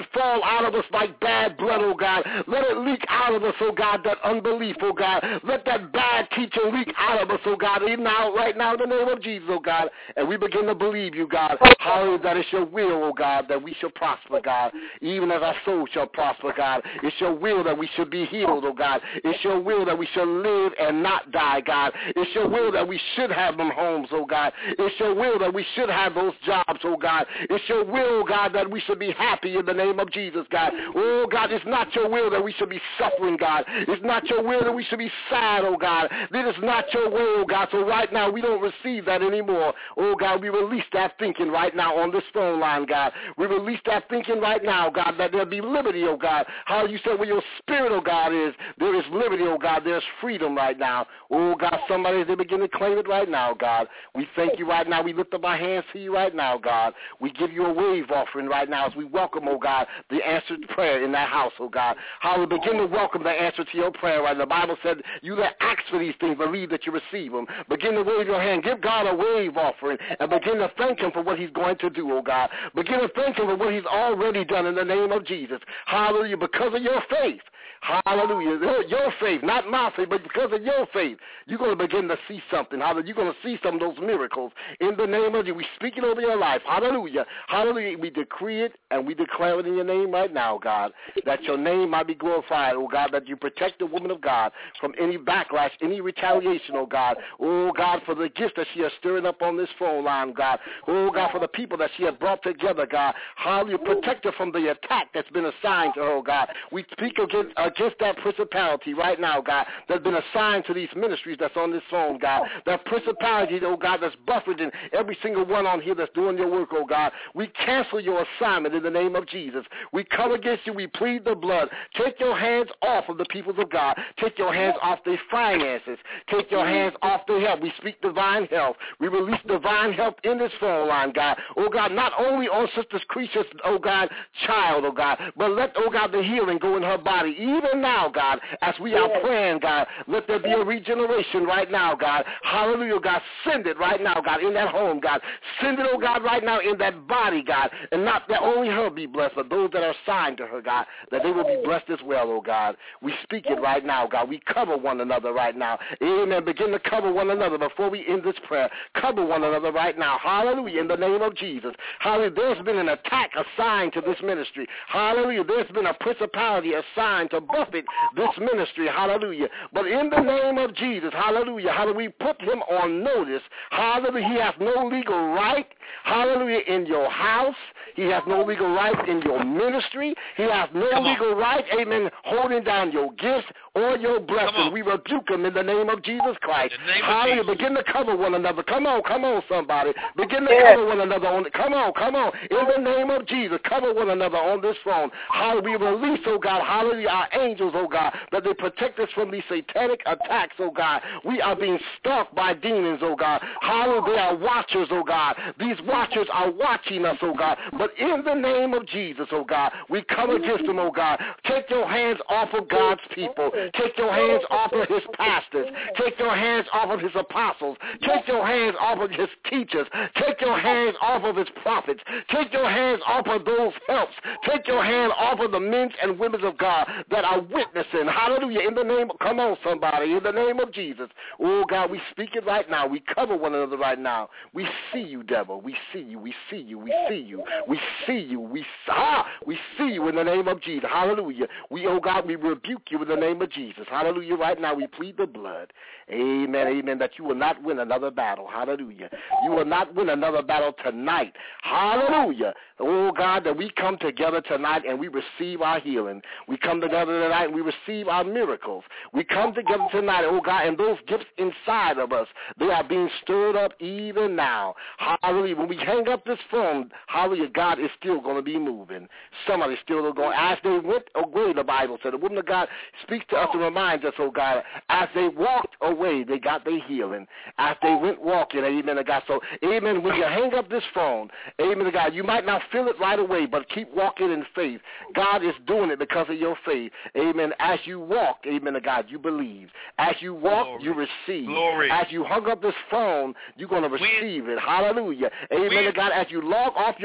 fall out of us like bad blood, oh God. Let it leak out of us, oh God, that unbelief, oh God. Let that bad teaching leak out of us, oh God, even now, right now in the name of Jesus, oh God. And we begin to believe you, God. Hallelujah, that it's your will, oh God, that we shall prosper, God, even as our soul shall prosper, God. It's your will that we should be healed, oh God. It's your will that we shall live and not die, God. It's your will that we should have them homes, oh God. It's your will that we should have those jobs, oh God. It's your will, God, that we should be happy in the name of Jesus, God. Oh God, it's not your will that we should be suffering, God. It's not your will that we should be sad, oh God. It is not your will, oh God. So right now we don't receive that anymore. Oh God, we release that thinking right now on this phone line, God. We release that thinking right now, God, that there be liberty, oh God. How you said where your spirit, oh God, is, there is liberty, oh God. There's freedom right now. Oh God, somebody, they begin to claim it right now, God. We thank you right now. We lift up our hands to you right now, God. We give you a wave offering right now as we welcome, oh God, the answered prayer in that house, oh God. How we begin to welcome the answer to your prayer, right? The Bible said, you that ask for these things, believe that you receive them. Begin to wave your hand. Give God a wave offering and begin to thank him for what he's going to do, oh God. Begin to thank him for what he's already done in the name of Jesus. Hallelujah. Because of your faith. Hallelujah. Your faith, not my faith, but because of your faith, you're going to begin to see something. Hallelujah. You're going to see some of those miracles in the name of Jesus. We speak it over your life. Hallelujah. Hallelujah. We decree it and we declare it in your name right now, God, that your name might be glorified, oh God, that you protect the woman of God from any backlash, any retaliation, oh God. Oh God, for the gifts that she is stirring up on this phone line, God. Oh God, for the people that she has brought together, God. Hallelujah. Protect her from the attack that's been assigned to her, oh God. We speak against uh, Against that principality right now, God, that's been assigned to these ministries that's on this phone, God. That principality, oh God, that's buffeting every single one on here that's doing your work, oh God. We cancel your assignment in the name of Jesus. We come against you. We plead the blood. Take your hands off of the people of God. Take your hands off their finances. Take your hands off their health. We speak divine health. We release divine health in this phone line, God. Oh God, not only on Sister Creature's, oh God, child, oh God, but let, oh God, the healing go in her body. Even now, God, as we are praying, God, let there be a regeneration right now, God. Hallelujah, God. Send it right now, God, in that home, God. Send it, oh God, right now in that body, God. And not that only her be blessed, but those that are assigned to her, God, that they will be blessed as well, oh God. We speak it right now, God. We cover one another right now. Amen. Begin to cover one another before we end this prayer. Cover one another right now. Hallelujah, in the name of Jesus. Hallelujah. There's been an attack assigned to this ministry. Hallelujah. There's been a principality assigned to buffet this ministry, hallelujah. But in the name of Jesus, hallelujah, hallelujah, we put him on notice, hallelujah, he has no legal right, hallelujah, in your house. He has no legal right in your ministry. He has no Come legal on. right, amen, holding down your gifts or your blessing. We rebuke him in the name of Jesus Christ. Hallelujah, begin to cover one another. Come on, come on, somebody. Begin to yes. cover one another. On the, come on, come on. In the name of Jesus, cover one another on this phone. Hallelujah, we release, oh God, hallelujah, our angels, oh God, that they protect us from these satanic attacks, oh God. We are being stalked by demons, oh God. Hallelujah, they are watchers, oh God. These watchers are watching us, oh God. But in the name of Jesus, oh God, we come against them, oh God. Take your hands off of God's people. Take your hands off of his pastors. Take your hands off of his apostles. Take your hands off of his teachers. Take your hands off of his prophets. Take your hands off of those helps. Take your hand off of the men and women of God that are witnessing. Hallelujah. In the name of, come on somebody, in the name of Jesus. Oh God, we speak it right now. We cover one another right now. We see you, devil. We see you. We see you. We see you. We see you. We, ah, we see you in the name of Jesus. Hallelujah. We, oh God, we rebuke you in the name of Jesus. Hallelujah. Right now we plead the blood. Amen. Amen. That you will not win another battle. Hallelujah. You will not win another battle tonight. Hallelujah. Oh God, that we come together tonight and we receive our healing. We come together tonight and we receive our miracles. We come together tonight, oh God, and those gifts inside of us, they are being stirred up even now. Hallelujah. When we hang up this phone, hallelujah, God is still going to be moving. Somebody's still going. As they went away, the Bible said, the woman of God speaks to us and reminds us, oh God, as they walked away, they got their healing. As they went walking, amen to God. So, amen, when you hang up this phone, amen to God, you might not feel it right away, but keep walking in faith. God is doing it because of your faith. Amen. As you walk, amen to God, you believe. As you walk, Glory. you receive. Glory. As you hung up this phone, you're going to receive Win. it. Hallelujah. Amen Win. to God. As you log off your computer,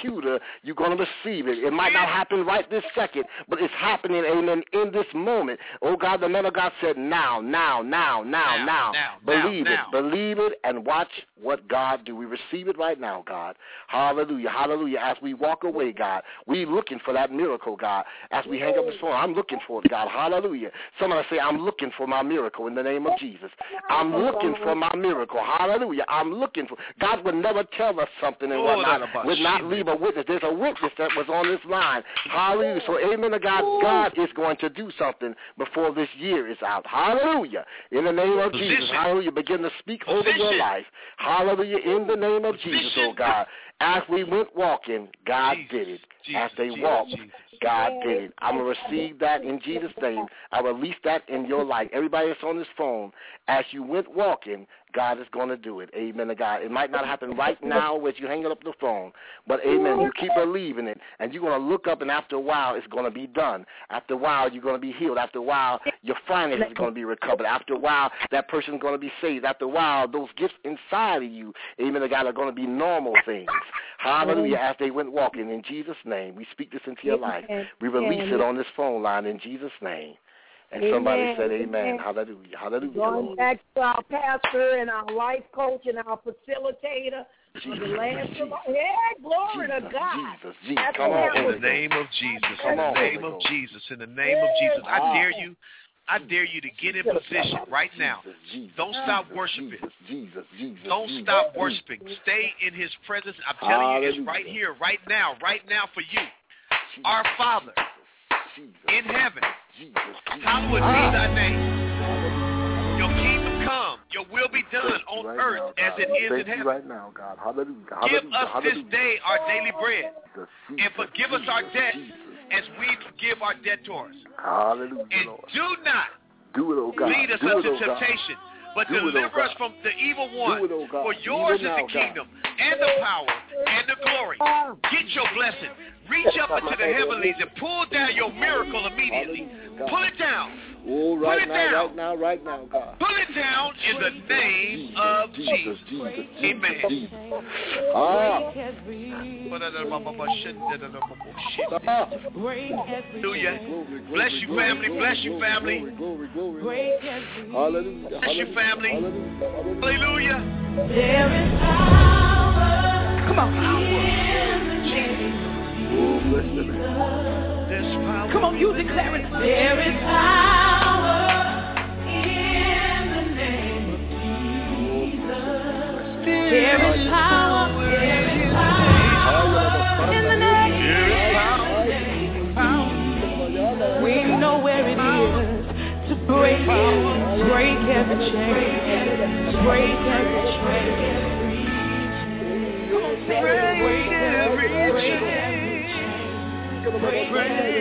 computer, you're going to receive it. It might not happen right this second, but it's happening, amen, in this moment. Oh, God, the man of God said, now, now, now, now, now. now. Believe now, it. Now. Believe it and watch what God do. We receive it right now, God. Hallelujah, hallelujah. As we walk away, God, we looking for that miracle, God. As we hang up the phone, I'm looking for it, God. Hallelujah. Somebody say, I'm looking for my miracle in the name of Jesus. I'm looking for my miracle. Hallelujah. I'm looking for. God would never tell us something and whatnot. Would not leave a witness. There's a witness that was on this line. Hallelujah. So amen to God. God is going to do something before this year is out. Hallelujah. In the name of Position. Jesus. Hallelujah. Begin to speak Position. over your life. Hallelujah. In the name of Position. Jesus, oh God. As we went walking, God Jesus. did it. Jesus. As they Jesus. walked, Jesus. God did it. I'm going to receive that in Jesus' name. I release that in your life. Everybody that's on this phone, as you went walking, God is going to do it. Amen to God. It might not happen right now as you hang up the phone, but amen, you keep believing it, and you're going to look up, and after a while, it's going to be done. After a while, you're going to be healed. After a while, your finances are going to be recovered. After a while, that person's going to be saved. After a while, those gifts inside of you, amen to God, are going to be normal things. Hallelujah, as they went walking. In Jesus' name, we speak this into your life. We release it on this phone line in Jesus' name. And amen. Somebody said amen. amen. Hallelujah. Hallelujah. Going Lord. back to our pastor and our life coach and our facilitator. Jesus, the last Jesus. Yeah, glory Jesus, to God. Jesus, Jesus. Come on. In the name of Jesus. In the name of Jesus. In the name of Jesus. I dare you. I dare you to get in position right now. Don't stop worshiping. Jesus, Jesus, Don't stop worshiping. Stay in his presence. I'm telling you, it's right here, right now, right now for you. Our Father in heaven, hallowed be thy name. Your kingdom come. Your will be done on right earth now, as it is Thank in heaven. Right now, God. Hallelujah. Give Hallelujah. us Hallelujah. this day our daily bread, Jesus, and forgive us our debt as we forgive our debtors. Hallelujah, and Lord. do not do it, oh God. lead us do into it, oh temptation, but do deliver it, oh us from the evil one. Do it, oh God. For yours Even is now, the kingdom God. and the power and the glory. Get your blessing. Reach up into the heavenlies and pull down your miracle immediately. Pull it down. Oh, right Pull it now, down. right now, right now, God. Pull it down in the name Jesus, of Jesus. Jesus. Jesus, Jesus, Amen. Jesus. Ah. Hallelujah. Bless you, family. Bless you, family. Hallelujah. Bless you, family. Hallelujah. There is power. Come on. Power. Oh, bless the name. There's power. Come on, you declare it. There is power in the name of Jesus. There is power. There is power in the name. There is power. We know where it is to break it, break every chain, break every chain. Break every chain. Break, break,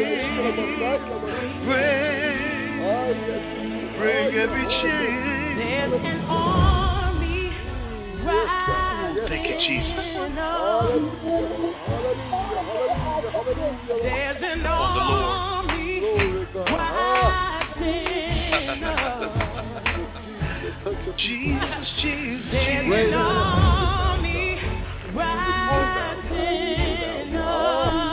break every chain. There's an army rising. Thank you, Jesus. There's an army rising up. Jesus, Jesus, There's an army rising up.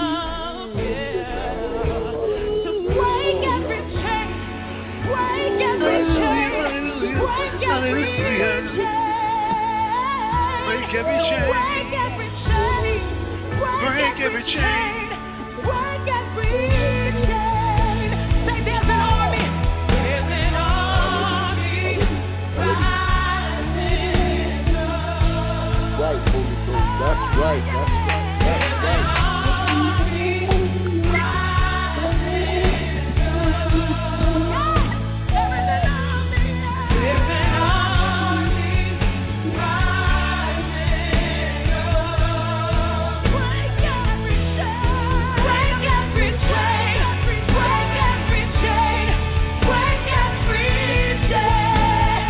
Break every chain. Break every chain. Break every chain. Break every chain. Say there's an army. There's an army rising up. Right, Holy Ghost. That's right. That's right. That's right.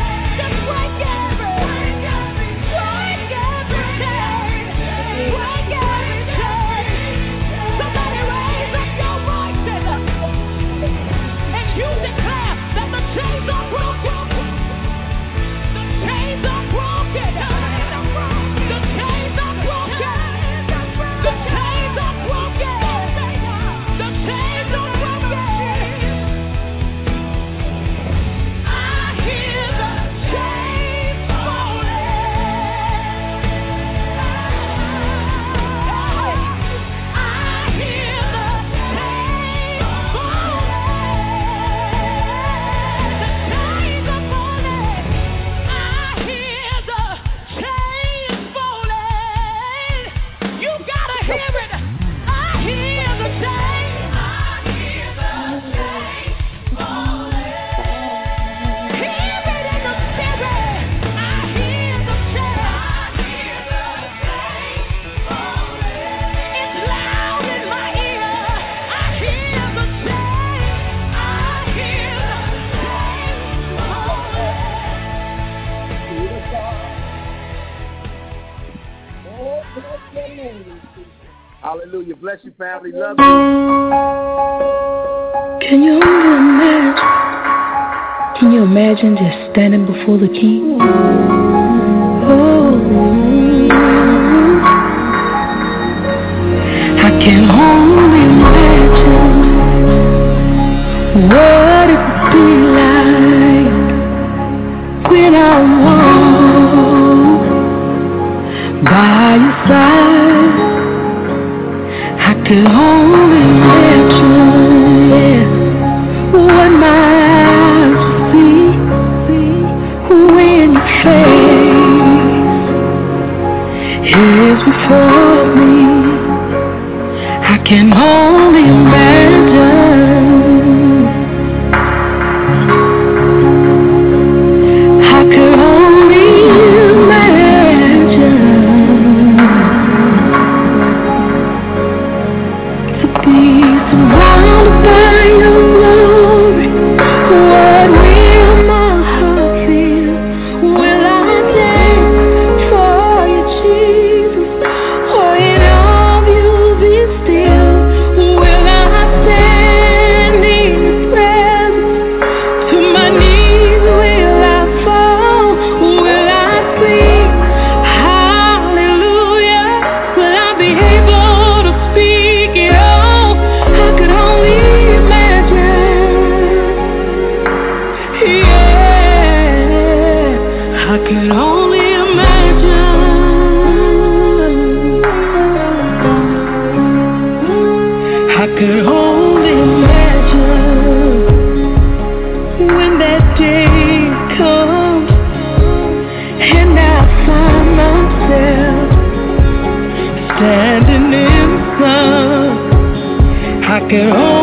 Break Hallelujah. Bless you, family. Love you. Can you only imagine? Can you imagine just standing before the King? Oh, I can only imagine what it would be like when I walk by your side. I could only imagine, yeah, what my eyes see, see when your face is before me. I can only imagine. I could only imagine to be surrounded by your glory. What will my heart feel? Will I dance for you, Jesus? Or in all you be still? Will I stand in your presence? To my knees will I fall? Will I sing hallelujah? Will I be able to speak it all? I could only imagine. Yeah, I could only imagine. I could only imagine when that day comes and I find myself standing in the sun. I could only